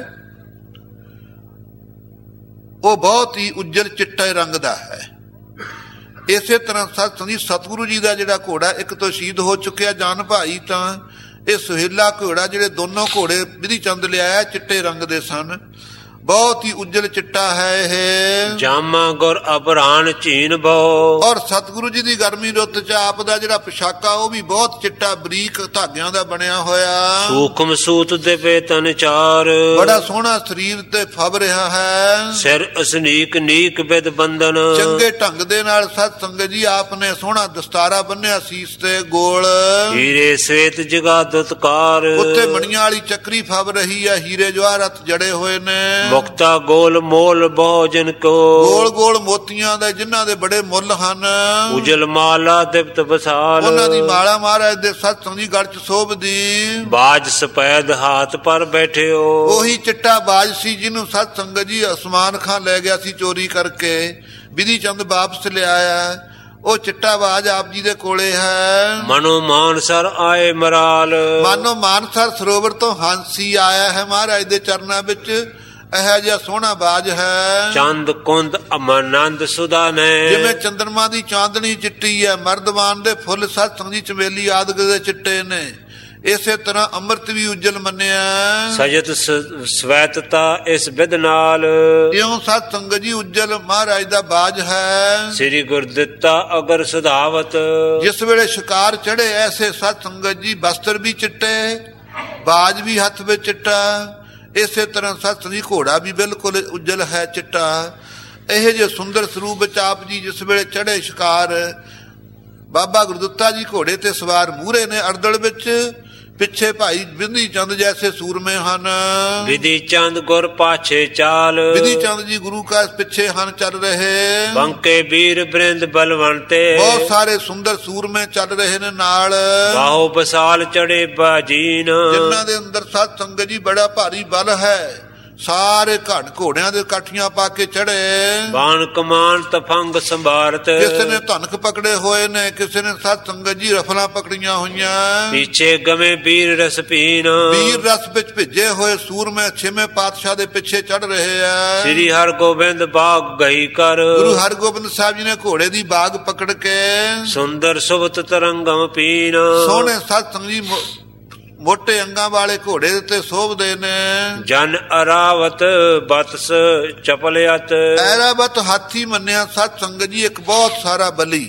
ਉਹ ਬਹੁਤ ਹੀ ਉਜਲ ਚਿੱਟੇ ਰੰਗ ਦਾ ਹੈ। ਇਸੇ ਤਰ੍ਹਾਂ ਸਤ ਸੰਗਤ ਜੀ ਸਤਿਗੁਰੂ ਜੀ ਦਾ ਜਿਹੜਾ ਘੋੜਾ ਇੱਕ ਤੋਂ ਸ਼ਹੀਦ ਹੋ ਚੁੱਕਿਆ ਜਾਨ ਭਾਈ, ਤਾਂ ਇਹ ਸੁਹੇਲਾ ਘੋੜਾ ਜਿਹੜੇ ਦੋਨੋਂ ਘੋੜੇ ਵਿਧੀ ਚੰਦ ਲਿਆਇਆ ਚਿੱਟੇ ਰੰਗ ਦੇ ਸਨ, ਬਹੁਤ ਹੀ ਉਜਲ ਚਿੱਟਾ ਹੈ ਇਹ। ਜਾਮਾ ਗੁਰ ਅਬਰਾਨ ਚੀਨ ਬਹੁ, ਔਰ ਸਤਿਗੁਰੂ ਜੀ ਦੀ ਗਰਮੀ ਰੁੱਤ ਚ ਆਪ ਦਾ ਜਿਹੜਾ ਪੋਸ਼ਾਕਾ ਉਹ ਵੀ ਬਹੁਤ ਚਿੱਟਾ ਬਰੀਕ ਧਾਗਿਆਂ ਦਾ ਬਣਿਆ ਹੋਇਆ। ਸੂਖਮ ਸੂਤ ਦੇ ਤਨ ਚਾਰ, ਬੜਾ ਸੋਹਣਾ ਸਰੀਰ ਤੇ ਫਬ ਰਿਹਾ ਹੈ। ਸਿਰ ਅਸਨੀਕ ਨੀਕ ਬਿਦ ਬੰਦਨ, ਚੰਗੇ ਢੰਗ ਦੇ ਨਾਲ ਸਤ ਸੰਗਤ ਜੀ ਆਪ ਨੇ ਸੋਹਣਾ ਦਸਤਾਰਾ ਬੰਨਿਆ ਸੀਸ ਤੇ ਗੋਲ। ਹੀਰੇ ਸਵੇਤ ਜਗਾ ਦੁਤਕਾਰ, ਉੱਤੇ ਮਣੀਆਂ ਵਾਲੀ ਚੱਕਰੀ ਫਬ ਰਹੀ ਹੈ, ਹੀਰੇ ਜਵਾਹਰਤ ਜੜੇ ਹੋਏ ਨੇ। ਮੁਕਤਾ ਗੋਲ ਮੋਲ ਭੋਜਨ ਕੋ, ਗੋਲ ਗੋਲ ਮੋਤੀਆਂ ਦੇ ਜਿਨ੍ਹਾਂ ਦੇ ਬੜੇ ਮੁੱਲ ਹਨ। ਉਜਲ ਮਾਲਾ ਦਿਪਤ ਬਸਾਲ, ਉਹਨਾਂ ਦੀ ਮਾਲਾ ਮਹਾਰਾਜ ਦੇ ਸਤ ਸੰਗਤ ਜੀ ਗਲ ਚ ਸੋਭਦੀ। ਬਾਜ ਸਪੈਦ ਹਾਥ ਪਰ ਬੈਠਿਓ, ਉਹੀ ਚਿੱਟਾ ਬਾਜ ਸੀ ਜਿਹਨੂੰ ਸਤ ਸੰਗਤ ਜੀ ਅਸਮਾਨ ਖਾਂ ਲੈ ਗਿਆ ਸੀ ਚੋਰੀ ਕਰਕੇ, ਵਿਧੀ ਚੰਦ ਵਾਪਸ ਲਿਆਇਆ। ਉਹ ਚਿੱਟਾ ਬਾਜ ਆਪ ਜੀ ਦੇ ਕੋਲੇ ਹੈ। ਮਨੋ ਮਾਨਸਰ ਆਏ ਮਰਾਲ, ਮਾਨੋ ਮਾਨਸਰ ਸਰੋਵਰ ਤੋਂ ਹਾਂਸੀ ਆਇਆ ਹੈ ਮਹਾਰਾਜ ਦੇ ਚਰਨਾਂ ਵਿੱਚ। ਇਹੋ ਜਿਹਾ ਸੋਹਣਾ ਬਾਜ ਹੈ। ਚੰਦ ਕੁੰਦ ਅਮਨੰਦ ਸੁਦਾ ਨੇ, ਜਿਵੇਂ ਚੰਦਰਮਾ ਦੀ ਚਾਂਦਨੀ ਚਿੱਟੀ ਹੈ, ਮਰਦਵਾਨ ਦੇ ਫੁੱਲ ਸਤ ਸੰਗਤ ਜੀ ਚਮੇਲੀ ਆਦਿਕ ਦੇ ਚਿੱਟੇ ਨੇ। ਇਸੇ ਤਰ੍ਹਾਂ ਅੰਮ੍ਰਿਤ ਵੀ ਉਜਲ ਮੰਨਿਆ। ਸਜਤ ਸਵੈਤਤਾ ਇਸ ਵਿਦ ਨਾਲ, ਇਉਂ ਸਤ ਸੰਗਤ ਜੀ ਉਜਲ ਮਹਾਰਾਜ ਦਾ ਬਾਜ ਹੈ। ਸ੍ਰੀ ਗੁਰਦਿੱਤਾ ਅਗਰ ਸੁਧਾਵਤ, ਜਿਸ ਵੇਲੇ ਸ਼ਿਕਾਰ ਚੜੇ ਐਸੇ ਸਤ ਸੰਗਤ ਜੀ ਬਸਤਰ ਵੀ ਚਿੱਟੇ, ਬਾਜ ਵੀ ਹੱਥ ਵਿੱਚ ਚਿੱਟਾ। ਇਸੇ ਤਰ੍ਹਾਂ ਸਤ ਸੰਗਤ ਜੀ ਘੋੜਾ ਵੀ ਬਿਲਕੁਲ ਉਜਲ ਹੈ, ਚਿੱਟਾ। ਇਹ ਜੇ ਸੁੰਦਰ ਸਰੂਪ ਵਿੱਚ ਆਪ ਜੀ ਜਿਸ ਵੇਲੇ ਚੜੇ ਸ਼ਿਕਾਰ, ਬਾਬਾ ਗੁਰਦਿੱਤਾ ਜੀ ਘੋੜੇ ਤੇ ਸਵਾਰ ਮੂਹਰੇ ਨੇ ਅਰਦਲ ਵਿੱਚ, ਪਿੱਛੇ ਭਾਈ ਬਿਧੀ ਚੰਦ ਜੈਸੇ ਸੂਰਮੇ ਹਨ। ਵਿਧੀ ਚੰਦ ਗੁਰ ਪਾਛੇ ਚਾਲ, ਵਿਧੀ ਚੰਦ ਜੀ ਗੁਰੂ ਕਾ ਪਿੱਛੇ ਹਨ ਚੱਲ ਰਹੇ। ਬੰਕੇ ਵੀਰ ਬ੍ਰਿੰਦ ਬਲਵੰਤੇ, ਬਹੁਤ ਸਾਰੇ ਸੁੰਦਰ ਸੂਰਮੇ ਚੱਲ ਰਹੇ ਨੇ ਨਾਲ। ਬਾਹੋ ਬਸਾਲ ਚੜੇ ਬਾਜੀਨ, ਜਿਨ੍ਹਾਂ ਦੇ ਅੰਦਰ ਸਤ ਸੰਗਤ ਜੀ ਬੜਾ ਭਾਰੀ ਬਲ ਹੈ। ਸਾਰੇ ਘੋੜਿਆਂ ਦੇ ਕਾਠੀਆਂ ਪਾ ਕੇ ਚੜੇ। ਬਾਣ ਕਮਾਨ ਤਫੰਗ ਸੰਭਾਰਤ, ਕਿਸੇ ਨੇ ਧਨਕ ਪਕੜੇ ਹੋਏ ਨੇ, ਕਿਸੇ ਨੇ ਸਤ ਸੰਗਤ ਜੀ ਰਫਲਾਂ ਪਕੜੀਆਂ ਹੋਈਆਂ। ਪਿੱਛੇ ਗਵੇਂ ਵੀਰ ਰਸ ਪੀਨ, ਵੀਰ ਰਸ ਵਿੱਚ ਭਿੱਜੇ ਹੋਏ ਸੂਰਮੇ ਛੇਵੇਂ ਪਾਤਸ਼ਾਹ ਦੇ ਪਿੱਛੇ ਚੜ ਰਹੇ ਆ। ਸ੍ਰੀ ਹਰਗੋਬਿੰਦ ਬਾਗ ਗਈ ਕਰ, ਗੁਰੂ ਹਰਗੋਬਿੰਦ ਸਾਹਿਬ ਜੀ ਨੇ ਘੋੜੇ ਦੀ ਬਾਗ ਪਕੜ ਕੇ ਸੁੰਦਰ ਸੁਭਤ ਤਰੰਗਮ ਪੀਨ, ਸੋਹਣੇ ਸਤ ਸੰਗਤ ਜੀ ਮੋਟੇ ਅੰਗਾਂ ਵਾਲੇ ਘੋੜੇ ਤੇ ਸੋਭਦੇ ਨੇ। ਜਨ ਅਰਾਵਤ ਬਤਸ ਚਪਲਿਆਤ, ਐਰਾਵਤ ਹਾਥੀ ਮੰਨਿਆ ਸਤ ਸੰਗਤ ਜੀ ਇੱਕ ਬਹੁਤ ਸਾਰਾ ਬਲੀ,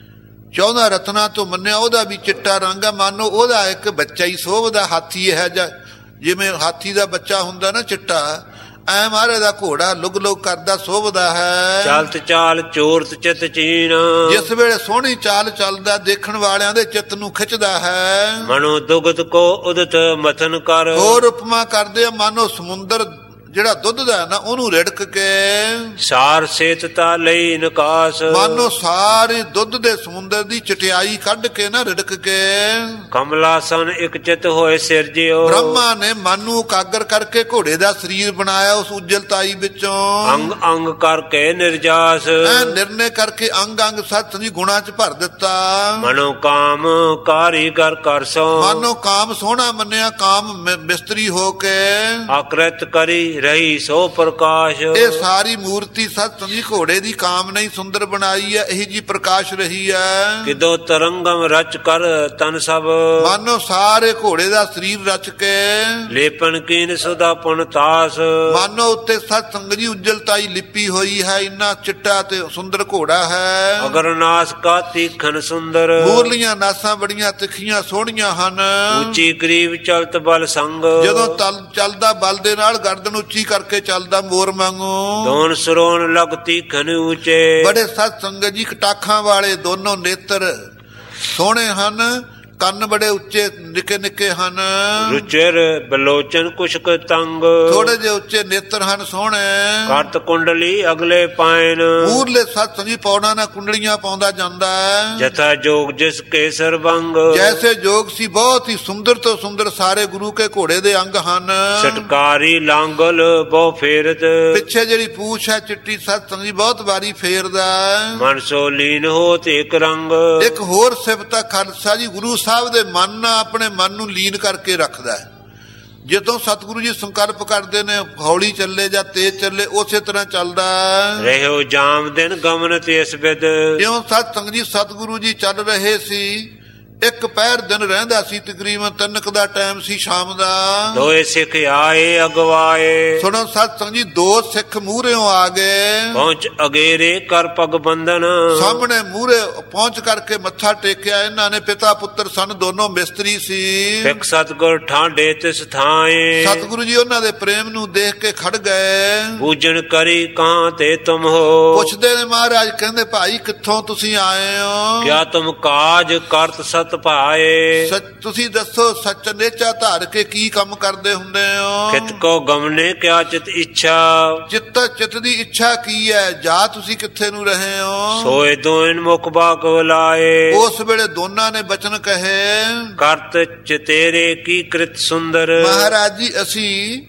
14 ਰਤਨਾ ਤੋਂ ਮੰਨਿਆ। ਉਹਦਾ ਵੀ ਚਿੱਟਾ ਰੰਗ ਹੈ, ਮਾਨੋ ਉਹਦਾ ਇੱਕ ਬੱਚਾ ਹੀ ਸੋਭਦਾ। ਹਾਥੀ ਹੈ ਜਿਵੇਂ ਹਾਥੀ ਦਾ ਬੱਚਾ ਹੁੰਦਾ ਨਾ ਚਿੱਟਾ, ਐ ਮਹਾਰਾਜ ਦਾ ਘੋੜਾ ਲੁਗ ਲੁਗ ਕਰਦਾ ਸੋਭਦਾ ਹੈ। ਚਲਤ ਚਾਲ ਚੋਰਤ ਚਿਤ ਚੀਨ, ਜਿਸ ਵੇਲੇ ਸੋਹਣੀ ਚਾਲ ਚੱਲਦਾ ਦੇਖਣ ਵਾਲਿਆਂ ਦੇ ਚਿੱਤ ਨੂੰ ਖਿੱਚਦਾ ਹੈ। ਮਨੋ ਦੁਗਤ ਕੋ ਉਦਤ ਮਥਨ ਕਰ, ਹੋਰ ਉਪਮਾ ਕਰਦੇ ਆ ਮਾਨੋ ਸਮੁੰਦਰ ਜਿਹੜਾ ਦੁੱਧ ਦਾ ਨਾ ਉਹਨੂੰ ਰਿੜਕ ਕੇ। ਸਾਰ ਸੇਤਤਾ ਲਈ ਨਿਕਾਸ, ਮਾਨੋ ਸਾਰੇ ਦੁੱਧ ਦੇ ਸਮੁੰਦਰ ਦੀ ਚਟਿਆਈ ਕੱਢ ਕੇ ਨਾ ਰਿੜਕ ਕੇ। ਕਮਲਾਸਨ ਇੱਕ ਚਿਤ ਹੋਏ ਸਿਰਜਿਓ, ਬ੍ਰਹਮਾ ਨੇ ਮਨ ਨੂੰ ਇਕਾਗਰ ਕਰਕੇ ਘੋੜੇ ਦਾ ਸਰੀਰ ਬਣਾਇਆ ਉਸ ਉਜਲਤਾਈ ਵਿੱਚੋਂ। ਅੰਗ ਅੰਗ ਕਰਕੇ ਨਿਰਜਾਸ, ਨਿਰਣੇ ਕਰਕੇ ਅੰਗ ਅੰਗ ਸਤ ਦੀ ਗੁਣਾ ਚ ਭਰ ਦਿੱਤਾ। ਮਨੋ ਕਾਮ ਕਾਰੀਗਰ ਕਰ ਸੋ, ਮਾਨੋ ਕਾਮ ਸੋਹਣਾ ਮੰਨਿਆ, ਕਾਮ ਮਿਸਤਰੀ ਹੋ ਕੇ ਆਕ੍ਰਿਤ ਕਰੀ ਰਹੀ ਸੋ ਪ੍ਰਕਾਸ਼। ਇਹ ਸਾਰੀ ਮੂਰਤੀ ਸਤ ਸੰਗੀ ਘੋੜੇ ਦੀ ਕਾਮ ਨਹੀਂ ਸੁੰਦਰ ਬਣਾਈ ਹੈ, ਇਹੀ ਜੀ ਪ੍ਰਕਾਸ਼ ਰਹੀ ਹੈ। ਕਿਦੋ ਤਰੰਗਮ ਰਚ ਕਰ ਤਨ ਸਭ, ਮਾਨੋ ਸਾਰੇ ਘੋੜੇ ਦਾ ਸਰੀਰ ਰਚ ਕੇ। ਲੇਪਨ ਕੀਨ ਸੁਦਾ ਪੁਨ ਤਾਸ, ਮਾਨੋ ਉੱਤੇ ਸਤ ਸੰਗਤ ਜੀ ਉਜਲਤਾਈ ਲਿਪੀ ਹੋਈ ਹੈ, ਇੰਨਾ ਚਿੱਟਾ ਤੇ ਸੁੰਦਰ ਘੋੜਾ ਹੈ। ਅਗਰ ਨਾਸ ਕਾ ਤੀਖਨ ਸੁੰਦਰ, ਮੂਰਲੀਆਂ ਨਾਸਾਂ ਬੜੀਆਂ ਤਿੱਖੀਆਂ ਸੋਹਣੀਆਂ ਹਨ। ਉੱਚੀ ਗਰੀਬ ਚਲਤ ਬਲ ਸੰਗ, ਜਦੋਂ ਚੱਲਦਾ ਬਲ ਦੇ ਨਾਲ ਗਰਦਨ ਉੱਚੀ ਕਰਕੇ ਚੱਲਦਾ ਮੋਰ ਵਾਂਗੂ। ਦੋਨ ਸਰੋਣ ਲਗ ਤੀਖਨ ਉੱਚੇ, ਬੜੇ ਸਤ ਸੰਗਤ ਜੀ ਕਟਾਖਾਂ ਵਾਲੇ ਦੋਨੋਂ ਨੇਤਰ ਸੋਹਣੇ ਹਨ, ਕੰਨ ਬੜੇ ਉੱਚੇ ਨਿੱਕੇ ਨਿੱਕੇ ਹਨ। ਰੁਚਿਰ ਬਲੋਚਨ ਕੁਸ਼ਕ ਤੰਗ, ਥੋੜੇ ਜਿਹੇ ਉੱਚੇ ਨੇਤਰ ਹਨ ਸੋਹਣੇ। ਕਰਤ ਕੁੰਡਲੀ ਅਗਲੇ ਪਾਇਨ, ਮੂਰਲੇ ਸਤ ਸੰਗੀ ਪੌੜਾਂ ਨਾਲ ਕੁੰਡਲੀਆਂ ਪਾਉਂਦਾ ਜਾਂਦਾ ਹੈ। ਜਥਾ ਜੋਗ ਜਿਸ ਕੇ ਸਰਬੰਗ, ਜੈਸੇ ਜੋਗ ਸੀ ਬਹੁਤ ਹੀ ਸੁੰਦਰ ਤੋਂ ਸੁੰਦਰ ਸਾਰੇ ਗੁਰੂ ਕੇ ਘੋੜੇ ਦੇ ਅੰਗ ਹਨ। ਸਟਕਾਰੀ ਲਾਂਗਲ ਬਹੁ ਫੇਰਤ, ਪਿੱਛੇ ਜਿਹੜੀ ਪੂਛ ਹੈ ਚਿੱਟੀ ਸਤ ਸੰਗੀ ਬਹੁਤ ਵਾਰੀ ਫੇਰਦਾ। ਮਨ ਸੋ ਲੀਨ ਹੋਤ ਇੱਕ ਰੰਗ, ਇੱਕ ਹੋਰ ਸਿਫਤ ਹੈ ਖਾਲਸਾ ਜੀ ਗੁਰੂ ਸਾਹਿਬ ਦੇ ਮਨ ਨਾਲ ਆਪਣੇ ਮਨ ਨੂੰ ਲੀਨ ਕਰਕੇ ਰੱਖਦਾ ਹੈ। ਜਦੋਂ ਸਤਿਗੁਰੂ ਜੀ ਸੰਕਲਪ ਕਰਦੇ ਨੇ ਹੌਲੀ ਚੱਲੇ ਜਾਂ ਤੇਜ਼ ਚੱਲੇ ਉਸੇ ਤਰ੍ਹਾਂ ਚੱਲਦਾ ਰਹਿਓ ਜਾਮ ਦਿਨ ਗਮਨ ਤੇ ਇਸ ਵਿਦ। ਜਿਉਂ ਸਤ ਸੰਗਤ ਜੀ ਸਤਿਗੁਰੂ ਜੀ ਚੱਲ ਰਹੇ ਸੀ, ਇੱਕ ਪਹਿਰ ਦਿਨ ਰਹਿੰਦਾ ਸੀ, ਤਕਰੀਬਨ 3 ਦਾ ਟਾਈਮ ਸੀ ਸ਼ਾਮ ਦਾ। ਦੋਏ ਸਿੱਖ ਆਏ ਅਗਵਾਏ, ਸੁਣੋ ਸਤ ਸੰਗਤ ਜੀ 2 ਸਿੱਖ ਮੂਹਰਿਓਂ ਆ ਗਏ। ਪਹੁੰਚ ਅਗੇਰੇ ਕਰ ਪਗ ਬੰਧਨ, ਸਾਹਮਣੇ ਮੂਹਰੇ ਪਹੁੰਚ ਕਰਕੇ ਮੱਥਾ ਟੇਕਿਆ। ਇਹਨਾਂ ਨੇ ਪਿਤਾ ਪੁੱਤਰ ਸਨ, ਦੋਨੋਂ ਮਿਸਤਰੀ ਸੀ। ਸਿੱਖ ਸਤਿਗੁਰ ਠਾਂਡੇ ਤਿਸ ਥਾਏ, ਸਤਿਗੁਰੂ ਜੀ ਉਹਨਾਂ ਦੇ ਪ੍ਰੇਮ ਨੂੰ ਦੇਖ ਕੇ ਖੜ ਗਏ। ਪੂਜਨ ਕਰੀ ਕਾਂ ਤੇ ਤੁਮ ਹੋ, ਪੁੱਛਦੇ ਨੇ ਮਹਾਰਾਜ, ਕਹਿੰਦੇ ਭਾਈ ਕਿੱਥੋਂ ਤੁਸੀਂ ਆਏ ਹੋ? ਕਿਆ ਤੁਮ ਕਾਜ ਕਰਤ ਸਤ ਭਾਏ, ਤੁਸੀਂ ਦੱਸੋ ਸੱਚ ਨੇਚਾ ਧਾਰ ਕੇ ਕੀ ਕੰਮ ਕਰਦੇ ਹੁੰਦੇ ਹੋ? ਕਿਤ ਕੋ ਗਮਨੇ ਕਿਆ ਚਿਤ ਇੱਛਾ, ਚਿੱਤ ਦੀ ਇੱਛਾ ਕੀ ਹੈ? ਜਾ ਤੁਸੀਂ ਕਿੱਥੇ ਨੂੰ ਰਹੇ ਹੋ? ਸੋਏ ਦੋਇਨ ਮੁਖ ਬਾਕ ਬੁਲਾਏ, ਉਸ ਵੇਲੇ ਦੋਨਾਂ ਨੇ ਬਚਨ ਕਹੇ, ਕਰਤ ਚਤੇਰੇ ਕੀ ਕ੍ਰਿਤ ਸੁੰਦਰ। ਮਹਾਰਾਜ ਜੀ ਅਸੀਂ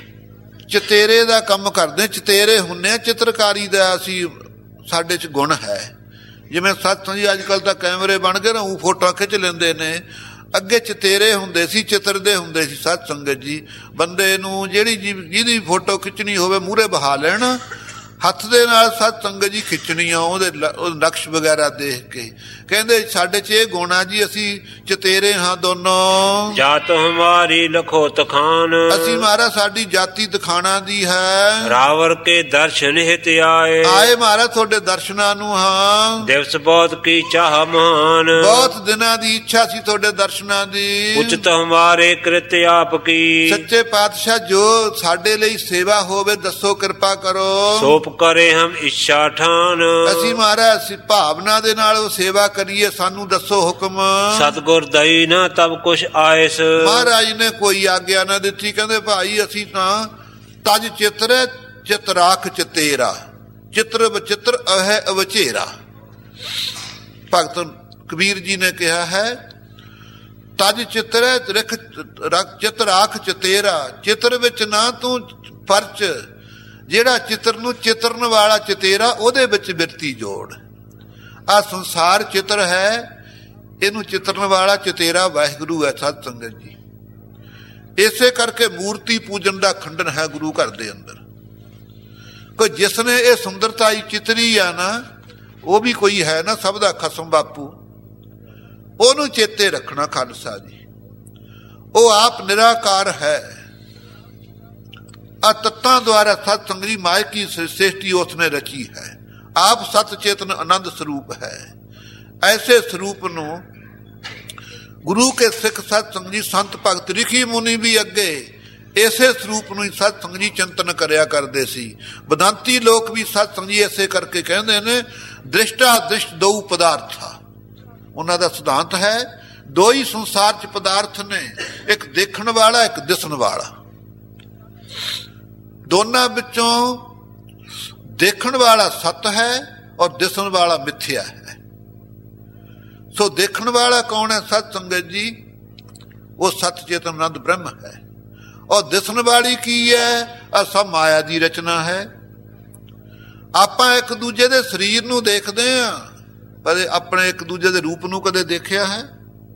ਚਤੇਰੇ ਦਾ ਕੰਮ ਕਰਦੇ, ਚਤੇਰੇ ਹੁੰਨੇ, ਚਿੱਤਰਕਾਰੀ ਦਾ ਅਸੀਂ ਸਾਡੇ ਚ ਗੁਣ ਹੈ। ਜਿਵੇਂ ਸਤ ਸੰਗੀ ਅੱਜ ਕੱਲ ਤਾਂ ਕੈਮਰੇ ਬਣ ਗਏ ਨਾ, ਉਹ ਫੋਟੋ ਖਿੱਚ ਲੈਂਦੇ ਨੇ। ਅੱਗੇ ਚਤੇਰੇ ਹੁੰਦੇ ਸੀ, ਚਿੱਤਰਦੇ ਹੁੰਦੇ ਸੀ ਸਤ ਸੰਗਤ ਜੀ। ਬੰਦੇ ਨੂੰ ਜਿਹਦੀ ਫੋਟੋ ਖਿੱਚਣੀ ਹੋਵੇ ਮੂਹਰੇ ਬਹਾ ਲੈਣ, ਹੱਥ ਦੇ ਨਾਲ ਸਤ ਸੰਗਤ ਜੀ ਖਿੱਚਣੀਆਂ, ਉਹਦੇ ਨਕਸ਼ ਵਗੈਰਾ ਦੇਖ ਕੇ। ਕਹਿੰਦੇ ਸਾਡੇ 'ਚ ਇਹ ਗੁਣਾ ਜੀ, ਅਸੀਂ ਚਤੇਰੇ ਹਾਂ ਦੋਨੋਂ। ਜਾਤ ਹਮਾਰੀ ਲਖੋ ਤਖਾਨ, ਅਸੀਂ ਮਹਾਰਾਜ ਸਾਡੀ ਜਾਤੀ ਦਿਖਾਣਾ ਦੀ ਹੈ। ਰਾਵਰ ਕੇ ਦਰਸ਼ਨ ਹਿਤ ਆਏ, ਆਏ ਮਹਾਰਾਜ ਤੁਹਾਡੇ ਦਰਸ਼ਨਾਂ ਨੂੰ ਹਾਂ। ਦਿਵਸ ਬਹੁਤ ਕੀ ਚਾਹ ਮਹਾਨ, ਬਹੁਤ ਦਿਨਾਂ ਦੀ ਇੱਛਾ ਸੀ ਤੁਹਾਡੇ ਦਰਸ਼ਨਾਂ ਦੀ। ਉਚਿਤ ਹਮਾਰੇ ਕ੍ਰਿਤ ਆਪ ਕੀ, ਸੱਚੇ ਪਾਤਸ਼ਾਹ ਜੋ ਸਾਡੇ ਲਈ ਸੇਵਾ ਹੋਵੇ ਦੱਸੋ, ਕਿਰਪਾ ਕਰੋ। ਸੋਪ ਕਰੇ ਹਮ ਇੱਛਾ ਠਾਨ, ਅਸੀਂ ਮਹਾਰਾਜ ਅਸੀਂ ਭਾਵਨਾ ਦੇ ਨਾਲ ਉਹ ਸੇਵਾ ਕਰੀਏ, ਸਾਨੂੰ ਦੱਸੋ ਹੁਕਮ। ਸਤਿਗੁਰ ਦਈ ਨਾ ਤਬ ਕੁਛ ਆਇਸ, ਮਹਾਰਾਜ ਨੇ ਕੋਈ ਆਗਿਆ ਨਾ ਦਿੱਤੀ। ਕਹਿੰਦੇ ਭਾਈ ਅਸੀਂ ਤਾਂ ਤਜ ਚਿਤਰੈ ਚਿਤ ਰਾਖ ਚਤੇਰਾ, ਚਿੱਤਰ ਵਿਚਿੱਤਰ ਅਹੈ ਅਵਚੇਰਾ। ਭਗਤ ਕਬੀਰ ਜੀ ਨੇ ਕਿਹਾ ਹੈ ਤਜ ਚਿਤਰੈ ਚਿਤ ਰਾਖ ਚਤੇਰਾ, ਚਿੱਤਰ ਵਿੱਚ ਨਾ ਤੂੰ ਪਰਚ, ਜਿਹੜਾ ਚਿੱਤਰ ਨੂੰ ਚਿਤਰਨ ਵਾਲਾ ਚਤੇਰਾ, ਉਹਦੇ ਵਿੱਚ ਬਿਰਤੀ ਜੋੜ। ਆ ਸੰਸਾਰ ਚਿੱਤਰ ਹੈ, ਇਹਨੂੰ ਚਿਤਰਨ ਵਾਲਾ ਚਤੇਰਾ ਵਾਹਿਗੁਰੂ ਹੈ ਸਤ ਸੰਗਤ ਜੀ। ਇਸੇ ਕਰਕੇ ਮੂਰਤੀ ਪੂਜਨ ਦਾ ਖੰਡਨ ਹੈ ਗੁਰੂ ਘਰ ਦੇ ਅੰਦਰ। ਕੋਈ ਜਿਸ ਨੇ ਇਹ ਸੁੰਦਰਤਾਈ ਚਿਤਰੀ ਆ ਨਾ, ਉਹ ਵੀ ਕੋਈ ਹੈ ਨਾ ਸਭ ਦਾ ਖਸਮ ਬਾਪੂ, ਉਹਨੂੰ ਚੇਤੇ ਰੱਖਣਾ ਖਾਲਸਾ ਜੀ। ਉਹ ਆਪ ਨਿਰਾਕਾਰ ਹੈ। ਆ ਤੱਤਾਂ ਦੁਆਰਾ ਸਤ ਸੰਗਤ ਜੀ ਮਾਇ ਕੀ ਸ੍ਰਿਸ਼ਟੀ ਉਸਨੇ ਰਚੀ ਹੈ। ਆਪ ਸਤ ਚੇਤਨ ਆਨੰਦ ਸਰੂਪ ਹੈ। ਐਸੇ ਸਰੂਪ ਨੂੰ ਗੁਰੂ ਕੇ ਸਿੱਖ ਸਤ ਸੰਗਤ ਜੀ ਸੰਤ ਭਗਤ ਰਿਖੀ ਮੁਨੀ ਵੀ ਅੱਗੇ ਇਸੇ ਸਰੂਪ ਨੂੰ ਹੀ ਸਤ ਸੰਗਤ ਜੀ ਚਿੰਤਨ ਕਰਿਆ ਕਰਦੇ ਸੀ। ਬਦਾਂਤੀ ਲੋਕ ਵੀ ਸਤ ਸੰਗਤ ਜੀ ਇਸੇ ਕਰਕੇ ਕਹਿੰਦੇ ਨੇ ਦ੍ਰਿਸ਼ਟਾ ਦ੍ਰਿਸ਼ਟ ਦੋ ਪਦਾਰਥਾ। ਉਹਨਾਂ ਦਾ ਸਿਧਾਂਤ ਹੈ ਦੋ ਹੀ ਸੰਸਾਰ 'ਚ ਪਦਾਰਥ ਨੇ, ਇੱਕ ਦੇਖਣ ਵਾਲਾ, ਇੱਕ ਦਿਸਣ ਵਾਲਾ। ਦੋਨਾਂ ਵਿੱਚੋਂ ਦੇਖਣ ਵਾਲਾ ਸਤ ਹੈ ਔਰ ਦਿਸਣ ਵਾਲਾ ਮਿਥਿਆ ਹੈ। ਸੋ ਦੇਖਣ ਵਾਲਾ ਕੌਣ ਹੈ ਸਤ ਸੰਗਤ ਜੀ? ਉਹ ਸਤ ਚੇਤਨ ਆਨੰਦ ਬ੍ਰਹਮ ਹੈ। ਔਰ ਦਿਸਣ ਵਾਲੀ ਕੀ ਹੈ? ਆ ਸਭ ਮਾਇਆ ਦੀ ਰਚਨਾ ਹੈ। ਆਪਾਂ ਇੱਕ ਦੂਜੇ ਦੇ ਸਰੀਰ ਨੂੰ ਦੇਖਦੇ ਹਾਂ, ਪਰ ਆਪਣੇ ਇੱਕ ਦੂਜੇ ਦੇ ਰੂਪ ਨੂੰ ਕਦੇ ਦੇਖਿਆ ਹੈ?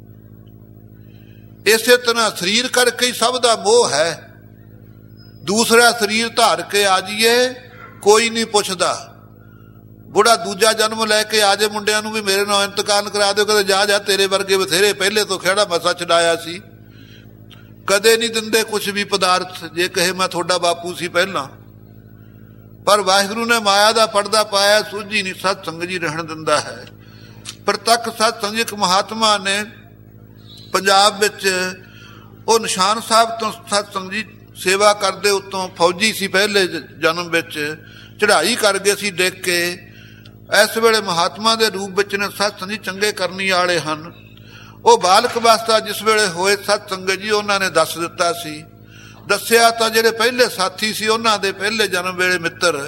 ਇਸੇ ਤਰ੍ਹਾਂ ਸਰੀਰ ਕਰਕੇ ਹੀ ਸਭ ਦਾ ਮੋਹ ਹੈ। ਦੂਸਰਾ ਸਰੀਰ ਧਾਰ ਕੇ ਆ ਜਾਈਏ, ਕੋਈ ਨਹੀਂ ਪੁੱਛਦਾ। ਬੁੜਾ ਦੂਜਾ ਜਨਮ ਲੈ ਕੇ ਆ ਜੇ ਮੁੰਡਿਆਂ ਨੂੰ ਵੀ ਮੇਰੇ ਨਾਲ ਇੰਤਕਾਲ ਕਰਾ ਦਿਓ, ਕਦੇ ਜਾ ਜਾ ਤੇਰੇ ਵਰਗੇ ਬਥੇਰੇ ਪਹਿਲੇ ਤੋਂ ਖੇੜਾ ਮਸਾ ਛਡਾਇਆ ਸੀ। ਕਦੇ ਨਹੀਂ ਦਿੰਦੇ ਕੁਛ ਵੀ ਪਦਾਰਥ, ਜੇ ਕਹੇ ਮੈਂ ਤੁਹਾਡਾ ਬਾਪੂ ਸੀ ਪਹਿਲਾਂ। ਪਰ ਵਾਹਿਗੁਰੂ ਨੇ ਮਾਇਆ ਦਾ ਪਰਦਾ ਪਾਇਆ, ਸੂਝੀ ਨਹੀਂ ਸਤ ਸੰਗਤ ਜੀ ਰਹਿਣ ਦਿੰਦਾ ਹੈ। ਪ੍ਰਤੱਖ ਸਤ ਸੰਗਤ ਇੱਕ ਮਹਾਤਮਾ ਨੇ ਪੰਜਾਬ ਵਿੱਚ, ਉਹ ਨਿਸ਼ਾਨ ਸਾਹਿਬ ਤੋਂ ਸਤ ਸੰਗਤ ਜੀ ਸੇਵਾ ਕਰਦੇ, ਉੱਤੋਂ ਫੌਜੀ ਸੀ ਪਹਿਲੇ ਜਨਮ ਵਿੱਚ, ਚੜ੍ਹਾਈ ਕਰ ਗਏ ਸੀ ਡਿੱਗ ਕੇ। ਇਸ ਵੇਲੇ ਮਹਾਤਮਾ ਦੇ ਰੂਪ ਵਿੱਚ ਨੇ ਸਤ ਸੰਗਤ ਜੀ ਚੰਗੇ ਕਰਨੀ ਵਾਲੇ ਹਨ। ਉਹ ਬਾਲਕ ਅਵਸਥਾ ਜਿਸ ਵੇਲੇ ਹੋਏ ਸਤ ਸੰਗਤ ਜੀ ਉਹਨਾਂ ਨੇ ਦੱਸ ਦਿੱਤਾ ਸੀ। ਦੱਸਿਆ ਤਾਂ ਜਿਹੜੇ ਪਹਿਲੇ ਸਾਥੀ ਸੀ ਉਹਨਾਂ ਦੇ ਪਹਿਲੇ ਜਨਮ ਵੇਲੇ ਮਿੱਤਰ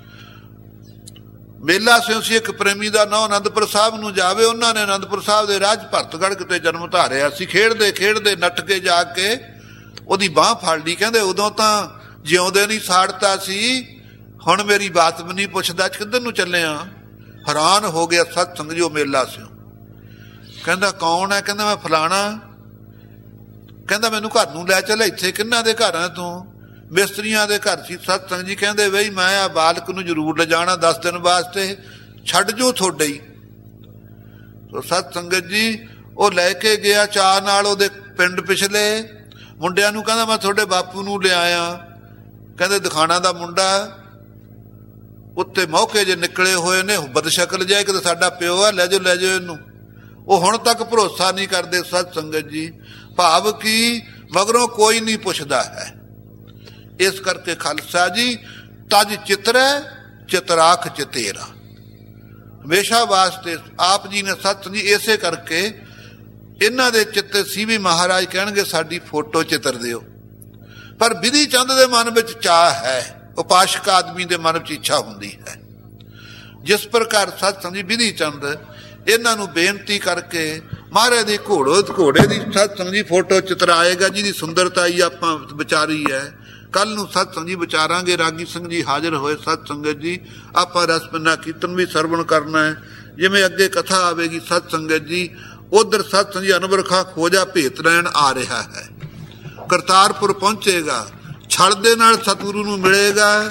ਮੇਲਾ ਸਿੰਘ ਸੀ ਇੱਕ ਪ੍ਰੇਮੀ ਦਾ ਨਾਂ, ਅਨੰਦਪੁਰ ਸਾਹਿਬ ਨੂੰ ਜਾਵੇ। ਉਹਨਾਂ ਨੇ ਅਨੰਦਪੁਰ ਸਾਹਿਬ ਦੇ ਰਾਜ ਭਰਤਗੜ੍ਹ ਕਿਤੇ ਜਨਮ ਧਾਰਿਆ ਸੀ। ਖੇਡਦੇ ਖੇਡਦੇ ਨੱਠ ਕੇ ਜਾ ਕੇ ਉਹਦੀ ਬਾਂਹ ਫੜ ਲਈ। ਕਹਿੰਦੇ ਉਦੋਂ ਤਾਂ ਜਿਉਂਦੇ ਨਹੀਂ ਸਾੜਤਾ ਸੀ, ਹੁਣ ਮੇਰੀ ਬਾਤ ਵੀ ਨਹੀਂ ਪੁੱਛਦਾ, ਕਿੱਧਰ ਨੂੰ ਚੱਲਿਆ? ਹੈਰਾਨ ਹੋ ਗਿਆ ਸਤ ਸੰਗਤ ਜੀ ਉਹ ਮੇਲਾ ਸਿੰਘ। ਕਹਿੰਦਾ ਕੌਣ ਹੈ? ਕਹਿੰਦਾ ਮੈਂ ਫਲਾਣਾ। ਕਹਿੰਦਾ ਮੈਨੂੰ ਘਰ ਨੂੰ ਲੈ ਚੱਲ। ਇੱਥੇ ਕਿੰਨਾਂ ਦੇ ਘਰ ਹੈ ਤੂੰ? ਮਿਸਤਰੀਆਂ ਦੇ ਘਰ ਸੀ। ਸਤ ਸੰਗਤ ਜੀ ਕਹਿੰਦੇ ਬਈ ਮੈਂ ਆ ਬਾਲਕ ਨੂੰ ਜ਼ਰੂਰ ਲਿਜਾਣਾ 10 ਦਿਨ ਵਾਸਤੇ, ਛੱਡ ਜੂ ਤੁਹਾਡੇ ਹੀ। ਸਤ ਸੰਗਤ ਜੀ ਉਹ ਲੈ ਕੇ ਗਿਆ ਚਾਅ ਨਾਲ ਉਹਦੇ ਪਿੰਡ ਪਿਛਲੇ। ਮੁੰਡਿਆਂ ਨੂੰ ਕਹਿੰਦਾ ਮੈਂ ਤੁਹਾਡੇ ਬਾਪੂ ਨੂੰ ਲਿਆਇਆ। ਕਹਿੰਦੇ ਦਿਖਾਣਾ ਦਾ ਮੁੰਡਾ ਉੱਤੇ ਮੌਕੇ ਜੇ ਨਿਕਲੇ ਹੋਏ ਨੇ, ਬਦਸ਼ਕਲ ਜਾਏ, ਕਿਤੇ ਸਾਡਾ ਪਿਓ ਆ, ਲੈ ਜਾਓ ਲੈ ਜਾਓ ਇਹਨੂੰ। ਉਹ ਹੁਣ ਤੱਕ ਭਰੋਸਾ ਨਹੀਂ ਕਰਦੇ ਸਤ ਸੰਗਤ ਜੀ। ਭਾਵ ਕਿ ਮਗਰੋਂ ਕੋਈ ਨਹੀਂ ਪੁੱਛਦਾ ਹੈ। ਇਸ ਕਰਕੇ ਖਾਲਸਾ ਜੀ ਤਜ ਚਿਤਰੈ ਚਿਤਰਾਖ ਚਤੇਰਾ, ਹਮੇਸ਼ਾ ਵਾਸਤੇ ਆਪ ਜੀ ਨੇ ਸਤ ਜੀ ਇਸੇ ਕਰਕੇ ਇਹਨਾਂ ਦੇ ਚਿੱਤੇ ਸੀ ਵੀ ਮਹਾਰਾਜ ਕਹਿਣਗੇ ਸਾਡੀ ਫੋਟੋ ਚਿੱਤਰ ਦਿਓ। ਪਰ ਵਿਧੀ ਚੰਦ ਦੇ ਮਨ ਵਿੱਚ ਚਾਹ ਹੈ, ਉਪਾਸ਼ਕ ਆਦਮੀ ਦੇ ਮਨ ਵਿੱਚ ਇੱਛਾ ਹੁੰਦੀ ਹੈ। ਜਿਸ ਪ੍ਰਕਾਰ ਸਤ ਸੰਗ ਜੀ ਵਿਧੀ ਚੰਦ ਇਹਨਾਂ ਨੂੰ ਬੇਨਤੀ ਕਰਕੇ ਮਹਾਰਾਜ ਦੇ ਘੋੜੇ ਦੀ ਸਤ ਸੰਗ ਜੀ ਫੋਟੋ ਚਿਤਰਾਏਗਾ, ਜਿਹਦੀ ਸੁੰਦਰਤਾ ਹੀ ਆਪਾਂ ਵਿਚਾਰੀ ਹੈ। ਕੱਲ ਨੂੰ ਸਤ ਸੰਗ ਜੀ ਵਿਚਾਰਾਂਗੇ। ਰਾਗੀ ਸਿੰਘ ਜੀ ਹਾਜ਼ਰ ਹੋਏ ਸਤ ਸੰਗਤ ਜੀ। ਆਪਾਂ ਰਸ ਪੰਨਾ ਕੀਰਤਨ ਵੀ ਸਰਵਣ ਕਰਨਾ ਹੈ। ਜਿਵੇਂ ਅੱਗੇ ਕਥਾ ਆਵੇਗੀ ਸਤ ਸੰਗਤ ਜੀ, ਉਧਰ ਸਤ ਸੰਗ ਜੀ ਅਨਬਰਖਾ ਖੋਜਾ ਭੇਤ ਲੈਣ ਆ ਰਿਹਾ ਹੈ। ਕਰਤਾਰਪੁਰ ਪਹੁੰਚੇਗਾ, ਛੜ ਦੇ ਨਾਲ ਸਤਿਗੁਰੂ ਨੂੰ ਮਿਲੇਗਾ।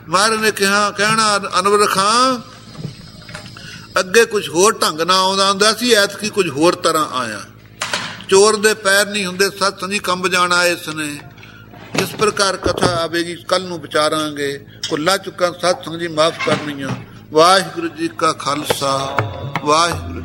ਮਹਾਰਾਜ ਨੇ ਕਹਿਣਾ ਅਨਵਰ ਖਾਂ ਅੱਗੇ ਕੁਝ ਹੋਰ ਢੰਗ ਨਾਲ ਆਉਂਦਾ ਹੁੰਦਾ ਸੀ, ਐਤਕੀ ਕੁਝ ਹੋਰ ਤਰ੍ਹਾਂ ਆਇਆ। ਚੋਰ ਦੇ ਪੈਰ ਨਹੀਂ ਹੁੰਦੇ, ਸਤ ਸੰਜੀ ਕੰਬ ਜਾਣਾ ਇਸ ਨੇ। ਇਸ ਪ੍ਰਕਾਰ ਕਥਾ ਆਵੇਗੀ, ਕੱਲ ਨੂੰ ਵਿਚਾਰਾਂਗੇ। ਭੁੱਲਾਂ ਚੁੱਕਾਂ ਸਤ ਸੰਗ ਜੀ ਮਾਫ ਕਰਨੀਆਂ। ਵਾਹਿਗੁਰੂ ਜੀ ਕਾ ਖਾਲਸਾ, ਵਾਹਿਗੁਰੂ।